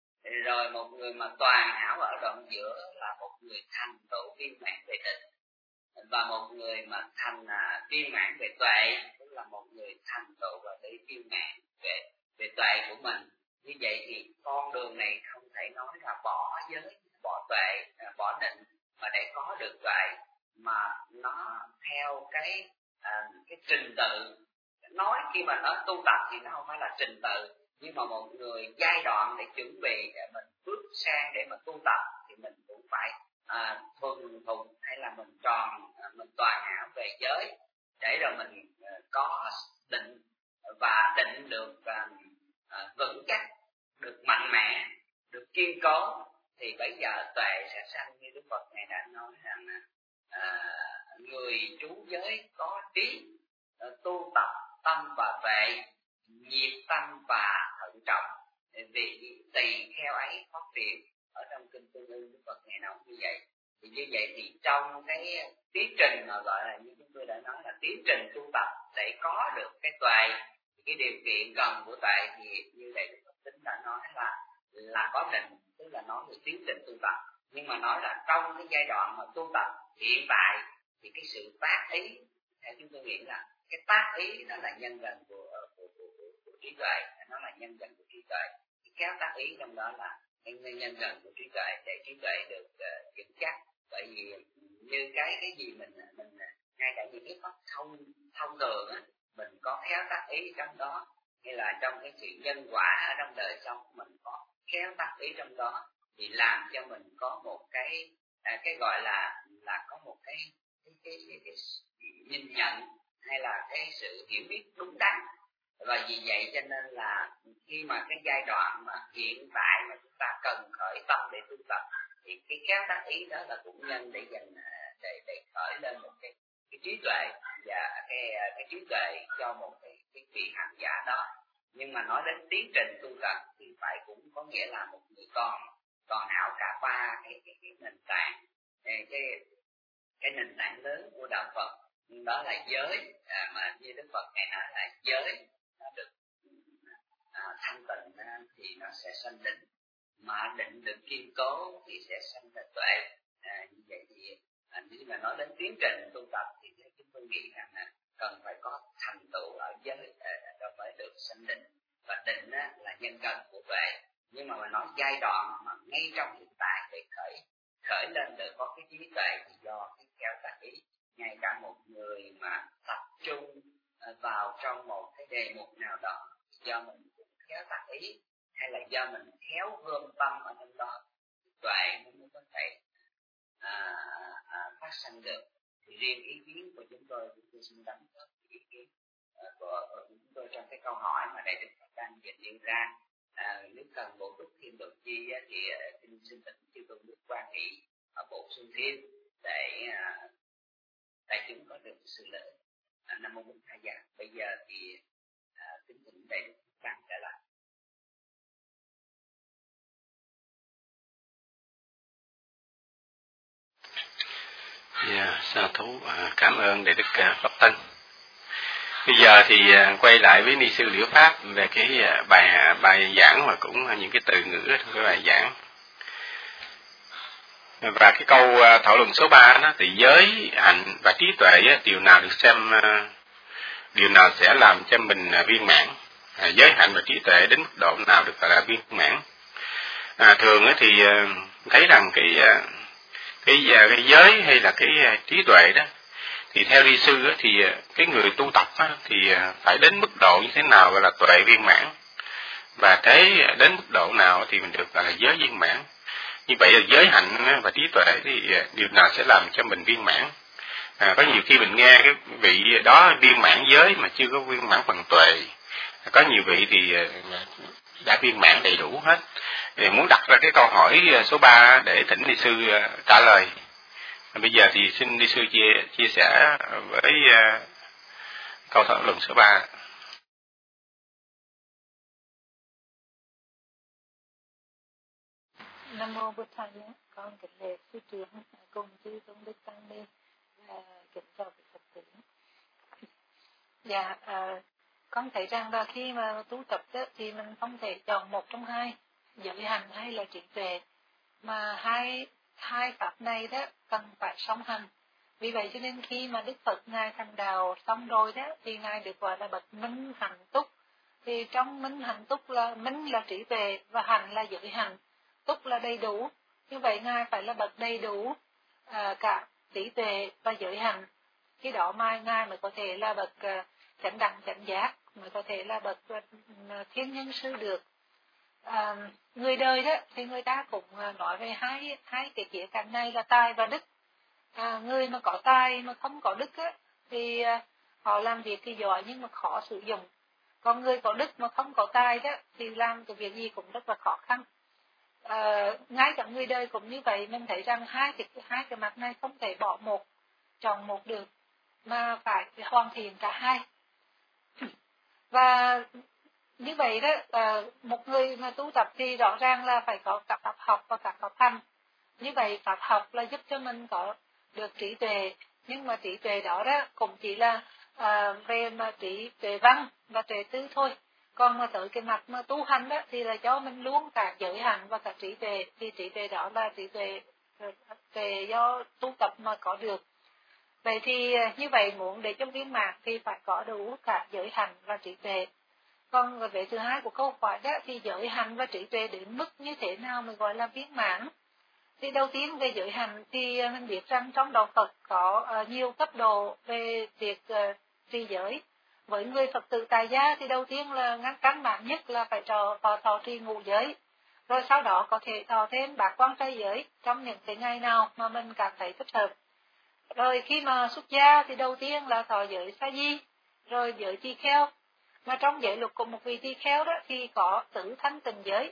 rồi một người mà toàn hảo ở đoạn giữa là một người thành tựu viên mãn về định, và một người mà thành à, viên mãn về tuệ, tức là một người thành tựu và để viên mãn về về tuệ của mình. Như vậy thì con đường này không thể nói là bỏ giới, bỏ tuệ, bỏ định mà để có được tuệ, mà nó theo cái à, cái trình tự. Nói khi mà nó tu tập thì nó không phải là trình tự, nhưng mà một người giai đoạn để chuẩn bị để mình bước sang để mà tu tập thì mình cũng phải à, thuần thục hay là mình tròn à, mình toàn hảo về giới, để rồi mình à, có định, và định được à, à, vững chắc, được mạnh mẽ, được kiên cố, thì bây giờ tuệ sẽ sanh. Như Đức Phật ngài đã nói rằng à, người trú giới có trí, à, tu tập tâm và tuệ, nhiệt tâm và thận trọng, vì tùy theo ấy phát triển. Ở trong kinh Tương Ưng Đức Phật ngày nói như vậy. Thì như vậy thì trong cái tiến trình mà gọi là như chúng tôi đã nói là tiến trình tu tập để có được cái tuệ, cái điều kiện gần của tuệ, thì như vậy Đức Phật Tính đã nói là là có định, tức là nói về tiến trình tu tập. Nhưng mà nói là trong cái giai đoạn mà tu tập hiện tại thì cái sự tác ý, theo chúng tôi nghĩ là cái tác ý nó là nhân gần của, của, của, của, của trí tuệ, nó là nhân gần của trí tuệ. Cái khéo tác ý trong đó là nhân nhân gần của trí tuệ, để trí tuệ được uh, vững chắc. Bởi vì như cái cái gì mình mình ngay cả những cái pháp thông thông thường á, mình có khéo tác ý trong đó, hay là trong cái sự nhân quả ở trong đời sống mình có khéo tác ý trong đó, thì làm cho mình có một cái à, cái gọi là là có một cái cái, cái, cái, cái, cái nhìn nhận hay là cái sự hiểu biết đúng đắn. Và vì vậy cho nên là khi mà cái giai đoạn mà hiện tại mà chúng ta cần khởi tâm để tu tập, thì cái khéo tác ý đó là cũng nhân để dành để để khởi lên một cái cái trí tuệ, và cái cái trí tuệ cho một cái cái vị hành giả đó. Nhưng mà nói đến tiến trình tu tập thì phải cũng có nghĩa là một người con còn hảo cả ba cái cái, cái nền tảng, cái cái nền tảng lớn của đạo Phật, đó là giới, à, mà như Đức Phật ngài nói là giới nó được à, thanh tịnh thì nó sẽ sanh định, mà định được kiên cố thì sẽ sanh ra tuệ. À, như vậy thì à, nếu mà nói đến tiến trình tu tập thì chúng tôi nghĩ rằng là cần phải có thành tựu ở giới rồi mới được sanh định, và định á, là nhân cần của tuệ. Nhưng mà mà nói giai đoạn mà ngay trong hiện tại để khởi khởi lên được có cái trí tuệ thì do cái khéo tác ý. Ngay cả một người mà tập trung vào trong một cái đề mục nào đó, do mình cũng khéo tác ý, hay là do mình khéo gom tâm ở trong đó, tuệ mới có thể à, à, phát sinh được. Thì riêng ý kiến của chúng tôi, chúng tôi xin đóng góp ý kiến của chúng tôi trong cái câu hỏi mà đại đức Phật đang diễn ra. À, nếu cần bổ túc thêm được chi thì xin xin tỉnh chư tôn đức quan nghị bổ sung thêm để à, đại chúng có được sự lợi. À, Nam mô Bổn Thầy Giá. Bây giờ thì à, kính thỉnh đại đức Phật trở lại. Yeah, sa thú, à, cảm ơn Đại Đức Pháp Tân. Bây giờ thì à, quay lại với ni sư Liễu Pháp về cái à, bài bài giảng và cũng những cái từ ngữ trong cái bài giảng. Và cái câu à, thảo luận số ba đó thì giới hạnh và trí tuệ á, điều nào được xem à, điều nào sẽ làm cho mình à, viên mãn, à, giới hạnh và trí tuệ đến mức độ nào được gọi là viên mãn. À, thường á, thì à, thấy rằng cái à, cái cái giới hay là cái trí tuệ đó thì theo ni sư á, thì cái người tu tập á, thì phải đến mức độ như thế nào gọi là tuệ viên mãn, và thế đến mức độ nào thì mình được gọi là giới viên mãn. Như vậy là giới hạnh và trí tuệ thì điều nào sẽ làm cho mình viên mãn. À, có nhiều khi mình nghe cái vị đó viên mãn giới mà chưa có viên mãn phần tuệ, có nhiều vị thì đã viên mãn đầy đủ hết. Thì muốn đặt ra cái câu hỏi số ba để thỉnh ni sư trả lời. Bây giờ thì xin ni sư chia chia sẻ với uh, câu thảo luận số ba. Nam mô Bụt Thầy, con kính lễ sư trưởng cùng chư tôn đức tăng ni, kính chào quý Phật tử. Dạ, à, con thấy rằng là khi mà tu tập đó, thì mình không thể chọn một trong hai, giới hành hay là trí tuệ, mà hai hai pháp này đó cần phải song hành. Vì vậy cho nên khi mà Đức Phật ngài thành đạo xong rồi đó thì ngài được gọi là bậc minh hạnh túc. Thì trong minh hạnh túc là minh là trí tuệ và hạnh là giới hành, túc là đầy đủ. Như vậy ngài phải là bậc đầy đủ à, cả trí tuệ và giới hành. Khi đó mai ngài mới có thể là bậc uh, chánh đẳng chánh giác, mới có thể là bậc uh, thiên nhân sư được. À, người đời đó thì người ta cũng nói về hai hai cái khía cạnh này là tài và đức. À, người mà có tài mà không có đức á, thì à, họ làm việc thì giỏi nhưng mà khó sử dụng. Còn người có đức mà không có tài đó thì làm cái việc gì cũng rất là khó khăn. À, ngay cả người đời cũng như vậy, mình thấy rằng hai cái hai cái mặt này không thể bỏ một chọn một được, mà phải hoàn thiện cả hai. Và như vậy đó, à, một người mà tu tập thì rõ ràng là phải có cả pháp học và cả pháp hành. Như vậy pháp học là giúp cho mình có được trí tuệ, nhưng mà trí tuệ đó đó cũng chỉ là à, về mà trí tuệ văn và tuệ tư thôi. Còn mà tới cái mặt mà tu hành đó thì là cho mình luôn cả giới hạnh và cả trí tuệ, thì trí tuệ đó là trí tuệ tuệ do tu tập mà có được. Vậy thì như vậy muốn để cho viên mãn thì phải có đủ cả giới hạnh và trí tuệ. Còn về thứ hai của câu hỏi đó thì giới hạnh và trí tuệ đến mức như thế nào mới gọi là viên mãn? Thì đầu tiên về giới hạnh thì mình biết rằng trong đạo Phật có uh, nhiều cấp độ về việc uh, trì giới. Với người Phật tử tại gia thì đầu tiên là ngắn căn bản nhất là phải trò thọ thọ trì ngũ giới. Rồi sau đó có thể thọ thêm bát quan trai giới trong những cái ngày nào mà mình cảm thấy thích hợp. Rồi khi mà xuất gia thì đầu tiên là thọ giới sa di, rồi giới tỳ kheo. Mà trong giới luật của một vị tỳ kheo đó thì có tứ thanh tịnh giới.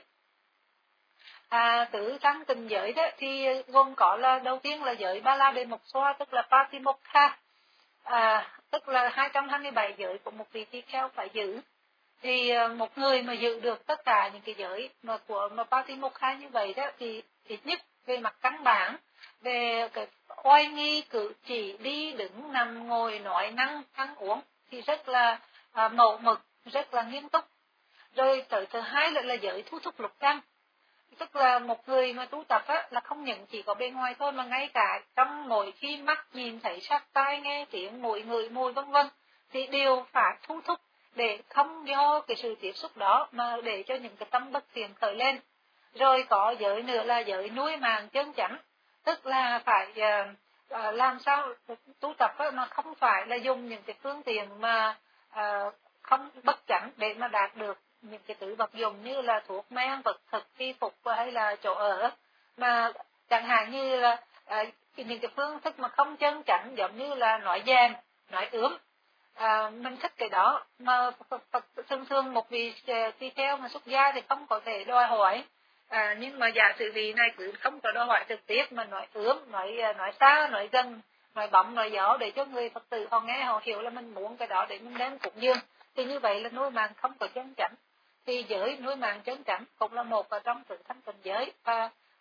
À, tứ thanh tịnh giới đó thì gồm có là đầu tiên là giới Ba La Đề Mộc Xoa, tức là Patimokha, à, tức là hai trăm hai mươi bảy giới của một vị tỳ kheo phải giữ. Thì một người mà giữ được tất cả những cái giới mà của mà Patimokha như vậy đó thì ít nhất về mặt căn bản, về cái oai nghi cử chỉ đi đứng nằm ngồi nói năng ăn uống thì rất là à, mẫu mực, rất là nghiêm túc. Rồi tới thứ hai là, là giới thu thúc lục căn, tức là một người mà tu tập á, là không những chỉ có bên ngoài thôi mà ngay cả trong mỗi khi mắt nhìn thấy sắc, tai nghe tiếng, mũi ngửi mùi vân vân thì đều phải thu thúc để không do cái sự tiếp xúc đó mà để cho những cái tâm bất thiện khởi lên. Rồi có giới nữa là giới nuôi màng chân chánh, tức là phải uh, uh, làm sao tu tập á, mà không phải là dùng những cái phương tiện mà uh, không bất chánh để mà đạt được những cái thứ vật dụng như là thuốc men, vật thực, y phục hay là chỗ ở, mà chẳng hạn như là à, những cái phương thức mà không chân chánh giống như là nói dèm, nói ướm, à, mình thích cái đó mà thường thường một vị tỳ kheo mà xuất gia thì không có thể đòi hỏi. À, nhưng mà giả sử vị này cứ không có đòi hỏi trực tiếp mà nói ướm, nói nói xa, nói gần, nói bóng, nói gió để cho người Phật tử họ nghe họ hiểu là mình muốn cái đó để mình đem cúng dường, thì như vậy là nuôi màng không có chân chánh. Thì giới nuôi màng chân chánh cũng là một ở trong tự thanh tịnh giới, và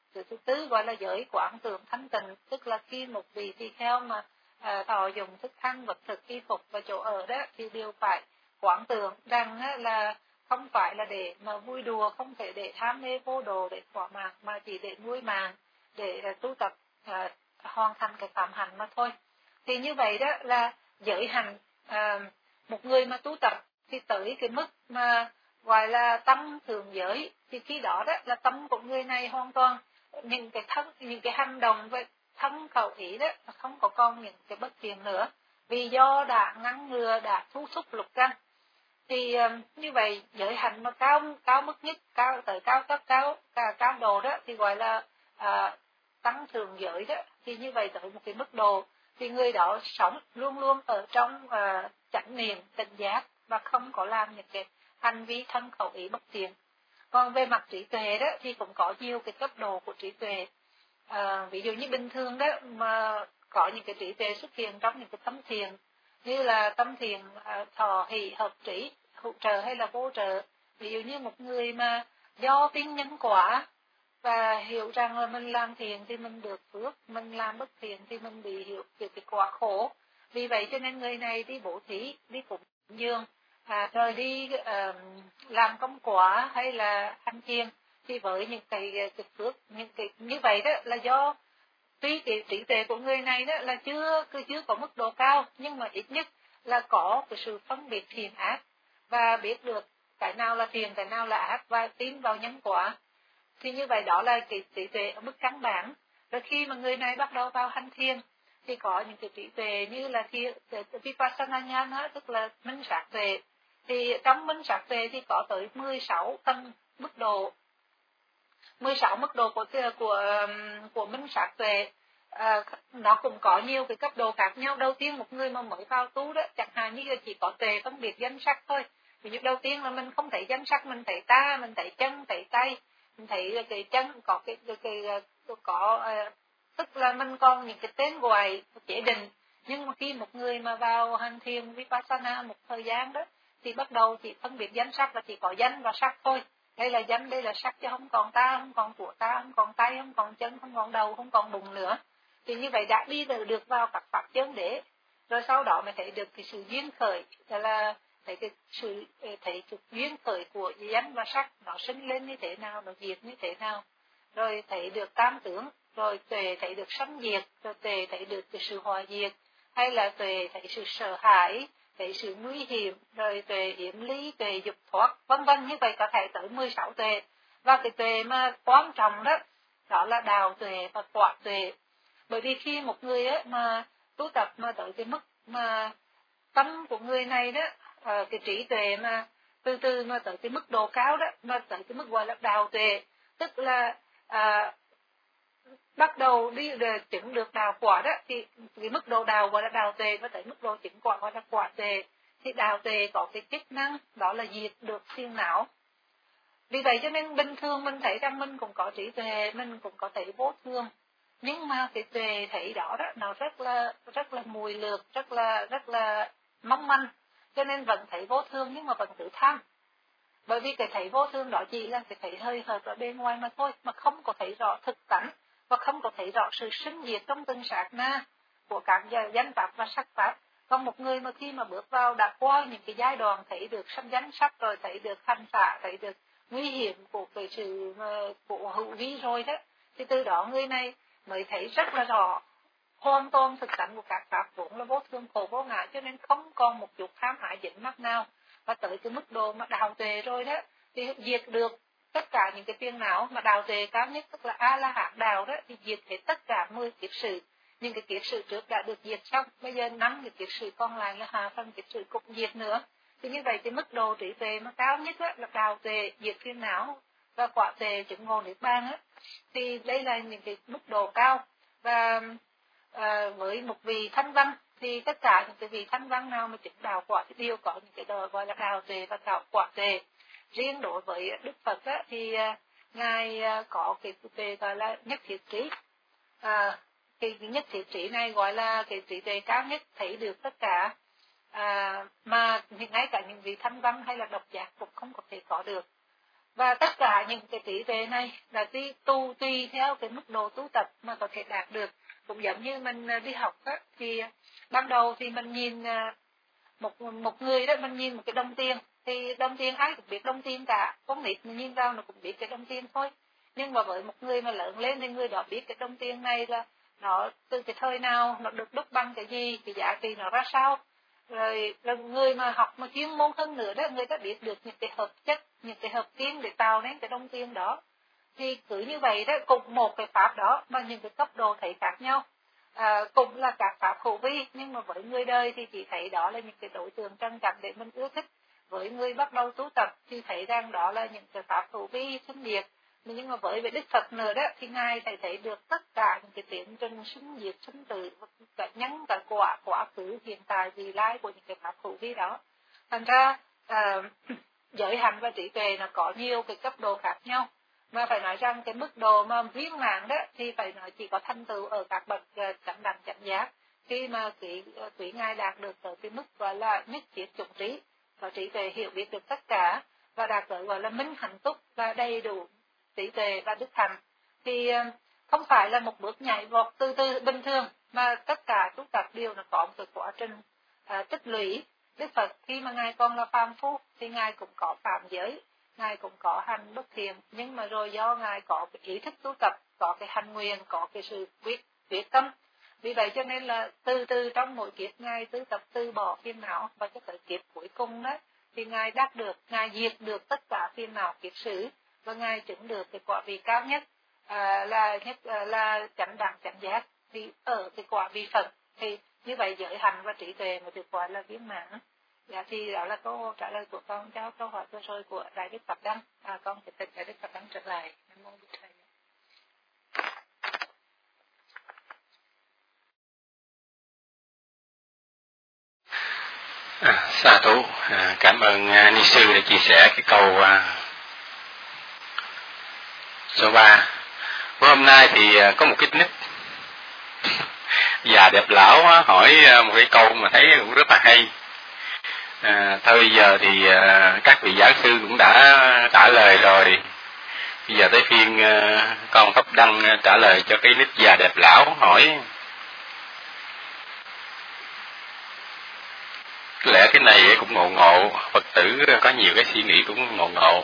Giới thứ tư gọi là giới quán tưởng thanh tịnh, tức là khi một vị tỳ kheo mà à, thọ dùng thức ăn, vật thực, y phục và chỗ ở đó thì đều phải quán tưởng rằng á, là không phải là để mà vui đùa, không thể để tham mê vô đồ để thỏa mãn, mà chỉ để nuôi màng, để là tu tập à, hoàn thành cái phạm hạnh mà thôi. Thì như vậy đó là giới hạnh. À, một người mà tu tập thì tới cái mức mà gọi là tâm thường giới, thì khi đó đó là tâm của người này hoàn toàn những cái thân, những cái hành động với thân khẩu ý đó không có còn những cái bất thiện nữa, vì do đã ngăn ngừa, đã thu xúc lục căn. Thì um, như vậy giới hạnh mà cao cao mức nhất, cao tới cao cấp cao cao, cao độ đó thì gọi là à, tăng thường giới đó. Thì như vậy tới một cái mức độ thì người đó sống luôn luôn ở trong uh, chánh niệm tỉnh giác và không có làm những cái hành vi thân khẩu ý bất thiện. Còn về mặt trí tuệ đó thì cũng có nhiều cái cấp độ của trí tuệ. À, ví dụ như bình thường đó mà có những cái trí tuệ xuất hiện trong những cái tâm thiền, như là tâm thiền à, thọ hỷ hợp trí, hữu trợ hay là vô trợ. Ví dụ như một người mà do tin nhân quả và hiểu rằng là mình làm thiện thì mình được phước, mình làm bất thiện thì mình bị hiểu cái quả khổ. Vì vậy cho nên người này đi bố thí, đi cúng dường, à, rồi đi uh, làm công quả hay là hành thiền, thì với những cái cái phước những cái như vậy đó là do tuy cái trí tuệ của người này đó là chưa cứ chưa có mức độ cao, nhưng mà ít nhất là có cái sự phân biệt thiện ác và biết được cái nào là thiện, cái nào là ác và tin vào nhân quả. Thì như vậy đó là cái trí tuệ ở mức căn bản. Rồi khi mà người này bắt đầu vào hành thiền thì có những cái trí tuệ như là thiền vipassana nhana, tức là minh sát tuệ. Thì trong minh sát tuệ thì có tới mười sáu tầng mức độ, mười sáu mức độ của của của minh sát tuệ. À, nó cũng có nhiều cái cấp độ khác nhau. Đầu tiên một người mà mới vào tu đó, chẳng hạn như là chỉ có tuệ phân biệt danh sắc thôi. Ví dụ đầu tiên là mình không thấy danh sắc, mình thấy ta, mình thấy chân, thấy tay, mình thấy cái chân có cái cái, cái, cái có uh, tức là mình còn những cái tên gọi chế định. Nhưng mà khi một người mà vào hành thiền vipassana một thời gian đó thì bắt đầu chỉ phân biệt danh sắc là chỉ có danh và sắc thôi. Đây là danh, đây là sắc, chứ không còn ta, không còn của ta, không còn tay, không còn chân, không còn đầu, không còn bụng nữa. Thì như vậy đã đi được vào các pháp chân đế. Rồi sau đó mới thấy được cái sự duyên khởi, tức là thấy cái sự thấy cái duyên khởi của danh và sắc nó sinh lên như thế nào, nó diệt như thế nào. Rồi thấy được tam tướng, rồi tuệ thấy được sanh diệt, rồi tuệ thấy được cái sự hòa diệt, hay là tuệ thấy sự sợ hãi, thấy sự nguy hiểm, rồi tuệ yểm lý, tuệ dục thoát, vân vân. Như vậy có thể tới mười sáu tuệ. Và cái tuệ mà quan trọng đó, đó là đào tuệ và quả tuệ. Bởi vì khi một người ấy mà tu tập mà tới cái mức mà tâm của người này đó, cái trí tuệ mà từ từ mà tới cái mức độ cao đó, mà tới cái mức gọi là đào tuệ, tức là à, bắt đầu đi để chứng được đào quả đó, thì cái mức độ đào gọi là đào tuệ, và tới mức độ chứng quả gọi là quả tuệ. Thì đào tuệ có cái chức năng đó là diệt được phiền não. Vì vậy cho nên bình thường mình thấy rằng mình cũng có trí tuệ, mình cũng có thấy vô thường, nhưng mà cái tuệ thấy đó đó nó rất là rất là mùi lược, rất là rất là mong manh, cho nên vẫn thấy vô thường nhưng mà vẫn tự tham. Bởi vì cái thấy vô thường đó chỉ là cái thấy hơi hợt ở bên ngoài mà thôi, mà không có thấy rõ thực tánh và không có thấy rõ sự sinh diệt trong từng sát na của các danh pháp và sắc pháp. Còn một người mà khi mà bước vào đã qua những cái giai đoạn thấy được sanh danh sắc, rồi thấy được hành xả, thấy được nguy hiểm của cái sự của hữu vi rồi đó, thì từ đó người này mới thấy rất là rõ hoàn toàn thực tánh của các pháp vốn là vô thường khổ vô ngã, cho nên không còn một chút tham ái dính mắc nào. Và tới cái mức độ mà đào tuệ rồi đó thì diệt được tất cả những cái phiền não. Mà đào tuệ cao nhất tức là A La Hán đào đó thì diệt hết tất cả mười kiếp sự. Nhưng cái kiếp sự trước đã được diệt xong, bây giờ năm cái kiếp sự còn lại là hạ phần kiếp sự cũng diệt nữa. Thì như vậy thì mức độ trí tuệ mà cao nhất đó là đào tuệ diệt phiền não và quả tuệ chứng ngộ niết bàn á. Thì đây là những cái mức độ cao. Và à, với một vị thanh văn thì tất cả những cái vị thanh văn nào mà chứng đạo quả thì đều có những cái đồ gọi là đào tuệ và tạo quả tuệ. Riêng đối với Đức Phật á, thì à, ngài à, có cái tuệ gọi là nhất thiết trí. À, cái nhất thiết trí này gọi là cái trí tuệ cao nhất, thấy được tất cả, à, mà ngay cả những vị thanh văn hay là độc giác cũng không có thể có được. Và tất cả những cái trí tuệ này là tùy tu tùy theo cái mức độ tu tập mà có thể đạt được. Cũng giống như mình đi học á, thì ban đầu thì mình nhìn một một người đó, mình nhìn một cái đồng tiền, thì đồng tiền ai cũng biết đồng tiền cả, con nít mình nhìn vào nó cũng biết cái đồng tiền thôi. Nhưng mà với một người mà lớn lên thì người đó biết cái đồng tiền này là nó từ cái thời nào, nó được đúc bằng cái gì, cái giá trị nó ra sao. Rồi là người mà học mà chuyên môn hơn nữa đó, người ta biết được những cái hợp chất, những cái hợp kim để tạo nên cái đồng tiền đó. Thì cứ như vậy đó, cùng một cái pháp đó mà những cái cấp độ thấy khác nhau. À, cũng là các pháp hữu vi, nhưng mà với người đời thì chỉ thấy đó là những cái đối tượng trân trọng để mình ưa thích. Với người bắt đầu tu tập thì thấy rằng đó là những cái pháp hữu vi sinh diệt. Nhưng mà với Đức Phật nữa đó thì Ngài thầy thấy được tất cả những cái tiến trình sinh diệt, sinh tử, cả nhân, cả quả, quá khứ, hiện tại, vị lai của những cái pháp hữu vi đó. Thành ra à, giới hạnh và trí tuệ nó có nhiều cái cấp độ khác nhau. Mà phải nói rằng cái mức độ mà viên mãn đó thì phải nói chỉ có thành tựu ở các bậc chánh đẳng chánh giác. Khi mà quý, quý Ngài đạt được ở cái mức gọi là nhất thiết chủng trí, có trí tuệ hiểu biết được tất cả, và đạt tới gọi là minh hạnh túc và đầy đủ trí tuệ và đức hạnh, thì không phải là một bước nhảy vọt từ từ bình thường, mà tất cả tu tập đều nó có một cái quá trình à, tích lũy. Đức Phật khi mà Ngài còn là phàm phu thì Ngài cũng có phạm giới, Ngài cũng có hành bất thiện, nhưng mà rồi do Ngài có cái ý thức tu tập, có cái hành nguyện, có cái sự quyết quyết tâm. Vì vậy cho nên là từ từ trong mỗi kiếp Ngài tu tập từ bỏ phiền não, và cho tới kiếp cuối cùng đó thì Ngài đạt được, Ngài diệt được tất cả phiền não kiết sử, và Ngài chứng được cái quả vị cao nhất à, là nhất à, là chánh đẳng chánh giác. Thì ở cái quả vị Phật thì như vậy giới hạnh và trí tuệ mà được gọi là viên mãn. Dạ thì đó là câu trả lời của con cho câu hỏi vừa rồi của Đại Đức Phật Đăng. À, con sẽ tịch Đại Đức Phật Đăng trở lại. Nam mô Bụt Thầy. À, sa thú, à, cảm ơn uh, Ni sư đã chia sẻ cái câu uh, số ba. Hôm nay thì uh, có một cái nick già đẹp lão uh, hỏi uh, một cái câu mà thấy cũng rất là hay. À, thôi giờ thì uh, các vị giáo sư cũng đã trả lời rồi. Bây giờ tới phiên uh, con Pháp Đăng uh, trả lời cho cái nick già đẹp lão hỏi. Có lẽ cái này cũng ngộ ngộ, Phật tử có nhiều cái suy nghĩ cũng ngộ ngộ.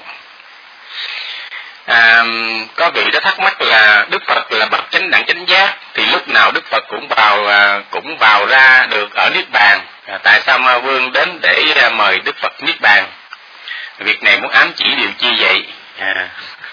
À, có vị đã thắc mắc là Đức Phật là bậc chánh đẳng chánh giác, thì lúc nào Đức Phật cũng vào cũng vào ra được ở Niết Bàn, à, tại sao Ma Vương đến để mời Đức Phật Niết Bàn? Việc này muốn ám chỉ điều chi vậy? À,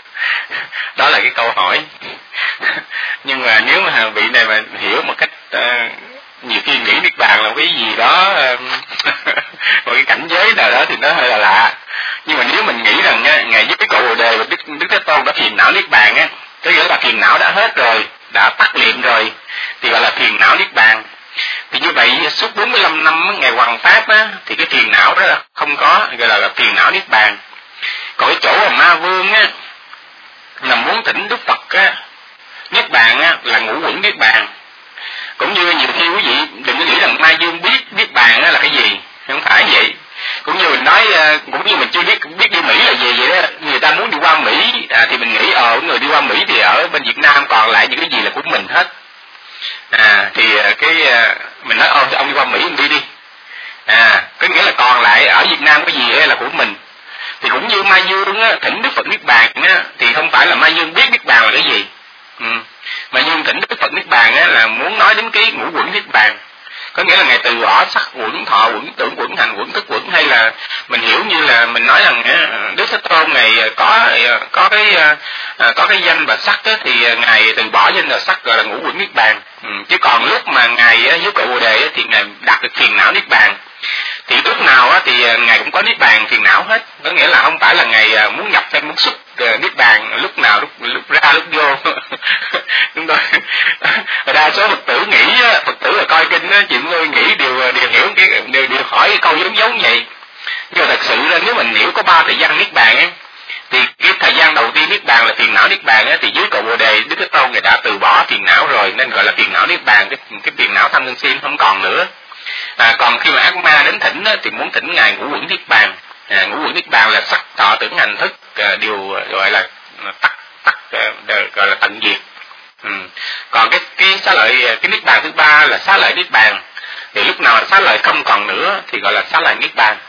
đó là cái câu hỏi. Nhưng mà nếu mà vị này mà hiểu một cách uh, nhiều khi nghĩ Niết Bàn là cái gì đó uh, một cái cảnh giới nào đó thì nó hơi là lạ. Nhưng mà nếu mình nghĩ rằng á, ngày với cội Bồ Đề và Đức, Đức Thế Tôn đã phiền não Niết Bàn á, có nghĩa là phiền não đã hết rồi, đã tắt liệm rồi, thì gọi là phiền não Niết Bàn. Thì như vậy suốt bốn mươi lăm năm ngày hoằng pháp á, thì cái phiền não đó không có, gọi là, là phiền não Niết Bàn. Còn cái chỗ mà Ma Vương á là muốn thỉnh Đức Phật á Niết Bàn á là ngũ uẩn Niết Bàn. Cũng như nhiều khi quý vị đừng có nghĩ rằng Ma Vương biết Niết Bàn á là cái gì, không phải vậy. Cũng như mình nói, cũng như mình chưa biết biết đi Mỹ là gì vậy đó, người ta muốn đi qua Mỹ à, thì mình nghĩ ờ người đi qua Mỹ thì ở bên Việt Nam còn lại những cái gì là của mình hết. À thì cái mình nói ô ông đi qua Mỹ mình đi đi. À có nghĩa là còn lại ở Việt Nam cái gì là của mình. Thì cũng như Ma Dương á, thỉnh Đức Phật Niết Bàn á, thì không phải là Ma Dương biết Niết Bàn là cái gì. Ừ. Ma Dương thỉnh Đức Phật Niết Bàn á, là muốn nói đến cái ngũ uẩn Niết Bàn. Có nghĩa là ngày từ bỏ sắc uẩn, thọ uẩn, tưởng uẩn, hành uẩn, thức uẩn, hay là mình hiểu như là mình nói rằng Đức Thế Tôn ngày có có cái có cái danh và sắc á, thì ngài từ bỏ danh và sắc gọi là ngũ uẩn Niết Bàn. Ừ. Chứ còn lúc mà ngài dưới cội Bồ Đề á, thì ngài đạt được phiền não Niết Bàn. Thì lúc nào á, thì ngài cũng có Niết Bàn phiền não hết. Có nghĩa là không phải là ngài muốn nhập hay muốn xuất Niết Bàn lúc nào lúc lúc ra lúc vô. Chúng tôi đa số Phật tử nghĩ Phật tử là coi kinh á, chuyện tôi nghĩ đều đều hiểu cái đều đều hỏi cái câu giống giống vậy. Nhưng mà thật sự ra nếu mình hiểu có ba thời gian Niết Bàn á, thì cái thời gian đầu tiên Niết Bàn là phiền não Niết Bàn á, thì dưới cội Bồ Đề Đức Thế Tôn người đã từ bỏ phiền não rồi, nên gọi là phiền não Niết Bàn, cái cái phiền não tham sân si không còn nữa. À, còn khi mà ác ma đến thỉnh á, thì muốn thỉnh ngài ngũ uẩn Niết Bàn. À, ngũ uẩn niết bàn là sắc thọ tưởng hành thức à, đều gọi là tắc tắc gọi là tận diệt. Ừ. Còn cái cái xá lợi cái niết bàn thứ ba là xá lợi niết bàn, thì lúc nào xá lợi không còn nữa thì gọi là xá lợi niết bàn.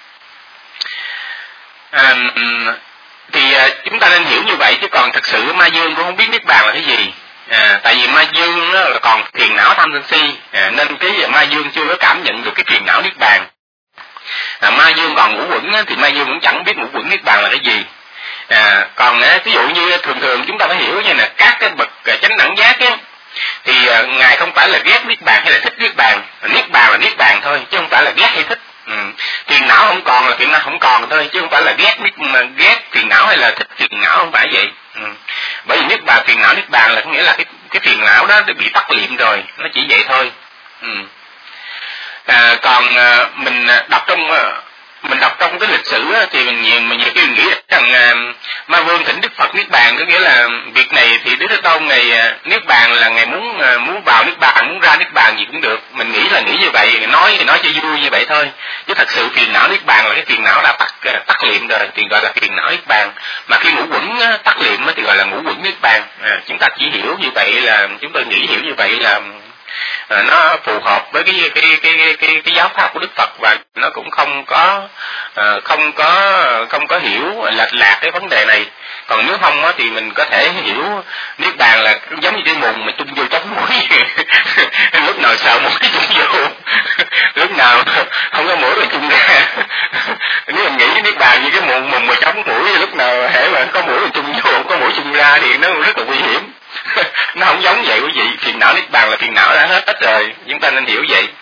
À, thì à, chúng ta nên hiểu như vậy, chứ còn thật sự ma dương cũng không biết niết bàn là cái gì. À, tại vì ma dương là còn phiền não tham sân si, à, nên cái ma dương chưa có cảm nhận được cái phiền não niết bàn. À, ma dương còn ngũ uẩn thì ma dương cũng chẳng biết ngũ uẩn niết bàn là cái gì. À, còn ví dụ như thường thường chúng ta phải hiểu như là các cái bậc chánh đẳng giác ấy, thì à, ngài không phải là ghét niết bàn hay là thích niết bàn, niết bàn là niết bàn thôi chứ không phải là ghét hay thích. Ừ. Phiền não không còn là phiền não không còn thôi chứ không phải là ghét ghét phiền não hay là thích phiền não, không phải vậy. Ừ. Bởi vì niết bàn phiền não niết bàn là có nghĩa là cái cái phiền não đó bị tắt liệm rồi, nó chỉ vậy thôi. Ừ. À, còn à, mình đọc trong mình đọc trong cái lịch sử á, thì mình nhiều mình nhiều khi mình nghĩ rằng à, ma vương thỉnh Đức Phật niết bàn, có nghĩa là việc này thì Đức Thế Tôn ngày à, niết bàn là ngày muốn à, muốn vào niết bàn, muốn ra niết bàn gì cũng được. Mình nghĩ là nghĩ như vậy, nói thì nói cho vui như vậy thôi, chứ thật sự phiền não niết bàn là cái phiền não đã tắt à, tắt liệm rồi thì gọi là phiền não niết bàn. Mà khi ngũ uẩn á, tắt liệm á, thì gọi là ngũ uẩn niết bàn. À, chúng ta chỉ hiểu như vậy là chúng tôi nghĩ hiểu như vậy là À, nó phù hợp với cái cái cái cái cái, cái giáo pháp của Đức Phật, và nó cũng không có à, không có không có hiểu lệch lạc cái vấn đề này. Còn nếu không á, thì mình có thể hiểu niết bàn là giống như cái mùng mà chung vô chấm mũi lúc nào sợ mũi chung vô lúc nào không có mũi là chung ra. Nếu mình nghĩ niết bàn như cái mùng mùng mà chấm mũi, lúc nào hễ mà có mũi là chung vô, không có mũi chung ra thì nó rất là nguy hiểm. Nó không giống vậy quý vị. Phiền não niết bàn là phiền não đã hết rồi, chúng ta nên hiểu vậy.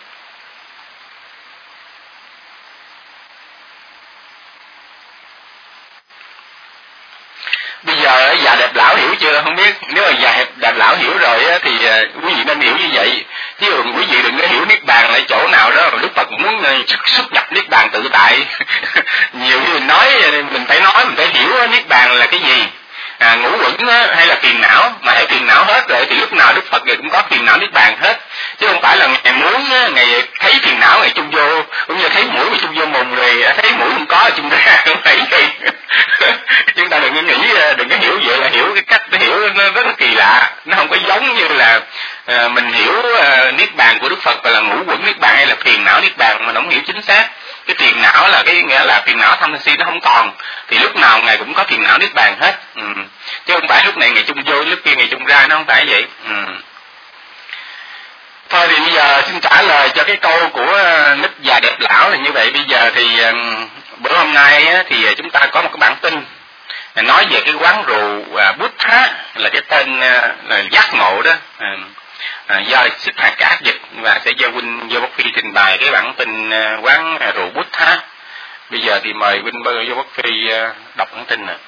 Bây giờ già đẹp lão hiểu chưa? Không biết. Nếu mà già đẹp lão hiểu rồi thì quý vị nên hiểu như vậy. Chứ quý vị đừng có hiểu niết bàn là chỗ nào đó Đức Phật muốn xuất nhập niết bàn tự tại. Nhiều khi mình nói mình phải nói mình phải hiểu niết bàn là cái gì. À, ngũ uẩn hay là phiền não, mà hãy phiền não hết rồi thì lúc nào Đức Phật cũng có phiền não niết bàn hết, chứ không phải là ngày muốn ngày thấy phiền não ngày chung vô, cũng như thấy mũi mà chung vô mồm rồi thấy mũi không có chung ra, không phải vậy. Chúng ta đừng có nghĩ, đừng có hiểu vậy là hiểu cái cách hiểu nó rất là kỳ lạ, nó không có giống như là à, mình hiểu à, niết bàn của Đức Phật là ngũ uẩn niết bàn hay là phiền não niết bàn, mà nó không hiểu chính xác. Cái phiền não là cái nghĩa là phiền não tham si nó không còn, thì lúc nào ngài cũng có phiền não niết bàn hết. Ừ. Chứ không phải lúc này ngày chung vô, lúc kia ngày chung ra, nó không phải vậy. Ừ. Thôi thì bây giờ xin trả lời cho cái câu của Nít già đẹp lão là như vậy. Bây giờ thì bữa hôm nay thì chúng ta có một cái bản tin nói về cái quán rượu Buddha, là cái tên là giác ngộ đó, à, do Xích Hà Cả dịch, và sẽ do Huynh Vô Bất Phi trình bày cái bản tin quán rượu Buddha. Bây giờ thì mời Huynh Vô Bất Phi đọc bản tin này.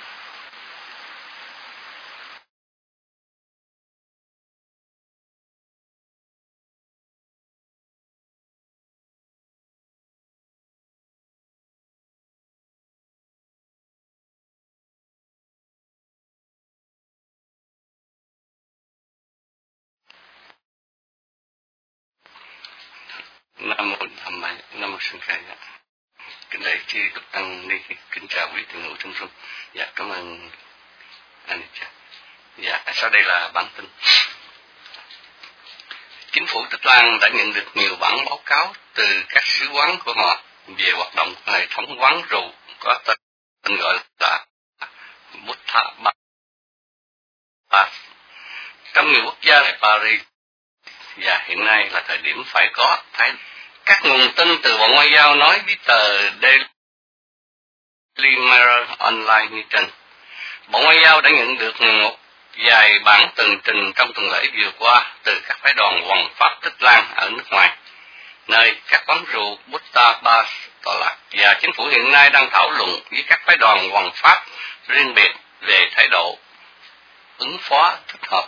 Nam mô Tham Mai, Nam mô Sanh Khai. Kính lễ chư Phật tăng ni, kính chào quý thiện hữu trong sung. Dạ, cảm ơn anh cha. Dạ, sau đây là bản tin. Chính phủ Tích Lan đã nhận được nhiều bản báo cáo từ các sứ quán của họ về hoạt động của hệ thống quán rượu có tên gọi là Buddha Bar. Trong nhiều quốc gia là Paris, và hiện nay là thời điểm phải có thái. Các nguồn tin từ Bộ Ngoại giao nói với tờ Daily Mirror Online như trên. Bộ Ngoại giao đã nhận được một vài bản tường trình trong tuần lễ vừa qua từ các phái đoàn hoằng pháp Tích Lan ở nước ngoài, nơi các quán rượu Buddha Bar tọa lạc, và chính phủ hiện nay đang thảo luận với các phái đoàn hoằng pháp riêng biệt về thái độ ứng phó thích hợp.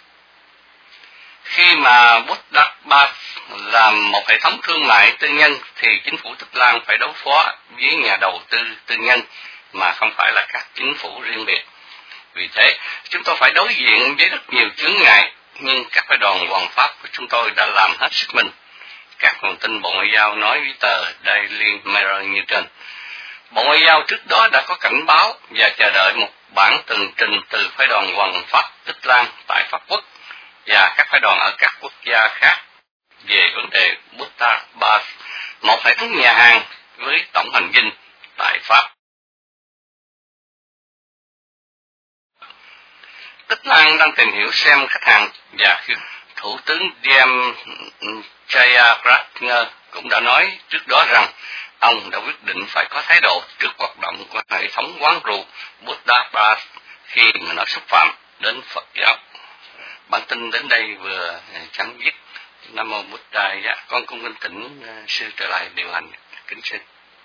Khi mà Buddha Bar làm một hệ thống thương mại tư nhân thì chính phủ Tích Lan phải đối phó với nhà đầu tư tư nhân mà không phải là các chính phủ riêng biệt. Vì thế, chúng tôi phải đối diện với rất nhiều chướng ngại, nhưng các phái đoàn hoằng pháp của chúng tôi đã làm hết sức mình. Các nguồn tin Bộ Ngoại giao nói với tờ Daily Mirror như trên. Bộ Ngoại giao trước đó đã có cảnh báo và chờ đợi một bản tường trình từ phái đoàn Hoàng Pháp Tích Lan tại Pháp Quốc và các phái đoàn ở các quốc gia khác về vấn đề Buddha Bus, một hệ thống nhà hàng với tổng hành dinh tại Pháp. Tích Lan đang tìm hiểu xem khách hàng và Thủ tướng Diem Jayapratner cũng đã nói trước đó rằng ông đã quyết định phải có thái độ trước hoạt động của hệ thống quán rượu Buddha Bus khi mà nó xúc phạm đến Phật giáo. Bản tin đến đây vừa chấm dứt. Nam mô Buddha. Con cung kính thỉnh sư trở lại điều hành. Kính xin.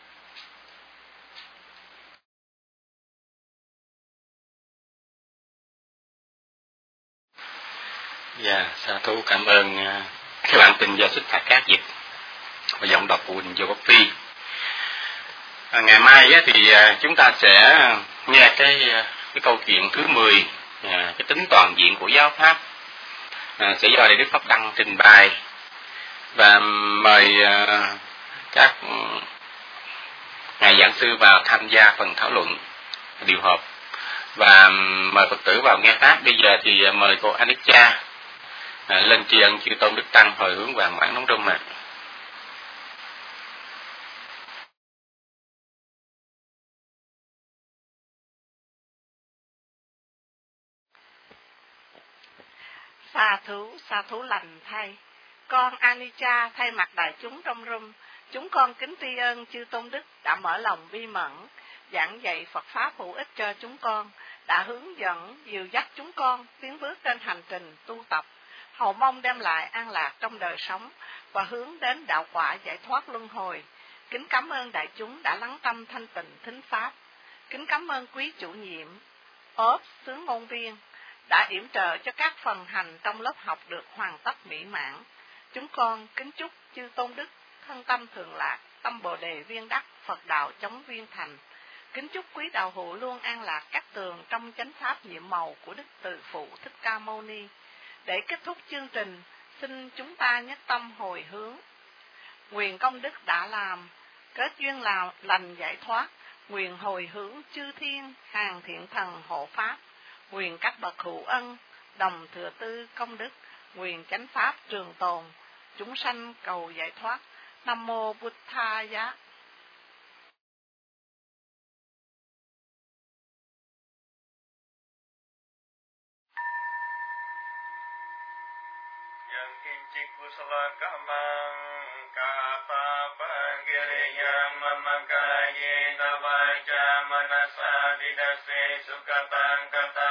Dạ, sa thú cảm ơn uh, các bản tin do Thích Phạt Cát dịch và giọng đọc của Quỳnh Vô Quốc Phi. À, ngày mai á, thì uh, chúng ta sẽ nghe cái uh, cái câu chuyện thứ mười, uh, cái tính toàn diện của giáo pháp, uh, sẽ do Đại Đức Pháp Đăng trình bày, và mời uh, các uh, ngài giảng sư vào tham gia phần thảo luận điều họp, và mời Phật tử vào nghe pháp. Bây giờ thì uh, mời cô Anicca À, lên tri ân chư tôn đức tăng hồi hướng vàng mãn nóng rung ạ. Sa thú, sa thú lành thay. Con Anicca thay mặt đại chúng trong room, chúng con kính tri ân chư tôn đức đã mở lòng vi mẫn, giảng dạy Phật pháp hữu ích cho chúng con, đã hướng dẫn, dìu dắt chúng con tiến bước trên hành trình tu tập, hầu mong đem lại an lạc trong đời sống và hướng đến đạo quả giải thoát luân hồi. Kính cảm ơn đại chúng đã lắng tâm thanh tịnh thính pháp. Kính cảm ơn quý chủ nhiệm, ốp xướng môn viên đã yểm trợ cho các phần hành trong lớp học được hoàn tất mỹ mãn. Chúng con kính chúc chư tôn đức thân tâm thường lạc, tâm bồ đề viên đắc, Phật đạo chống viên thành. Kính chúc quý đạo hữu luôn an lạc các tường trong chánh pháp nhiệm màu của Đức Từ Phụ Thích Ca Mâu Ni. Để kết thúc chương trình, xin chúng ta nhất tâm hồi hướng. Nguyện công đức đã làm, kết duyên làm lành giải thoát, nguyện hồi hướng chư thiên, hàng thiện thần hộ pháp, nguyện các bậc hữu ân, đồng thừa tư công đức, nguyện chánh pháp trường tồn, chúng sanh cầu giải thoát. Nam mô Buddhaya. Kusala kamang kata pagiriyam mamakaye navaja manasa didase sukatang kata